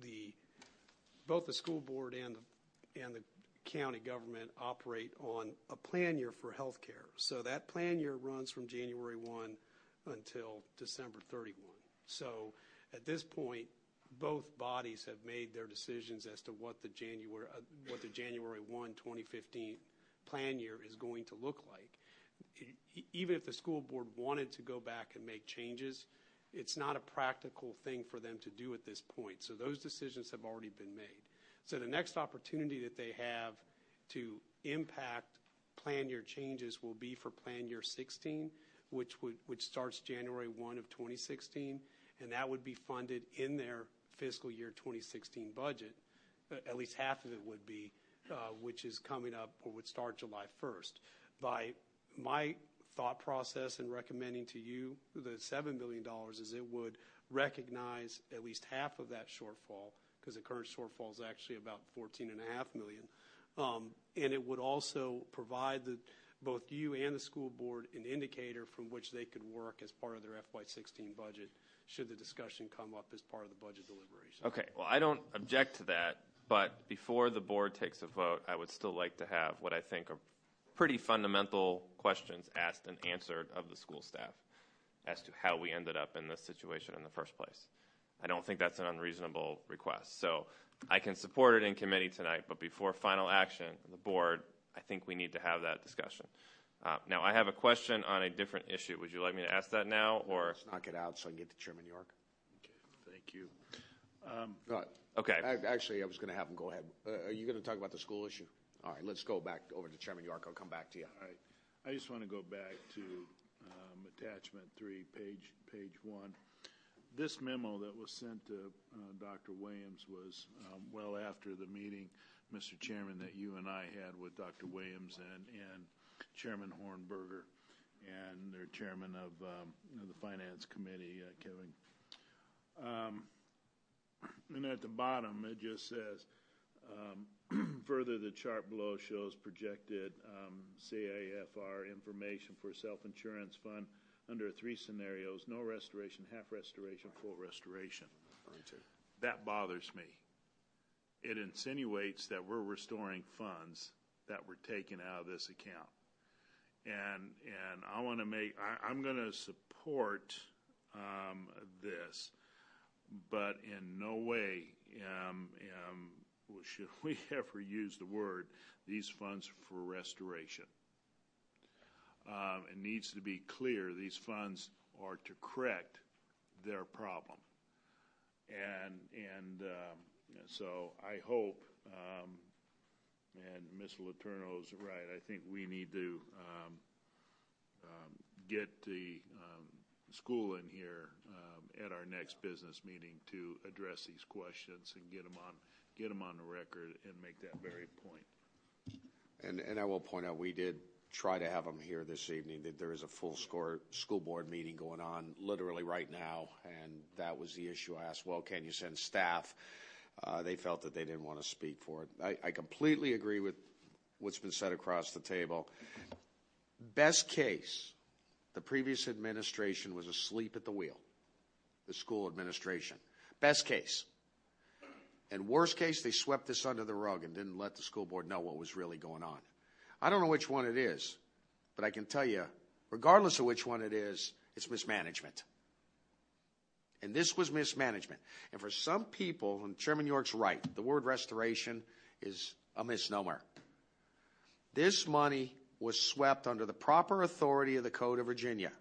both the school board and the county government operate on a plan year for health care. So that plan year runs from January 1 until December 31. So at this point, both bodies have made their decisions as to what the January 1, 2015 plan year is going to look like. Even if the school board wanted to go back and make changes, it's not a practical thing for them to do at this point. So those decisions have already been made. So the next opportunity that they have to impact plan year changes will be for plan year 16, which starts January 1 of 2016, and that would be funded in their fiscal year 2016 budget. At least half of it would be, which is coming up or would start July 1st. By my thought process and recommending to you the $7 million is it would recognize at least half of that shortfall, because the current shortfall is actually about $14.5 million. And it would also provide both you and the school board an indicator from which they could work as part of their FY16 budget should the discussion come up as part of the budget deliberation. Okay, well, I don't object to that, but before the board takes a vote, I would still like to have what I think are pretty fundamental questions asked and answered of the school staff as to how we ended up in this situation in the first place. I don't think that's an unreasonable request. So I can support it in committee tonight, but before final action, the board, I think we need to have that discussion. Now, I have a question on a different issue. Would you like me to ask that now, or? Let's knock it out so I can get to Chairman York. Okay, thank you. Okay. Actually, I was going to have him go ahead. Are you going to talk about the school issue? All right, let's go back over to Chairman York. I'll come back to you. All right. I just want to go back to attachment 3, page 1. This memo that was sent to Dr. Williams was well after the meeting, Mr. Chairman, that you and I had with Dr. Williams and Chairman Hornberger and their chairman of the Finance Committee, Kevin. And at the bottom, it just says, further, the chart below shows projected CIFR information for self-insurance fund under 3 scenarios: no restoration, half restoration, full restoration. That bothers me. It insinuates that we're restoring funds that were taken out of this account. And I want to I'm going to support this, but in no way should we ever use the word these funds for restoration. It needs to be clear these funds are to correct their problem. So I hope, and Ms. Letourneau's right, I think we need to get the school in here at our next business meeting to address these questions and get them on the record and make that very point. And I will point out, we did try to have them here this evening, that there is a full school board meeting going on literally right now, and that was the issue. I asked, well, can you send staff? They felt that they didn't want to speak for it. I completely agree with what's been said across the table. Best case, the previous administration was asleep at the wheel, the school administration. Best case. And worst case, they swept this under the rug and didn't let the school board know what was really going on. I don't know which one it is, but I can tell you, regardless of which one it is, it's mismanagement. And this was mismanagement. And for some people, and Chairman York's right, the word restoration is a misnomer. This money was swept under the proper authority of the Code of Virginia,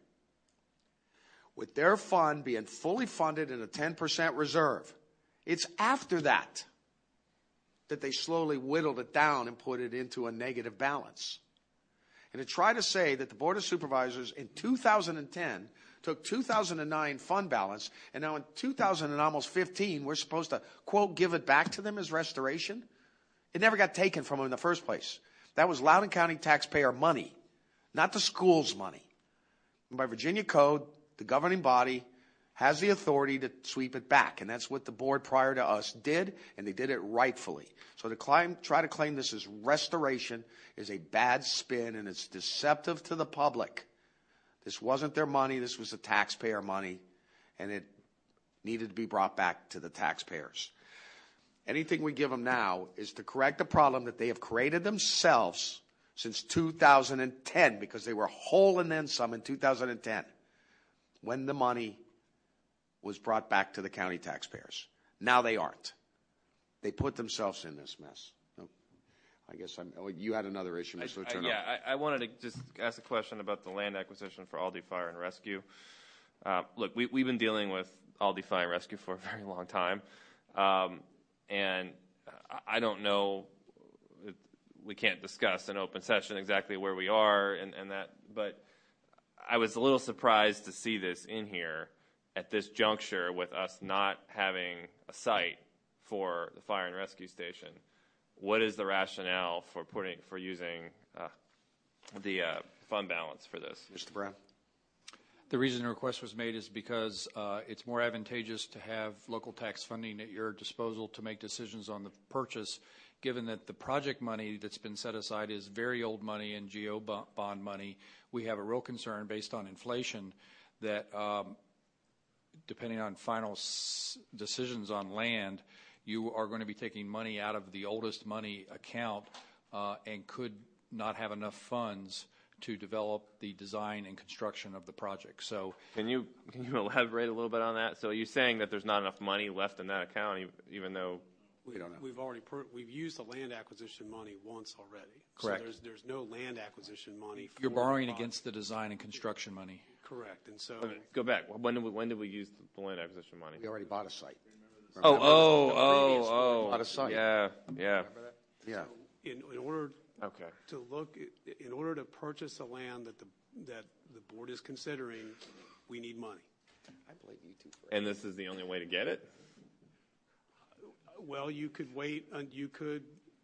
with their fund being fully funded in a 10% reserve. It's after that they slowly whittled it down and put it into a negative balance. And to try to say that the Board of Supervisors in 2010 took 2009 fund balance, and now in 2015 we're supposed to, quote, give it back to them as restoration? It never got taken from them in the first place. That was Loudoun County taxpayer money, not the school's money. And by Virginia code, the governing body has the authority to sweep it back, and that's what the board prior to us did, and they did it rightfully. So to try to claim this as restoration is a bad spin, and it's deceptive to the public. This wasn't their money. This was the taxpayer money, and it needed to be brought back to the taxpayers. Anything we give them now is to correct the problem that they have created themselves since 2010, because they were whole and then some in 2010 when the money was brought back to the county taxpayers. Now they aren't. They put themselves in this mess. I guess you had another issue, Mr. Letourneau. I wanted to just ask a question about the land acquisition for Aldi Fire and Rescue. Look, we've been dealing with Aldi Fire and Rescue for a very long time, and I don't know. We can't discuss in open session exactly where we are and that, but I was a little surprised to see this in here at this juncture with us not having a site for the fire and rescue station. What is the rationale for using the fund balance for this? Mr. Brown. The reason the request was made is because it's more advantageous to have local tax funding at your disposal to make decisions on the purchase, given that the project money that's been set aside is very old money and GO bond money. We have a real concern based on inflation that depending on final decisions on land, you are going to be taking money out of the oldest money account and could not have enough funds to develop the design and construction of the project. So, can you elaborate a little bit on that? So, you're saying that there's not enough money left in that account, even though we don't know. We've used the land acquisition money once already. Correct. So there's no land acquisition money. You're borrowing against the design and construction money. Correct. And so go back. When did we use the land acquisition money? We already bought a site. Bought a site. Yeah. Yeah. So in order to purchase the land that the board is considering, we need money. I blame you two. And this is the only way to get it? Well, you could wait, and you could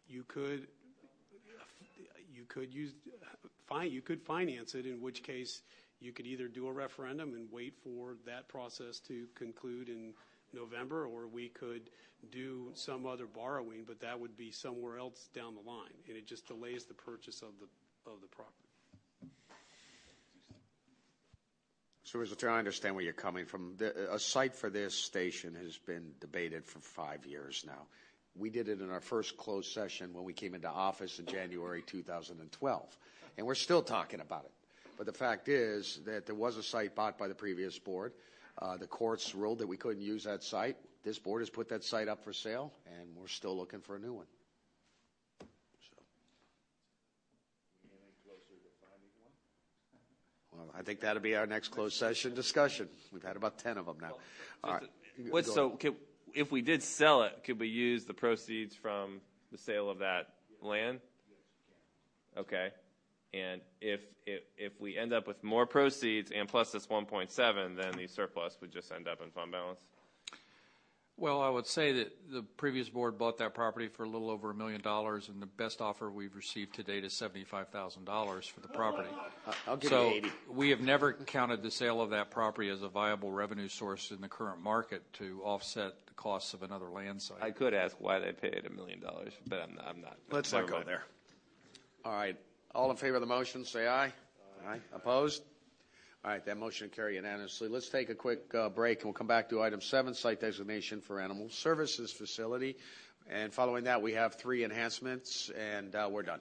finance it, in which case you could either do a referendum and wait for that process to conclude in November, or we could do some other borrowing, but that would be somewhere else down the line, and it just delays the purchase of the property. So, Mr. Chair, I understand where you're coming from. A site for this station has been debated for 5 years now. We did it in our first closed session when we came into office in January 2012, and we're still talking about it. But the fact is that there was a site bought by the previous board. The courts ruled that we couldn't use that site. This board has put that site up for sale, and we're still looking for a new one. Well, I think that'll be our next closed session discussion. We've had about 10 of them now. All right. if we did sell it, could we use the proceeds from the sale of that land? Okay. And if we end up with more proceeds and plus this 1.7, then the surplus would just end up in fund balance? Well, I would say that the previous board bought that property for a little over $1 million, and the best offer we've received to date is $75,000 for the property. I'll give so you 80. We have never counted the sale of that property as a viable revenue source in the current market to offset the costs of another land site. I could ask why they paid $1 million, but I'm not. Let's not go there. All right. All in favor of the motion, say aye. Aye. Opposed? All right, that motion will carry unanimously. Let's take a quick break, and we'll come back to item 7, site designation for animal services facility. And following that, we have 3 enhancements, and we're done.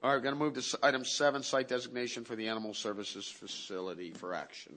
All right, we're going to move to item 7, site designation for the Animal Services Facility for action.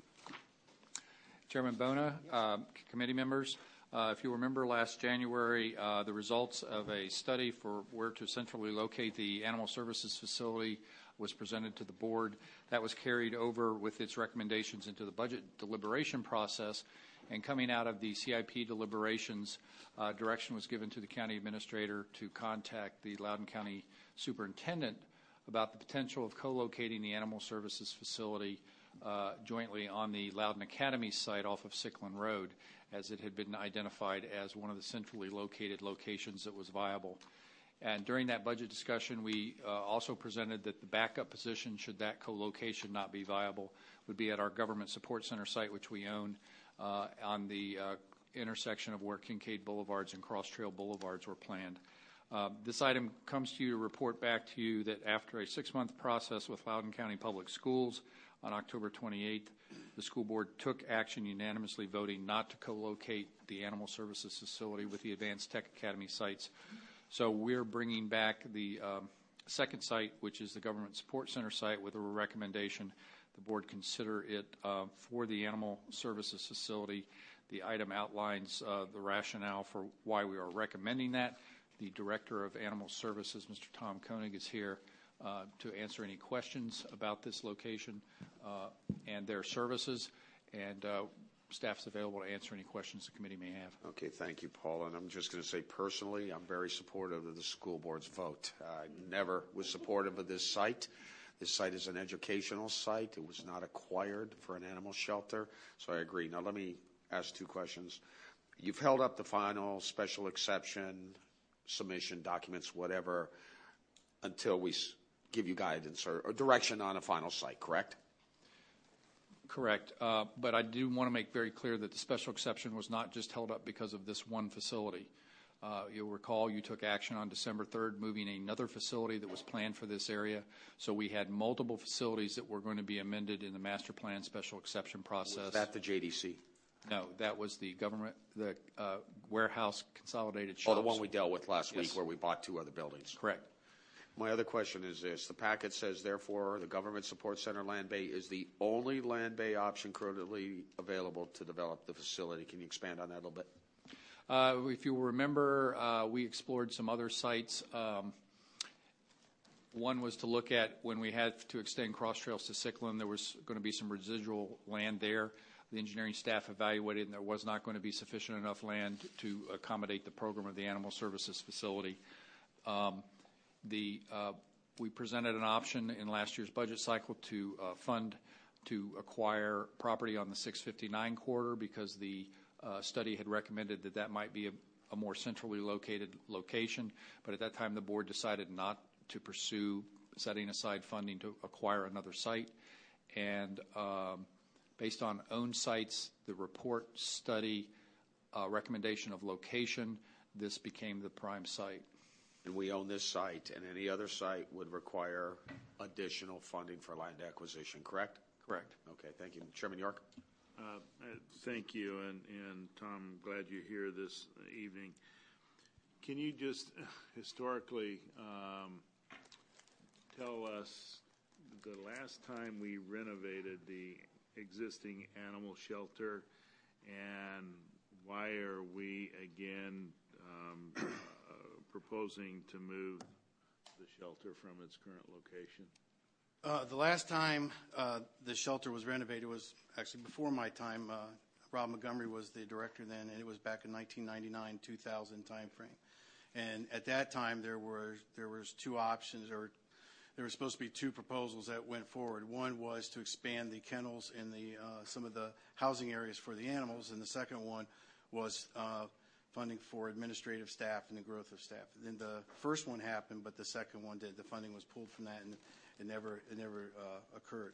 Chairman Bona, committee members, if you remember last January, the results of a study for where to centrally locate the Animal Services Facility was presented to the board. That was carried over with its recommendations into the budget deliberation process. And coming out of the CIP deliberations, direction was given to the county administrator to contact the Loudoun County superintendent about the potential of co-locating the Animal Services Facility jointly on the Loudoun Academy site off of Sickland Road, as it had been identified as one of the centrally located locations that was viable. And during that budget discussion, we also presented that the backup position, should that co-location not be viable, would be at our Government Support Center site, which we own, on the intersection of where Kincaid Boulevards and Cross Trail Boulevards were planned. This item comes to you to report back to you that after a 6-month process with Loudoun County Public Schools on October 28th, the school board took action unanimously voting not to co-locate the Animal Services Facility with the Advanced Tech Academy sites. So we're bringing back the second site, which is the Government Support Center site, with a recommendation the board consider it for the Animal Services Facility. The item outlines the rationale for why we are recommending that. The Director of Animal Services, Mr. Tom Koenig, is here to answer any questions about this location and their services, and staff's available to answer any questions the committee may have. Okay, thank you, Paul. And I'm just going to say personally, I'm very supportive of the school board's vote. I never was supportive of this site. This site is an educational site. It was not acquired for an animal shelter, so I agree. Now let me ask 2 questions. You've held up the final special exception, submission, documents, whatever, until we give you guidance or direction on a final site, correct? Correct. But I do want to make very clear that the special exception was not just held up because of this one facility. You'll recall you took action on December 3rd, moving another facility that was planned for this area. So we had multiple facilities that were going to be amended in the master plan special exception process. Was that the JDC? No, that was the warehouse consolidated shops. Oh, the one we dealt with last week where we bought 2 other buildings. Correct. My other question is this. The packet says, therefore, the Government Support Center land bay is the only land bay option currently available to develop the facility. Can you expand on that a little bit? If you remember, we explored some other sites. One was to look at when we had to extend cross trails to Sickland, there was going to be some residual land there. The engineering staff evaluated, and there was not going to be sufficient enough land to accommodate the program of the Animal Services Facility. We presented an option in last year's budget cycle to fund to acquire property on the 659 corridor because the study had recommended that that might be a more centrally located location. But at that time, the board decided not to pursue setting aside funding to acquire another site. And based on owned sites, the report study recommendation of location, this became the prime site. And we own this site, and any other site would require additional funding for land acquisition, correct? Correct. Okay, thank you. Chairman York? Thank you, and Tom, I'm glad you're here this evening. Can you just historically tell us the last time we renovated the existing animal shelter, and why are we again proposing to move the shelter from its current location? The last time the shelter was renovated was actually before my time. Rob Montgomery was the director then, and it was back in 1999-2000 timeframe. And at that time, there was 2 options, or there were supposed to be 2 proposals that went forward. One was to expand the kennels and some of the housing areas for the animals, and the second one was funding for administrative staff and the growth of staff. Then the first one happened, but the second one did. The funding was pulled from that, and it never occurred.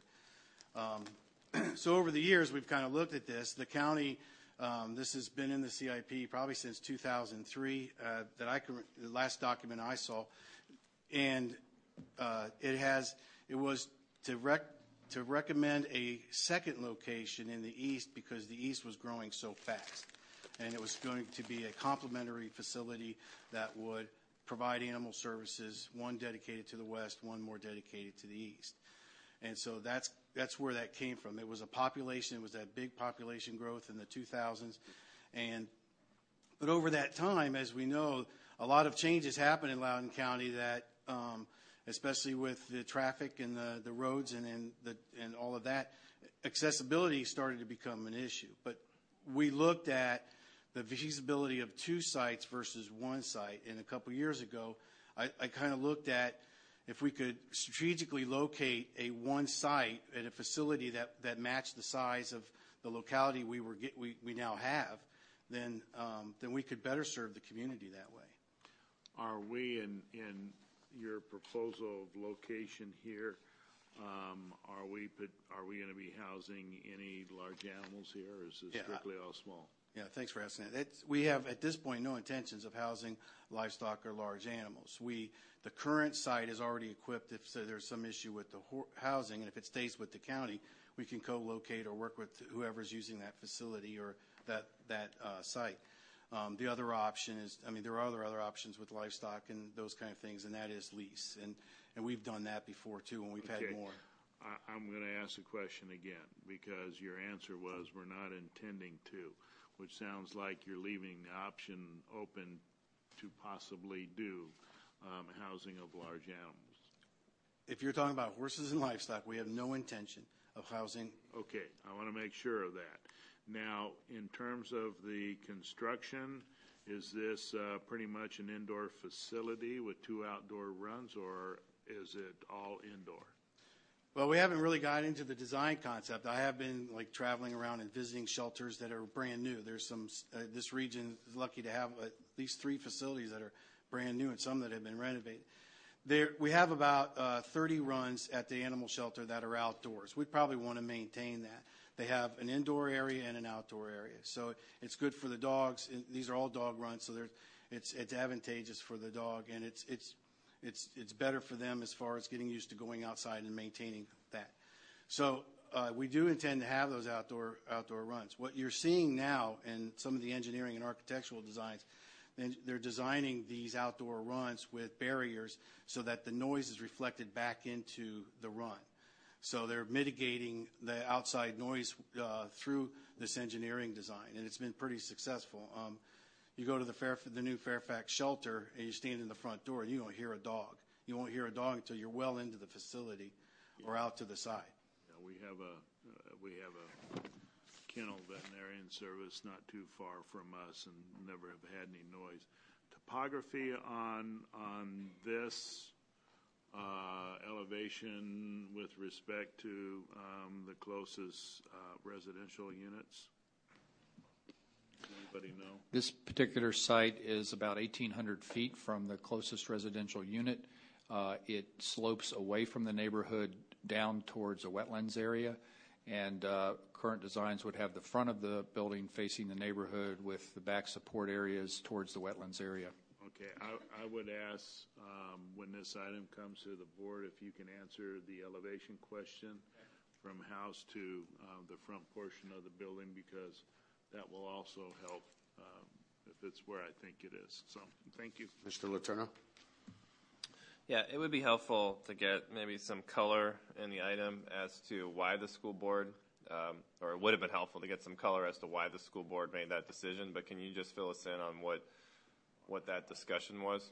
So over the years, we've kind of looked at this. The county, this has been in the CIP probably since 2003. The last document I saw, and it was to recommend a second location in the east because the east was growing so fast. And it was going to be a complementary facility that would provide animal services, one dedicated to the west, one more dedicated to the east. And so that's where that came from. It was a population, it was that big population growth in the 2000s. But over that time, as we know, a lot of changes happened in Loudoun County that, especially with the traffic and the roads and all of that, accessibility started to become an issue. But we looked at the feasibility of 2 sites versus 1 site. And a couple years ago, I kind of looked at if we could strategically locate a 1 site at a facility that matched the size of the locality we now have, then we could better serve the community that way. Are we in your proposal of location here? Are we going to be housing any large animals here, or is this strictly all small? Yeah, thanks for asking that. We have, at this point, no intentions of housing livestock or large animals. The current site is already equipped if there's some issue with the housing, and if it stays with the county, we can co-locate or work with whoever's using that facility or that site. The other option is, there are other options with livestock and those kind of things, and that is lease. And we've done that before, too, and we've had more. I'm going to ask the question again, because your answer was we're not intending to, which sounds like you're leaving the option open to possibly do housing of large animals. If you're talking about horses and livestock, we have no intention of housing. Okay, I want to make sure of that. Now, in terms of the construction, is this pretty much an indoor facility with 2 outdoor runs, or is it all indoor? Well, we haven't really got into the design concept. I have been traveling around and visiting shelters that are brand new. There's some. This region is lucky to have at least 3 facilities that are brand new and some that have been renovated. We have about 30 runs at the animal shelter that are outdoors. We'd probably want to maintain that. They have an indoor area and an outdoor area, so it's good for the dogs. These are all dog runs, so it's advantageous for the dog, and it's better for them as far as getting used to going outside and maintaining that. So we do intend to have those outdoor runs. What you're seeing now in some of the engineering and architectural designs, they're designing these outdoor runs with barriers so that the noise is reflected back into the run. So they're mitigating the outside noise through this engineering design, and it's been pretty successful. You go to the new Fairfax shelter, and you stand in the front door, and you don't hear a dog. You won't hear a dog until you're well into the facility or out to the side. Yeah, we have a kennel veterinarian service not too far from us, and never have had any noise. Topography on this elevation with respect to the closest residential units? Anybody know? This particular site is about 1,800 feet from the closest residential unit. It slopes away from the neighborhood down towards a wetlands area, and current designs would have the front of the building facing the neighborhood with the back support areas towards the wetlands area. Okay, I would ask when this item comes to the board if you can answer the elevation question from house to the front portion of the building, because that will also help if it's where I think it is. So, thank you. Mr. Letourneau? Yeah, it would be helpful to get maybe some color in the item as to why the school board, or it would have been helpful to get some color as to why the school board made that decision, but can you just fill us in on what that discussion was?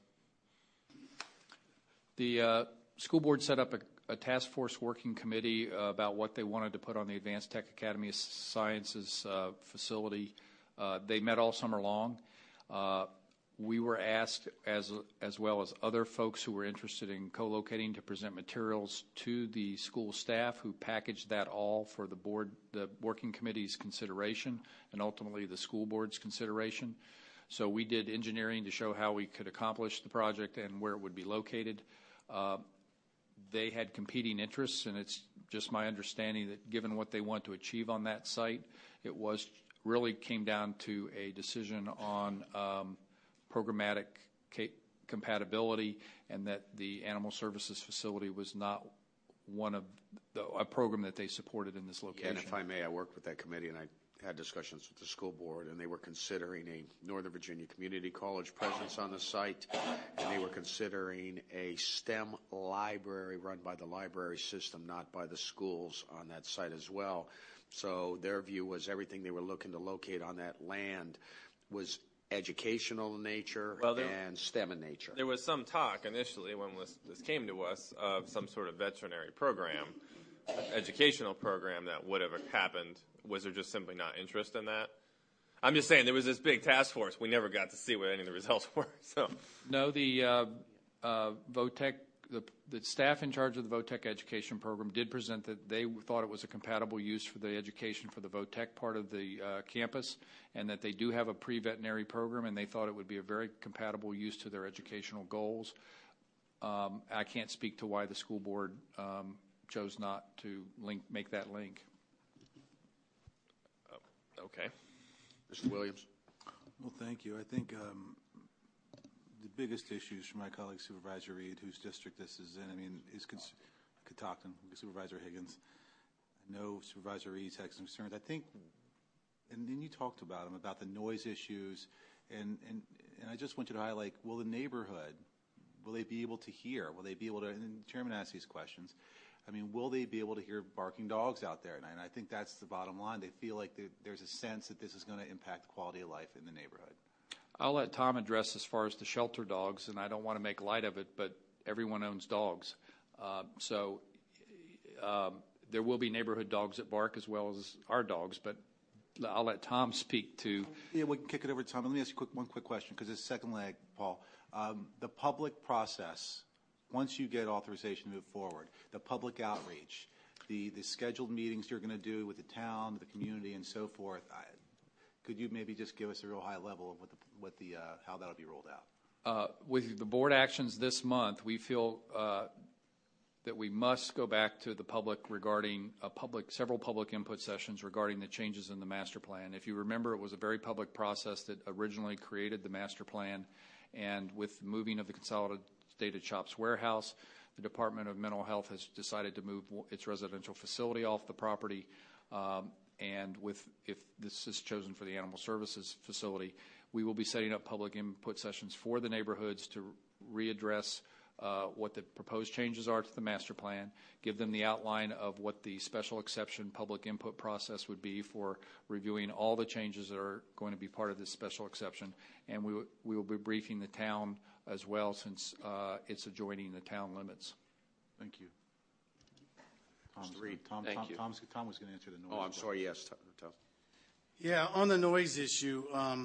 The school board set up a task force working committee about what they wanted to put on the Advanced Tech Academy of Sciences facility. They met all summer long. We were asked, as well as other folks who were interested in co-locating, to present materials to the school staff, who packaged that all for the working committee's consideration, and ultimately the school board's consideration. So we did engineering to show how we could accomplish the project and where it would be located. They had competing interests, and it's just my understanding that given what they want to achieve on that site, it really came down to a decision on programmatic compatibility, and that the animal services facility was not one of a program that they supported in this location. Yeah, and if I may, I worked with that committee, and had discussions with the school board, and they were considering a Northern Virginia Community College presence on the site, and they were considering a STEM library run by the library system, not by the schools, on that site as well. So their view was everything they were looking to locate on that land was educational in nature and STEM in nature. There was some talk initially when this came to us of some sort of veterinary program, educational program that would have happened. Was there just simply not interest in that? I'm just saying there was this big task force. We never got to see what any of the results were. So no, the VOTEC, the staff in charge of the VOTEC education program did present that they thought it was a compatible use for the education for the VOTEC part of the campus, and that they do have a pre-veterinary program, and they thought it would be a very compatible use to their educational goals. I can't speak to why the school board chose not to make that link. Okay. Mr. Williams. Well, thank you. I think the biggest issues for my colleague Supervisor Reed, whose district this is in, is Catoctin, Supervisor Higgins. I know Supervisor Reed's had some concerns. I think, and then you talked about them, about the noise issues, and I just want you to highlight, will the neighborhood, will they be able to hear? Will they be able to, and the Chairman asked these questions, will they be able to hear barking dogs out there at night? And I think that's the bottom line. They feel like there's a sense that this is going to impact the quality of life in the neighborhood. I'll let Tom address as far as the shelter dogs, and I don't want to make light of it, but everyone owns dogs. So there will be neighborhood dogs that bark as well as our dogs, but I'll let Tom speak to. Yeah, we can kick it over to Tom. Let me ask you one quick question, because it's second leg, Paul. The public process, once you get authorization to move forward, the public outreach, the scheduled meetings you're going to do with the town, the community, and so forth, could you maybe just give us a real high level of how that'll be rolled out? With the board actions this month, we feel that we must go back to the public regarding several public input sessions regarding the changes in the master plan. If you remember, it was a very public process that originally created the master plan, and with the moving of the Consolidated Shops warehouse, the Department of Mental Health has decided to move its residential facility off the property, and if this is chosen for the animal services facility, we will be setting up public input sessions for the neighborhoods to readdress what the proposed changes are to the master plan, give them the outline of what the special exception public input process would be for reviewing all the changes that are going to be part of this special exception, and we will be briefing the town as well, since it's adjoining the town limits. Thank you. Reed. Tom was going to answer the noise. Oh, I'm sorry. Yes, Tom. Yeah, on the noise issue,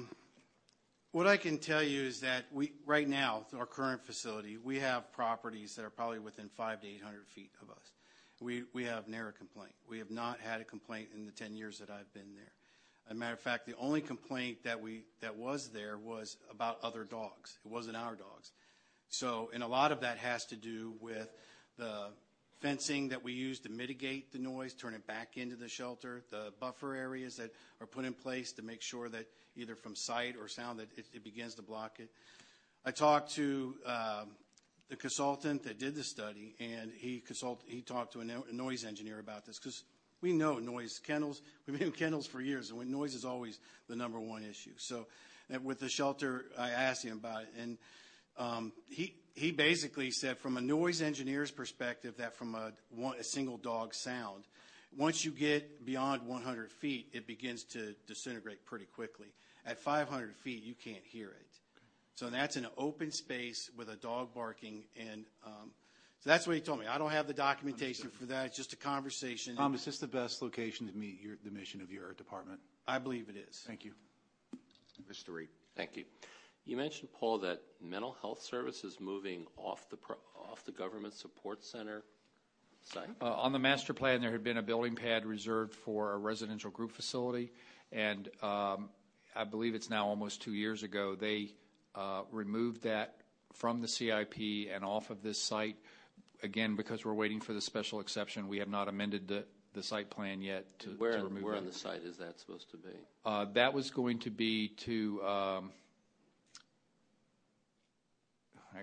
what I can tell you is that right now, our current facility, we have properties that are probably within 500 to 800 feet of us. We have never complaint. We have not had a complaint in the 10 years that I've been there. As a matter of fact, the only complaint that was there was about other dogs. It wasn't our dogs. So, and a lot of that has to do with the fencing that we use to mitigate the noise, turn it back into the shelter, the buffer areas that are put in place to make sure that either from sight or sound that it begins to block it. I talked to the consultant that did the study, and he talked to a noise engineer about this, because we know noise kennels. We've been in kennels for years, and noise is always the number one issue. So with the shelter, I asked him about it, and he basically said from a noise engineer's perspective that from a single dog sound, once you get beyond 100 feet, it begins to disintegrate pretty quickly. At 500 feet, you can't hear it. So that's an open space with a dog barking, and so that's what he told me. I don't have the documentation for that. It's just a conversation. Tom, is this the best location to meet the mission of your department? I believe it is. Thank you. Mr. Reed. Thank you. You mentioned, Paul, that mental health services moving off the government support center site? On the master plan, there had been a building pad reserved for a residential group facility, and I believe it's now almost 2 years ago, they removed that from the CIP and off of this site. Again, because we're waiting for the special exception, we have not amended the site plan yet to remove that. Where on the site is that supposed to be? That was going to be to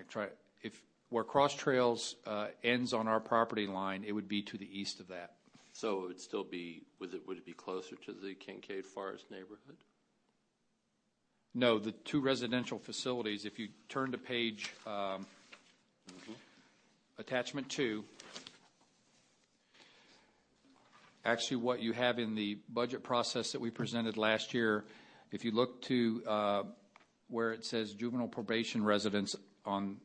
where Cross Trails ends on our property line, it would be to the east of that. So it would still be, would it be closer to the Kincaid Forest neighborhood? No, the two residential facilities, if you turn to page attachment 2, actually what you have in the budget process that we presented last year, if you look to where it says juvenile probation residents on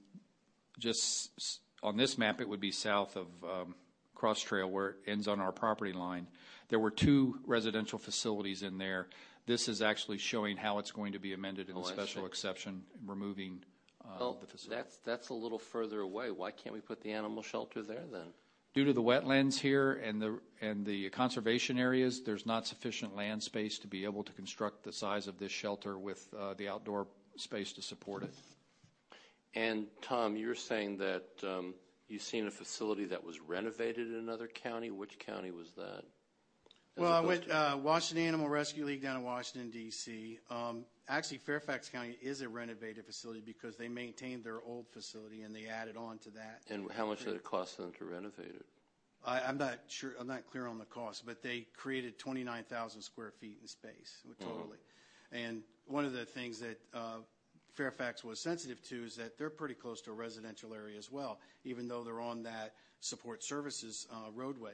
this map, it would be south of Cross Trail where it ends on our property line. There were 2 residential facilities in there. This is actually showing how it's going to be amended in the special exception, removing the facility. That's a little further away. Why can't we put the animal shelter there then? Due to the wetlands here and the conservation areas, there's not sufficient land space to be able to construct the size of this shelter with the outdoor space to support it. And Tom, you were saying that you've seen a facility that was renovated in another county. Which county was that? Well, I went Washington Animal Rescue League down in Washington, D.C. Actually, Fairfax County is a renovated facility because they maintained their old facility and they added on to that. And how much did it cost them to renovate it? I'm not sure. I'm not clear on the cost, but they created 29,000 square feet in space totally. And one of the things that Fairfax was sensitive to is that they're pretty close to a residential area as well, even though they're on that support services roadway.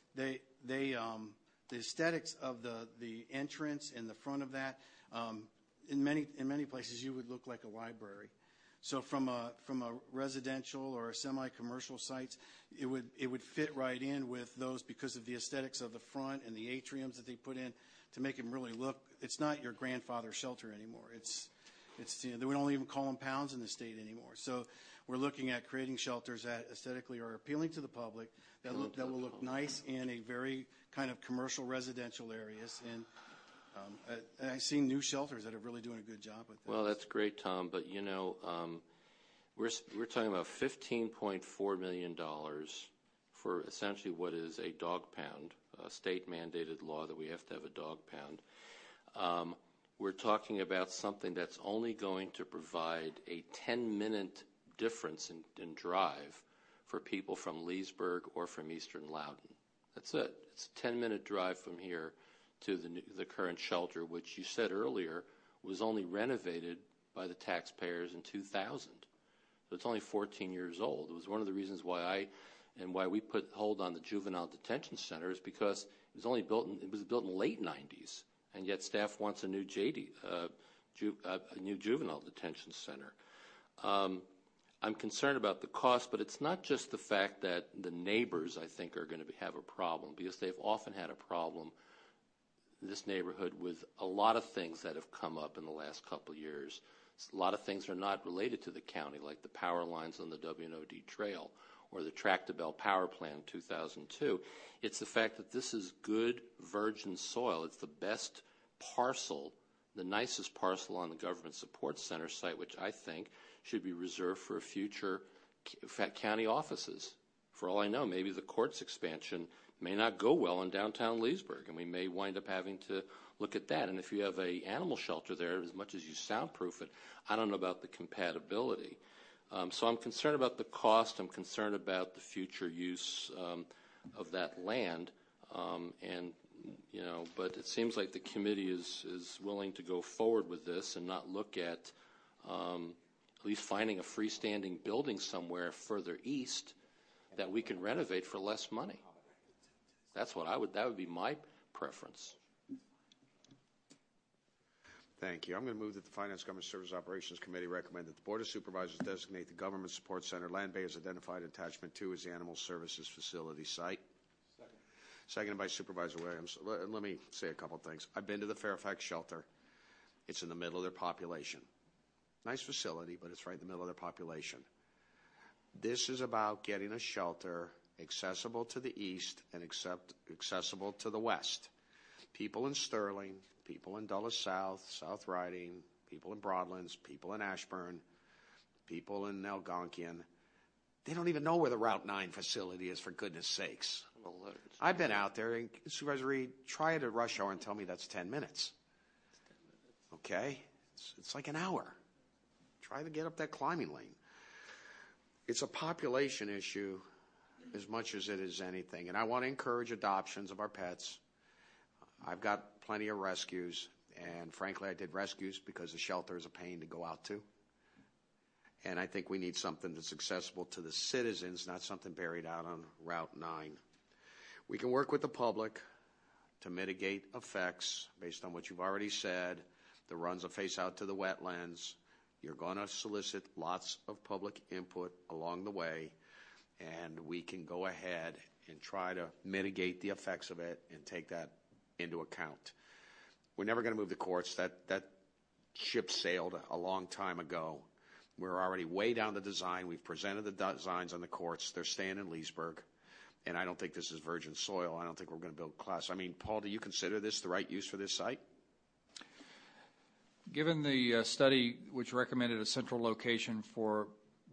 The aesthetics of the entrance and the front of that, in many places you would look like a library. So from a residential or a semi-commercial sites, it would fit right in with those because of the aesthetics of the front and the atriums that they put in to make them really look. It's not your grandfather's shelter anymore. We don't even call them pounds in the state anymore. So we're looking at creating shelters that aesthetically are appealing to the public, that will look nice in a very kind of commercial residential areas. And I've seen new shelters that are really doing a good job with that. Well, that's great, Tom. But you know, we're talking about $15.4 million for essentially what is a dog pound, a state-mandated law that we have to have a dog pound. We're talking about something that's only going to provide a 10-minute difference in drive for people from Leesburg or from Eastern Loudoun. That's it. It's a 10-minute drive from here to the current shelter, which you said earlier was only renovated by the taxpayers in 2000. So it's only 14 years old. It was one of the reasons why we put hold on the juvenile detention center is because it was built in the late 90s, and yet staff wants a new new juvenile detention center. I'm concerned about the cost, but it's not just the fact that the neighbors, I think, are going to have a problem, because they've often had a problem in this neighborhood with a lot of things that have come up in the last couple of years. A lot of things are not related to the county, like the power lines on the WNOD trail or the Tractobel power plant in 2002. It's the fact that this is good virgin soil. It's the best parcel, the nicest parcel on the government support center site, which I think should be reserved for future county offices. For all I know, maybe the court's expansion may not go well in downtown Leesburg, and we may wind up having to look at that. And if you have an animal shelter there, as much as you soundproof it, I don't know about the compatibility. So I'm concerned about the cost. I'm concerned about the future use of that land. But it seems like the committee is willing to go forward with this and not look at least finding a freestanding building somewhere further east that we can renovate for less money. That would be my preference. Thank you. I'm going to move that the Finance, Government Service Operations Committee recommend that the Board of Supervisors designate the Government Support Center Land Bay as identified in Attachment 2 as the Animal Services Facility site. Seconded by Supervisor Williams. Let me say a couple things. I've been to the Fairfax shelter. It's in the middle of their population. Nice facility, but it's right in the middle of their population. This is about getting a shelter accessible to the east and accessible to the west. People in Sterling, people in Dulles South, South Riding, people in Broadlands, people in Ashburn, people in Algonquian. They don't even know where the Route 9 facility is, for goodness sakes. I've been out there, and Supervisor Reed, try it at rush hour and tell me that's 10 minutes. Okay? It's like an hour. Try to get up that climbing lane. It's a population issue as much as it is anything. And I want to encourage adoptions of our pets. I've got plenty of rescues, and frankly, I did rescues because the shelter is a pain to go out to. And I think we need something that's accessible to the citizens, not something buried out on Route 9. We can work with the public to mitigate effects based on what you've already said. The runs will face out to the wetlands. You're going to solicit lots of public input along the way, and we can go ahead and try to mitigate the effects of it and take that into account. We're never going to move the courts. That ship sailed a long time ago. We're already way down the design. We've presented the designs on the courts. They're staying in Leesburg, and I don't think this is virgin soil. I don't think we're going to build class. I mean, Paul, do you consider this the right use for this site? Given the study which recommended a central location for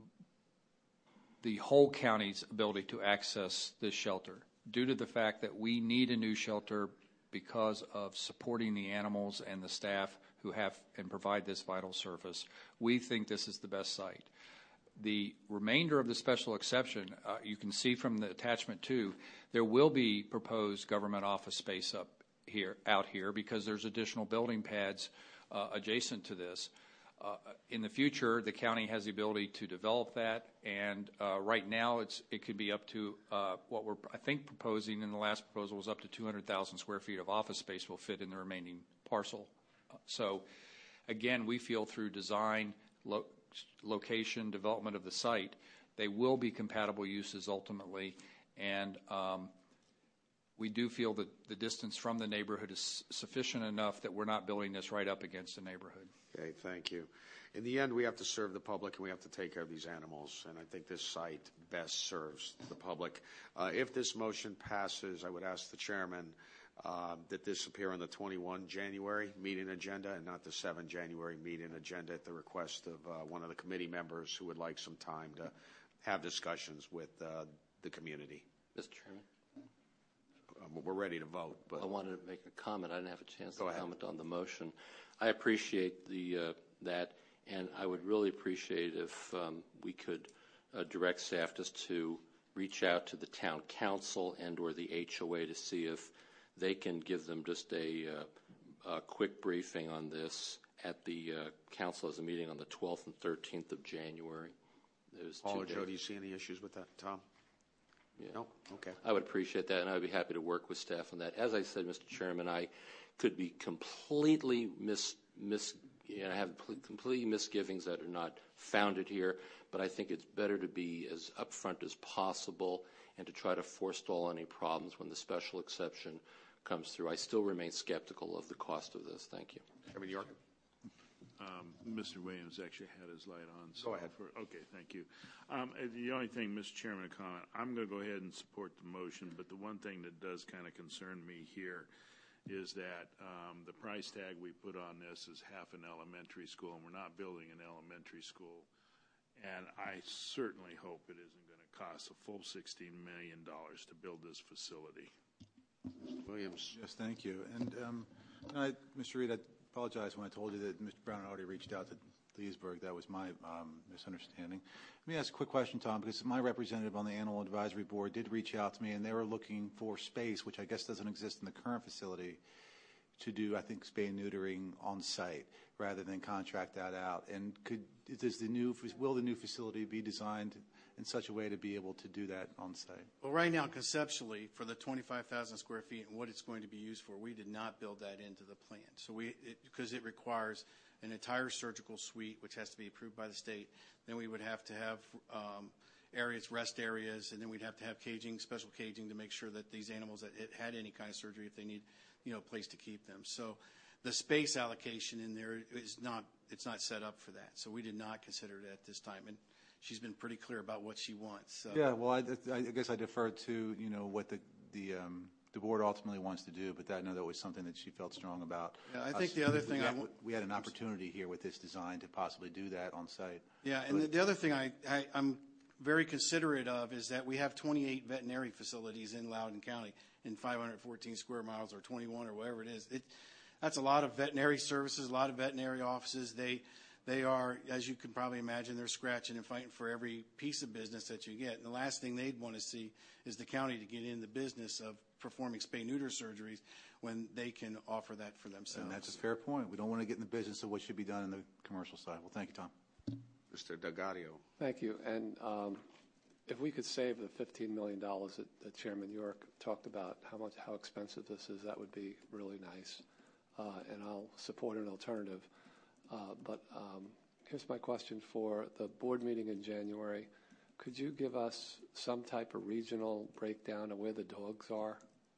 the whole county's ability to access this shelter, due to the fact that we need a new shelter because of supporting the animals and the staff who have and provide this vital service, we think this is the best site. The remainder of the special exception, you can see from the attachment 2, there will be proposed government office space out here because there's additional building pads adjacent to this. In the future, the county has the ability to develop that, and right now it could be up to what we're, I think, proposing in the last proposal was up to 200,000 square feet of office space will fit in the remaining parcel. So, again, we feel through design, location, development of the site, they will be compatible uses ultimately, and we do feel that the distance from the neighborhood is sufficient enough that we're not building this right up against the neighborhood. Okay, thank you. In the end, we have to serve the public, and we have to take care of these animals, and I think this site best serves the public. If this motion passes, I would ask the chairman that this appear on the 21 January meeting agenda and not the 7 January meeting agenda at the request of one of the committee members who would like some time to have discussions with the community. Mr. Chairman? We're ready to vote. But I wanted to make a comment. I didn't have a chance to comment on the motion. I appreciate that, and I would really appreciate if we could direct staff just to reach out to the town council and or the HOA to see if they can give them just a quick briefing on this at the council as a meeting on the 12th and 13th of January. Paul or Joe, do you see any issues with that? Tom? Yeah. No? Okay. I would appreciate that, and I would be happy to work with staff on that. As I said, Mr. Chairman, I could be completely I have completely misgivings that are not founded here, but I think it's better to be as upfront as possible and to try to forestall any problems when the special exception comes through. I still remain skeptical of the cost of this. Thank you. Chairman York? Mr. Williams actually had his light on. So go ahead. Okay, thank you. The only thing, Mr. Chairman, a comment. I'm going to go ahead and support the motion, but the one thing that does kind of concern me here is that the price tag we put on this is half an elementary school, and we're not building an elementary school. And I certainly hope it isn't going to cost a full $16 million to build this facility. Williams. Yes, thank you. And Mr. Reed, I apologize when I told you that Mr. Brown had already reached out to Leesburg. That was my misunderstanding. Let me ask a quick question, Tom, because my representative on the Animal Advisory Board did reach out to me, and they were looking for space, which I guess doesn't exist in the current facility, to do, I think, spay and neutering on site rather than contract that out. And will the new facility be designed in such a way to be able to do that on site? Well, right now, conceptually, for the 25,000 square feet and what it's going to be used for, we did not build that into the plan. So because it requires an entire surgical suite, which has to be approved by the state, then we would have to have areas, rest areas, and then we'd have to have caging, special caging, to make sure that these animals that had any kind of surgery, if they need, a place to keep them. So the space allocation in there it's not set up for that. So we did not consider it at this time. And she's been pretty clear about what she wants. So. Yeah, well, I guess I deferred to what the board ultimately wants to do, but I know that was something that she felt strong about. Yeah, I think the other thing we had an opportunity here with this design to possibly do that on site. Yeah, and the other thing I'm very considerate of is that we have 28 veterinary facilities in Loudoun County in 514 square miles, or 21, or whatever it is. That's a lot of veterinary services, a lot of veterinary offices. They they are, as you can probably imagine, they're scratching and fighting for every piece of business that you get. And the last thing they'd want to see is the county to get in the business of performing spay-neuter surgeries when they can offer that for themselves. And that's a fair point. We don't want to get in the business of what should be done in the commercial side. Well, thank you, Tom. Mr. Delgadio. Thank you. And if we could save the $15 million that Chairman York talked about, how expensive this is, that would be really nice. And I'll support an alternative. But here's my question for the board meeting in January. Could you give us some type of regional breakdown of where the dogs are?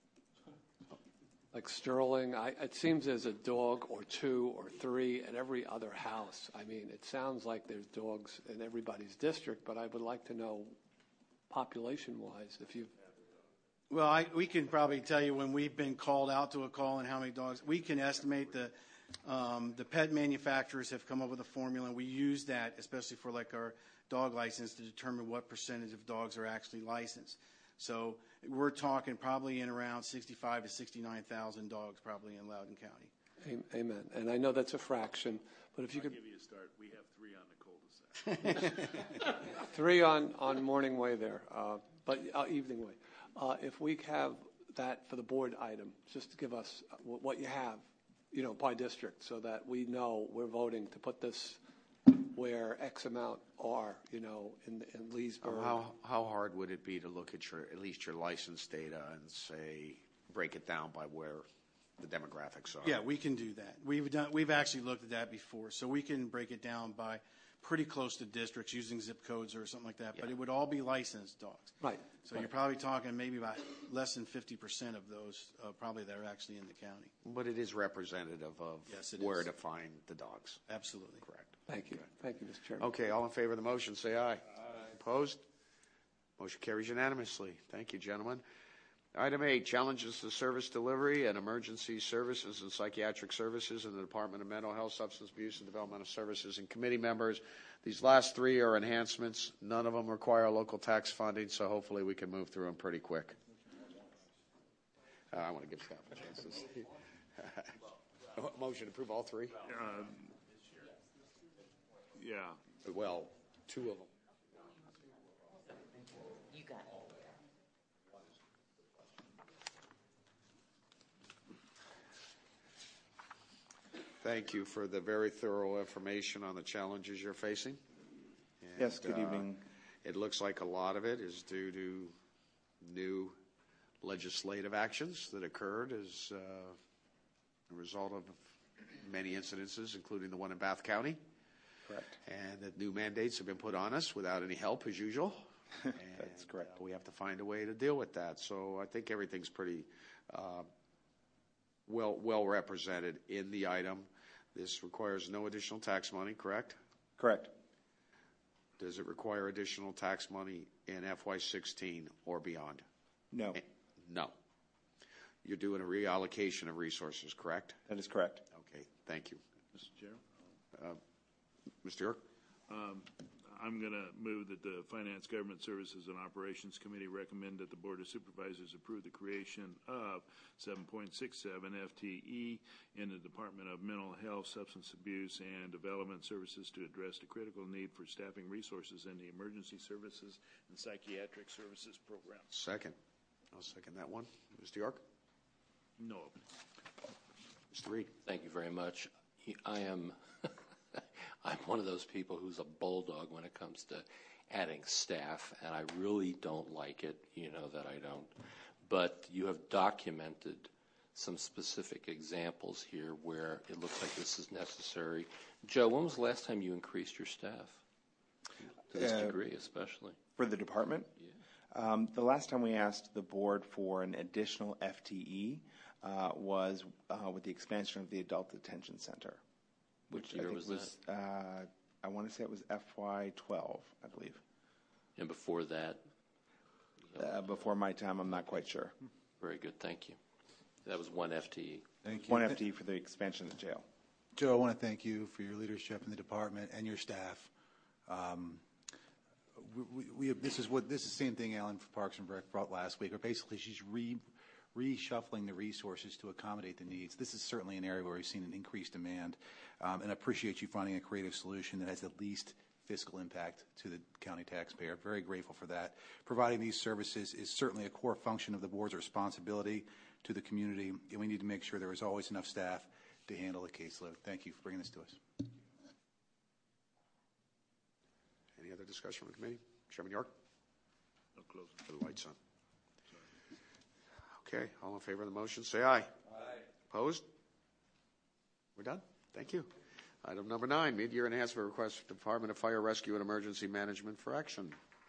Like Sterling, it seems there's a dog or two or three at every other house. I mean, it sounds like there's dogs in everybody's district, but I would like to know population-wise if you've... Well, we can probably tell you when we've been called out to a call and how many dogs. We can estimate the pet manufacturers have come up with a formula, and we use that, especially for like our dog license, to determine what percentage of dogs are actually licensed. So we're talking probably in around 65 to 69,000 dogs probably in Loudoun County. Amen. And I know that's a fraction, but if you could... I'll give you a start. We have 3 on the cul-de-sac. 3 on Morning Way there, but Evening Way. If we have that for the board item, just to give us what you have, by district, so that we know we're voting to put this where X amount are, in Leesburg. How hard would it be to look at at least your license data and say, break it down by where the demographics are? Yeah, we can do that. We've actually looked at that before, so we can break it down by pretty close to districts using zip codes or something like that, but it would all be licensed dogs. Right. So you're probably talking maybe about less than 50% of those probably that are actually in the county. But it is representative of where to find the dogs. Absolutely. Correct. Thank you. Thank you, Mr. Chairman. Okay, all in favor of the motion, say aye. Aye. Opposed? Motion carries unanimously. Thank you, gentlemen. Item 8, challenges to service delivery and emergency services and psychiatric services in the Department of Mental Health, Substance Abuse, and Developmental Services. And committee members, these last 3 are enhancements. None of them require local tax funding, so hopefully we can move through them pretty quick. I want to give staff a chance to see. Motion to approve all 3? Yeah. Well, 2 of them. You got it. Thank you for the very thorough information on the challenges you're facing. And, yes, good evening. It looks like a lot of it is due to new legislative actions that occurred as a result of many incidences, including the one in Bath County. Correct. And that new mandates have been put on us without any help, as usual. That's correct. We have to find a way to deal with that. So I think everything's pretty well represented in the item. This requires no additional tax money, correct? Correct. Does it require additional tax money in FY16 or beyond? No. No. You're doing a reallocation of resources, correct? That is correct. Okay, thank you. Mr. Chair? Mr. York? I'm going to move that the Finance, Government Services, and Operations Committee recommend that the Board of Supervisors approve the creation of 7.67 FTE in the Department of Mental Health, Substance Abuse, and Development Services to address the critical need for staffing resources in the Emergency Services and Psychiatric Services Program. Second. I'll second that one. Mr. York? No. Mr. Reed? Thank you very much. I'm one of those people who's a bulldog when it comes to adding staff, and I really don't like it. You know that I don't. But you have documented some specific examples here where it looks like this is necessary. Joe, when was the last time you increased your staff? To this degree, especially. For the department? Yeah. The last time we asked the board for an additional FTE was with the expansion of the Adult Detention Center. Which year was that? I want to say it was FY12, I believe. And before that? Before my time, I'm not quite sure. Very good, thank you. That was 1 FTE. Thank you. 1 FTE for the expansion of the jail. Joe, I want to thank you for your leadership in the department and your staff. This is the same thing Alan from Parks and Rec brought last week, or basically she's reshuffling the resources to accommodate the needs. This is certainly an area where we've seen an increased demand, and I appreciate you finding a creative solution that has the least fiscal impact to the county taxpayer. Very grateful for that. Providing these services is certainly a core function of the board's responsibility to the community, and we need to make sure there is always enough staff to handle the caseload. Thank you for bringing this to us. Any other discussion from the committee? Chairman York? No closing. Put the lights on. Okay, all in favor of the motion, say aye. Aye. Opposed? We're done. Thank you. Item number 9, mid-year enhancement request for Department of Fire Rescue and Emergency Management for action.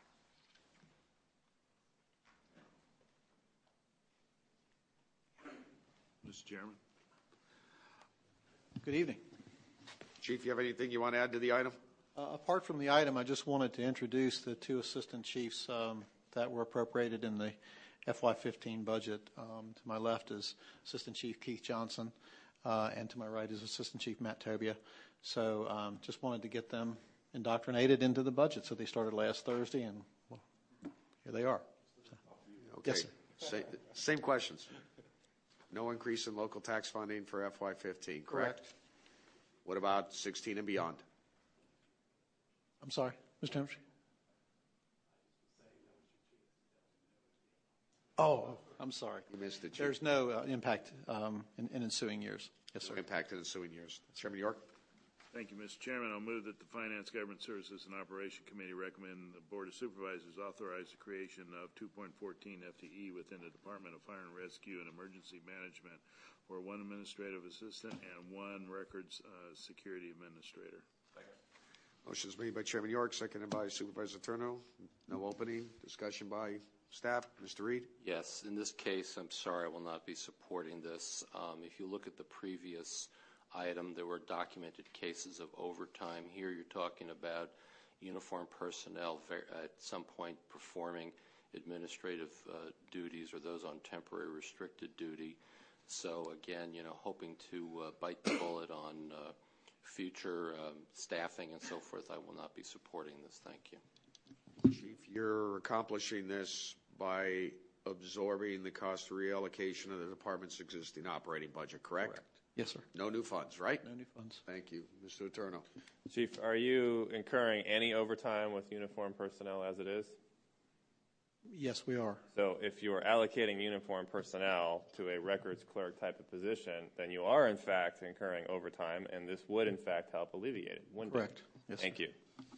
Mr. Chairman. Good evening. Chief, you have anything you want to add to the item? Apart from the item, I just wanted to introduce the 2 assistant chiefs that were appropriated in the FY15 budget. To my left is Assistant Chief Keith Johnson, and to my right is Assistant Chief Matt Tobia. So just wanted to get them indoctrinated into the budget. So they started last Thursday, and well, here they are. So, okay. Yes, sir. Same questions. No increase in local tax funding for FY15, correct? What about 16 and beyond? I'm sorry, Mr. Hemstreet. Oh, I'm sorry. You missed it, Chief. There's no impact in ensuing years. Yes, sir. Impact in ensuing years. Chairman York? Thank you, Mr. Chairman. I'll move that the Finance, Government Services, and Operation Committee recommend the Board of Supervisors authorize the creation of 2.14 FTE within the Department of Fire and Rescue and Emergency Management for 1 administrative assistant and 1 records security administrator. Motion is made by Chairman York, seconded by Supervisor Turno. No opening. Discussion by staff. Mr. Reed? Yes. In this case, I'm sorry, I will not be supporting this. If you look at the previous item, there were documented cases of overtime. Here you're talking about uniformed personnel at some point performing administrative duties or those on temporary restricted duty. So again, hoping to bite the bullet on future staffing and so forth, I will not be supporting this. Thank you. Chief, you're accomplishing this by absorbing the cost reallocation of the department's existing operating budget, correct? Correct. Yes, sir. No new funds, right? No new funds. Thank you. Mr. Turno. Chief, are you incurring any overtime with uniformed personnel as it is? Yes, we are. So if you are allocating uniformed personnel to a records clerk type of position, then you are in fact incurring overtime, and this would in fact help alleviate it, wouldn't Correct. it? Yes, Thank you.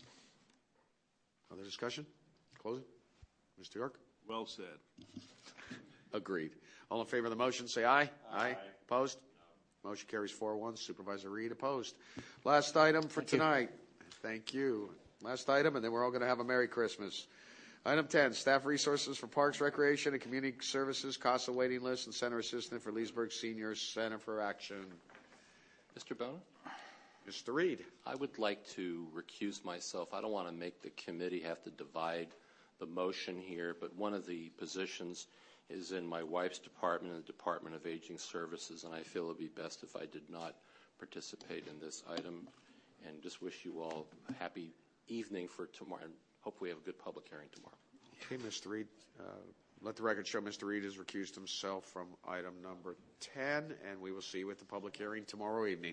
Other discussion? Closing? Mr. York? Well said. Agreed. All in favor of the motion, say aye. Aye. Opposed? No. Motion carries 4-1. Supervisor Reed opposed. Last item for tonight. Thank you. Last item, and then we're all going to have a Merry Christmas. Item 10, staff resources for Parks, Recreation, and Community Services, CASA waiting list, and center assistant for Leesburg Senior Center for Action. Mr. Bona? Mr. Reed. I would like to recuse myself. I don't want to make the committee have to divide the motion here, but one of the positions is in my wife's department, in the Department of Aging Services, and I feel it would be best if I did not participate in this item. And just wish you all a happy evening for tomorrow, and hope we have a good public hearing tomorrow. Okay, Mr. Reed. Let the record show Mr. Reed has recused himself from item number 10, and we will see you at the public hearing tomorrow evening.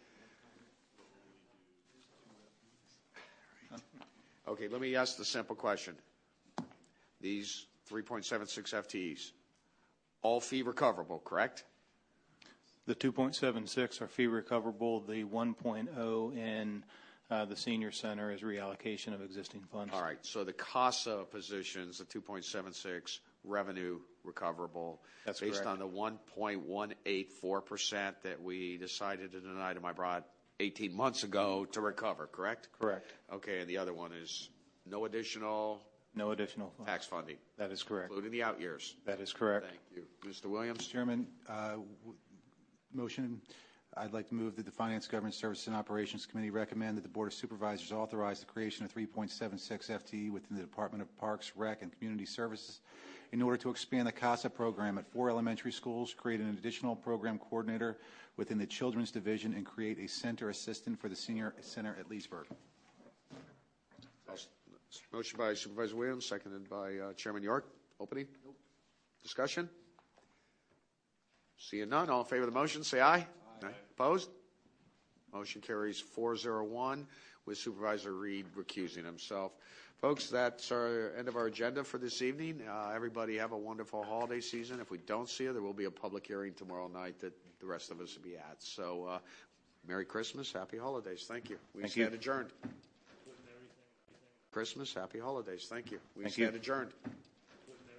Okay, let me ask the simple question. These 3.76 FTEs, all fee recoverable, correct? The 2.76 are fee recoverable. The 1.0 in the senior center is reallocation of existing funds. All right, so the CASA positions, the 2.76 revenue recoverable. That's based correct. on the 1.184% that we decided in an item I brought 18 months ago to recover, correct? Correct. Okay, and the other one is no additional tax funding. That is correct. Including the out years. That is correct. Thank you. Mr. Williams? Chairman, motion. I'd like to move that the Finance, Government Services, and Operations Committee recommend that the Board of Supervisors authorize the creation of 3.76 FTE within the Department of Parks, Rec, and Community Services in order to expand the CASA program at 4 elementary schools, create an additional program coordinator within the Children's Division, and create a center assistant for the Senior Center at Leesburg. Motion by Supervisor Williams, seconded by Chairman York. Opening? Nope. Discussion? Seeing none, all in favor of the motion, say aye. Aye. Opposed? Motion carries 401 with Supervisor Reed recusing himself. Folks, that's our end of our agenda for this evening. Everybody have a wonderful holiday season. If we don't see you, there will be a public hearing tomorrow night that the rest of us will be at. So Merry Christmas, Happy Holidays. Thank you. We stand adjourned. Christmas, Happy Holidays. Thank you. We stand adjourned.